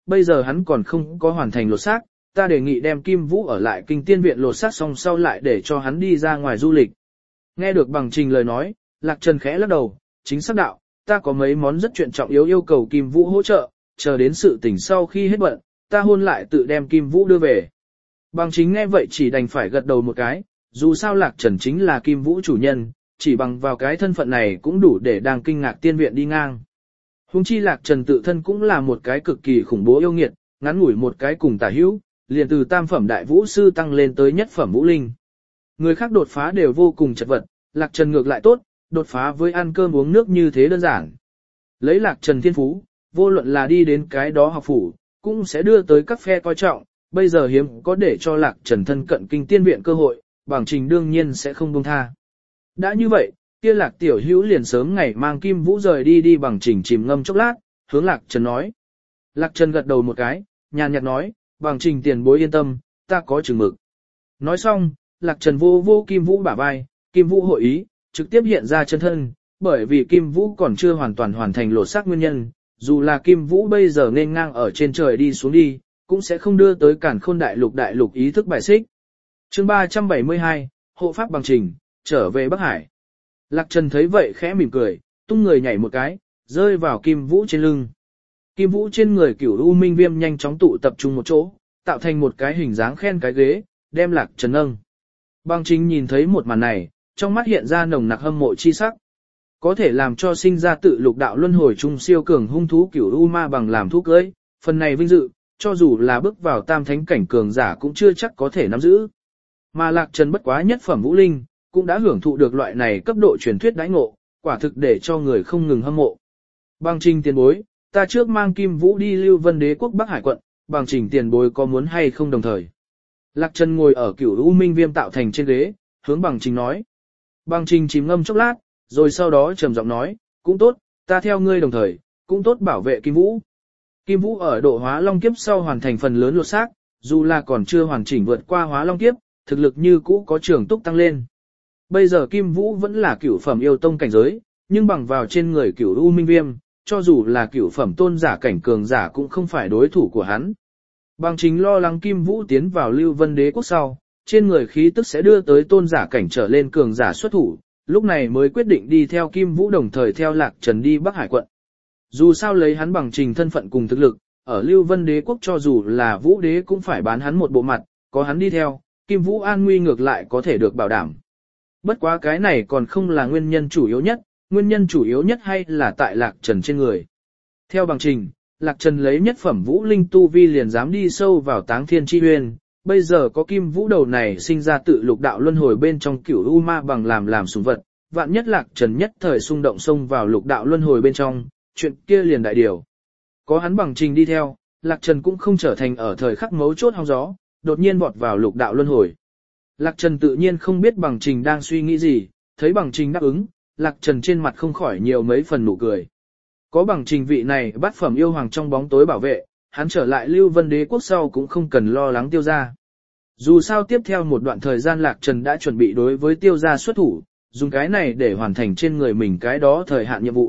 bây giờ hắn còn không có hoàn thành lột xác, ta đề nghị đem Kim Vũ ở lại kinh tiên viện lột xác xong sau lại để cho hắn đi ra ngoài du lịch. Nghe được Bằng Trình lời nói, Lạc Trần khẽ lắc đầu, chính xác đạo, ta có mấy món rất chuyện trọng yếu yêu cầu Kim Vũ hỗ trợ, chờ đến sự tỉnh sau khi hết bận, ta hôn lại tự đem Kim Vũ đưa về. Bằng Chính nghe vậy chỉ đành phải gật đầu một cái, dù sao Lạc Trần chính là Kim Vũ chủ nhân, chỉ bằng vào cái thân phận này cũng đủ để đang kinh ngạc tiên viện đi ngang. Huống chi Lạc Trần tự thân cũng là một cái cực kỳ khủng bố yêu nghiệt, ngắn ngủi một cái cùng tả hữu, liền từ tam phẩm đại vũ sư tăng lên tới nhất phẩm vũ linh. Người khác đột phá đều vô cùng chật vật, Lạc Trần ngược lại tốt, đột phá với ăn cơm uống nước như thế đơn giản. Lấy Lạc Trần thiên phú, vô luận là đi đến cái đó học phủ, cũng sẽ đưa tới các phe coi trọng, bây giờ hiếm có để cho Lạc Trần thân cận kinh tiên viện cơ hội, Bằng Trình đương nhiên sẽ không buông tha. Đã như vậy, kia Lạc tiểu hữu liền sớm ngày mang Kim Vũ rời đi Bằng Trình chìm ngâm chốc lát, hướng Lạc Trần nói. Lạc Trần gật đầu một cái, nhàn nhạt nói, Bằng Trình tiền bối yên tâm, ta có chừng mực. Nói xong, Lạc Trần vô Kim Vũ bả vai, Kim Vũ hội ý, trực tiếp hiện ra chân thân, bởi vì Kim Vũ còn chưa hoàn toàn hoàn thành lột xác nguyên nhân, dù là Kim Vũ bây giờ nên ngang ở trên trời đi xuống đi, cũng sẽ không đưa tới Càn Khôn đại lục ý thức bài xích. Chương 372, hộ pháp Bằng Trình, trở về Bắc Hải. Lạc Trần thấy vậy khẽ mỉm cười, tung người nhảy một cái, rơi vào Kim Vũ trên lưng. Kim Vũ trên người Cửu U Minh Viêm nhanh chóng tụ tập trung một chỗ, tạo thành một cái hình dáng khen cái ghế, đem Lạc Trần nâng. Bằng Trình nhìn thấy một màn này, trong mắt hiện ra nồng nặc hâm mộ chi sắc. Có thể làm cho sinh ra tự lục đạo luân hồi trung siêu cường hung thú Cửu U Ma bằng làm thú cưỡi, phần này vinh dự, cho dù là bước vào tam thánh cảnh cường giả cũng chưa chắc có thể nắm giữ. Mà Lạc Trần bất quá nhất phẩm vũ linh, cũng đã hưởng thụ được loại này cấp độ truyền thuyết đãi ngộ, quả thực để cho người không ngừng hâm mộ. Bằng Trình tiền bối, ta trước mang Kim Vũ đi Lưu Vân Đế quốc Bắc Hải quận, Bằng Trình tiền bối có muốn hay không đồng thời. Lạc Trần ngồi ở Cửu U Minh Viêm tạo thành trên ghế, hướng Bằng Trình nói. Bằng Trình chìm ngâm chốc lát, rồi sau đó trầm giọng nói, cũng tốt, ta theo ngươi đồng thời, cũng tốt bảo vệ Kim Vũ. Kim Vũ ở độ hóa long kiếp sau hoàn thành phần lớn lột xác, dù là còn chưa hoàn chỉnh vượt qua hóa long kiếp, thực lực như cũ có trường túc tăng lên. Bây giờ Kim Vũ vẫn là cửu phẩm yêu tông cảnh giới, nhưng bằng vào trên người Cửu U Minh Viêm, cho dù là cửu phẩm tôn giả cảnh cường giả cũng không phải đối thủ của hắn. Bằng Chính lo lắng Kim Vũ tiến vào Lưu Vân Đế quốc sau, trên người khí tức sẽ đưa tới tôn giả cảnh trở lên cường giả xuất thủ, lúc này mới quyết định đi theo Kim Vũ đồng thời theo Lạc Trần đi Bắc Hải quận. Dù sao lấy hắn Bằng Trình thân phận cùng thực lực, ở Lưu Vân Đế quốc cho dù là Vũ Đế cũng phải bán hắn một bộ mặt, có hắn đi theo, Kim Vũ an nguy ngược lại có thể được bảo đảm. Bất quá cái này còn không là nguyên nhân chủ yếu nhất, nguyên nhân chủ yếu nhất hay là tại Lạc Trần trên người. Theo Bằng Trình, Lạc Trần lấy nhất phẩm vũ linh tu vi liền dám đi sâu vào Táng Thiên Chi Uyên, bây giờ có Kim Vũ đầu này sinh ra tự lục đạo luân hồi bên trong Cửu U Ma bằng làm sủng vật, vạn nhất Lạc Trần nhất thời xung động xông vào lục đạo luân hồi bên trong, chuyện kia liền đại điều. Có hắn Bằng Trình đi theo, Lạc Trần cũng không trở thành ở thời khắc mấu chốt hong gió, đột nhiên vọt vào lục đạo luân hồi. Lạc Trần tự nhiên không biết Bằng Trình đang suy nghĩ gì, thấy Bằng Trình đáp ứng, Lạc Trần trên mặt không khỏi nhiều mấy phần nụ cười. Có Bằng Trình vị này bát phẩm yêu hoàng trong bóng tối bảo vệ, hắn trở lại Lưu Vân Đế quốc sau cũng không cần lo lắng Tiêu gia. Dù sao tiếp theo một đoạn thời gian Lạc Trần đã chuẩn bị đối với Tiêu gia xuất thủ, dùng cái này để hoàn thành trên người mình cái đó thời hạn nhiệm vụ.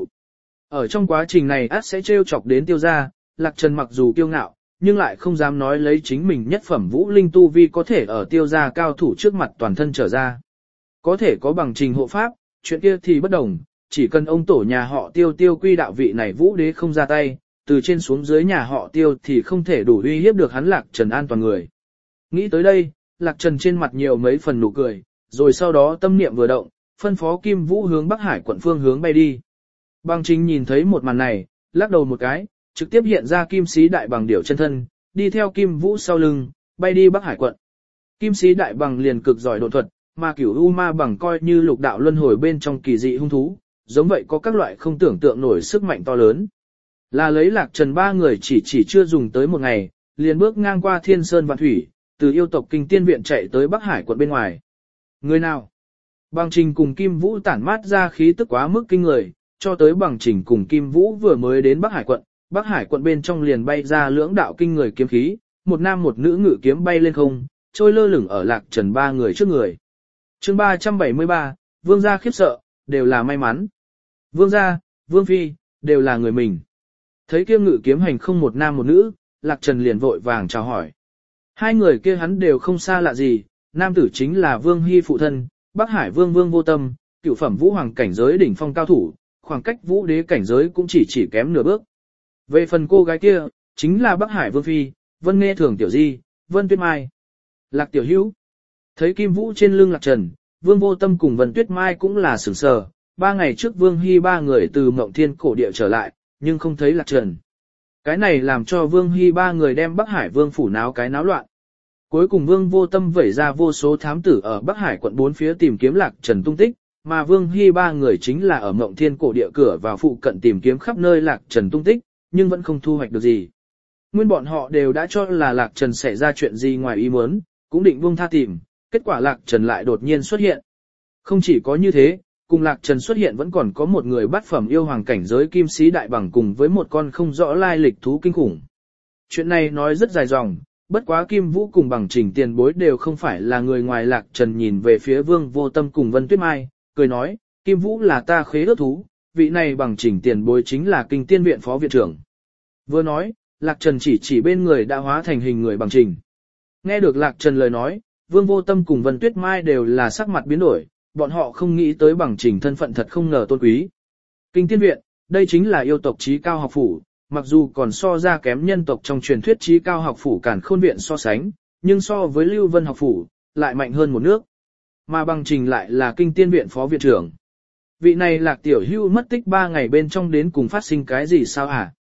Ở trong quá trình này ắt sẽ trêu chọc đến Tiêu gia, Lạc Trần mặc dù kiêu ngạo, nhưng lại không dám nói lấy chính mình nhất phẩm vũ linh tu vi có thể ở Tiêu gia cao thủ trước mặt toàn thân trở ra. Có thể có Bằng Trình hộ pháp, chuyện kia thì bất đồng, chỉ cần ông tổ nhà họ Tiêu quy đạo vị này Vũ Đế không ra tay, từ trên xuống dưới nhà họ Tiêu thì không thể đủ uy hiếp được hắn Lạc Trần an toàn người. Nghĩ tới đây, Lạc Trần trên mặt nhiều mấy phần nụ cười, rồi sau đó tâm niệm vừa động, phân phó Kim Vũ hướng Bắc Hải quận phương hướng bay đi. Bằng Trình nhìn thấy một màn này, lắc đầu một cái, trực tiếp hiện ra Kim Sĩ Đại Bằng điểu chân thân, đi theo Kim Vũ sau lưng, bay đi Bắc Hải quận. Kim Sĩ Đại Bằng liền cực giỏi độn thuật, mà Cửu U Ma bằng coi như lục đạo luân hồi bên trong kỳ dị hung thú, giống vậy có các loại không tưởng tượng nổi sức mạnh to lớn. Là lấy Lạc Trần ba người chỉ chưa dùng tới một ngày, liền bước ngang qua Thiên Sơn Vạn Thủy, từ yêu tộc Kinh Tiên Viện chạy tới Bắc Hải quận bên ngoài. Người nào? Bằng Trình cùng Kim Vũ tản mát ra khí tức quá mức kinh người, cho tới Bằng Trình cùng Kim Vũ vừa mới đến Bắc Hải quận bên trong liền bay ra lưỡng đạo kinh người kiếm khí, một nam một nữ ngự kiếm bay lên không, trôi lơ lửng ở Lạc Trần ba người trước người. Chương 373, Vương gia khiếp sợ, đều là may mắn. Vương gia, Vương phi, đều là người mình. Thấy kia ngự kiếm hành không một nam một nữ, Lạc Trần liền vội vàng chào hỏi. Hai người kia hắn đều không xa lạ gì, nam tử chính là Vương Hy phụ thân, Bắc Hải Vương Vương Vô Tâm, cựu phẩm vũ hoàng cảnh giới đỉnh phong cao thủ, khoảng cách vũ đế cảnh giới cũng chỉ kém nửa bước. Về phần cô gái kia, chính là Bắc Hải Vương Phi, Vân Nghe Thường Tiểu Di, Vân Tuyết Mai. Lạc Tiểu Hữu thấy Kim Vũ trên lưng Lạc Trần, Vương Vô Tâm cùng Vân Tuyết Mai cũng là sửng sờ. 3 ngày trước Vương Hy ba người từ Mộng Thiên cổ địa trở lại, nhưng không thấy Lạc Trần. Cái này làm cho Vương Hy ba người đem Bắc Hải Vương phủ náo cái náo loạn. Cuối cùng Vương Vô Tâm vẩy ra vô số thám tử ở Bắc Hải quận 4 phía tìm kiếm Lạc Trần tung tích, mà Vương Hy ba người chính là ở Mộng Thiên cổ địa cửa vào phụ cận tìm kiếm khắp nơi Lạc Trần tung tích, nhưng vẫn không thu hoạch được gì. Nguyên bọn họ đều đã cho là Lạc Trần xảy ra chuyện gì ngoài ý muốn, cũng định buông tha tìm, kết quả Lạc Trần lại đột nhiên xuất hiện. Không chỉ có như thế, cùng Lạc Trần xuất hiện vẫn còn có một người bát phẩm yêu hoàng cảnh giới kim sĩ đại bằng cùng với một con không rõ lai lịch thú kinh khủng. Chuyện này nói rất dài dòng, bất quá Kim Vũ cùng Bằng Trình tiền bối đều không phải là người ngoài. Lạc Trần nhìn về phía Vương Vô Tâm cùng Vân Tuyết Mai, cười nói, Kim Vũ là ta khế ước thú, vị này Bằng Trình tiền bối chính là Kinh Tiên viện phó viện trưởng. Vừa nói, Lạc Trần chỉ bên người đã hóa thành hình người Bằng Trình. Nghe được Lạc Trần lời nói, Vương Vô Tâm cùng Vân Tuyết Mai đều là sắc mặt biến đổi, bọn họ không nghĩ tới Bằng Trình thân phận thật không ngờ tôn quý. Kinh Tiên viện, đây chính là yêu tộc trí cao học phủ, mặc dù còn so ra kém nhân tộc trong truyền thuyết trí cao học phủ Càn Khôn viện so sánh, nhưng so với Lưu Vân học phủ, lại mạnh hơn một nước. Mà Bằng Trình lại là Kinh Tiên viện phó viện trưởng. Vị này Lạc Tiểu Hưu mất tích 3 ngày bên trong đến cùng phát sinh cái gì sao hả?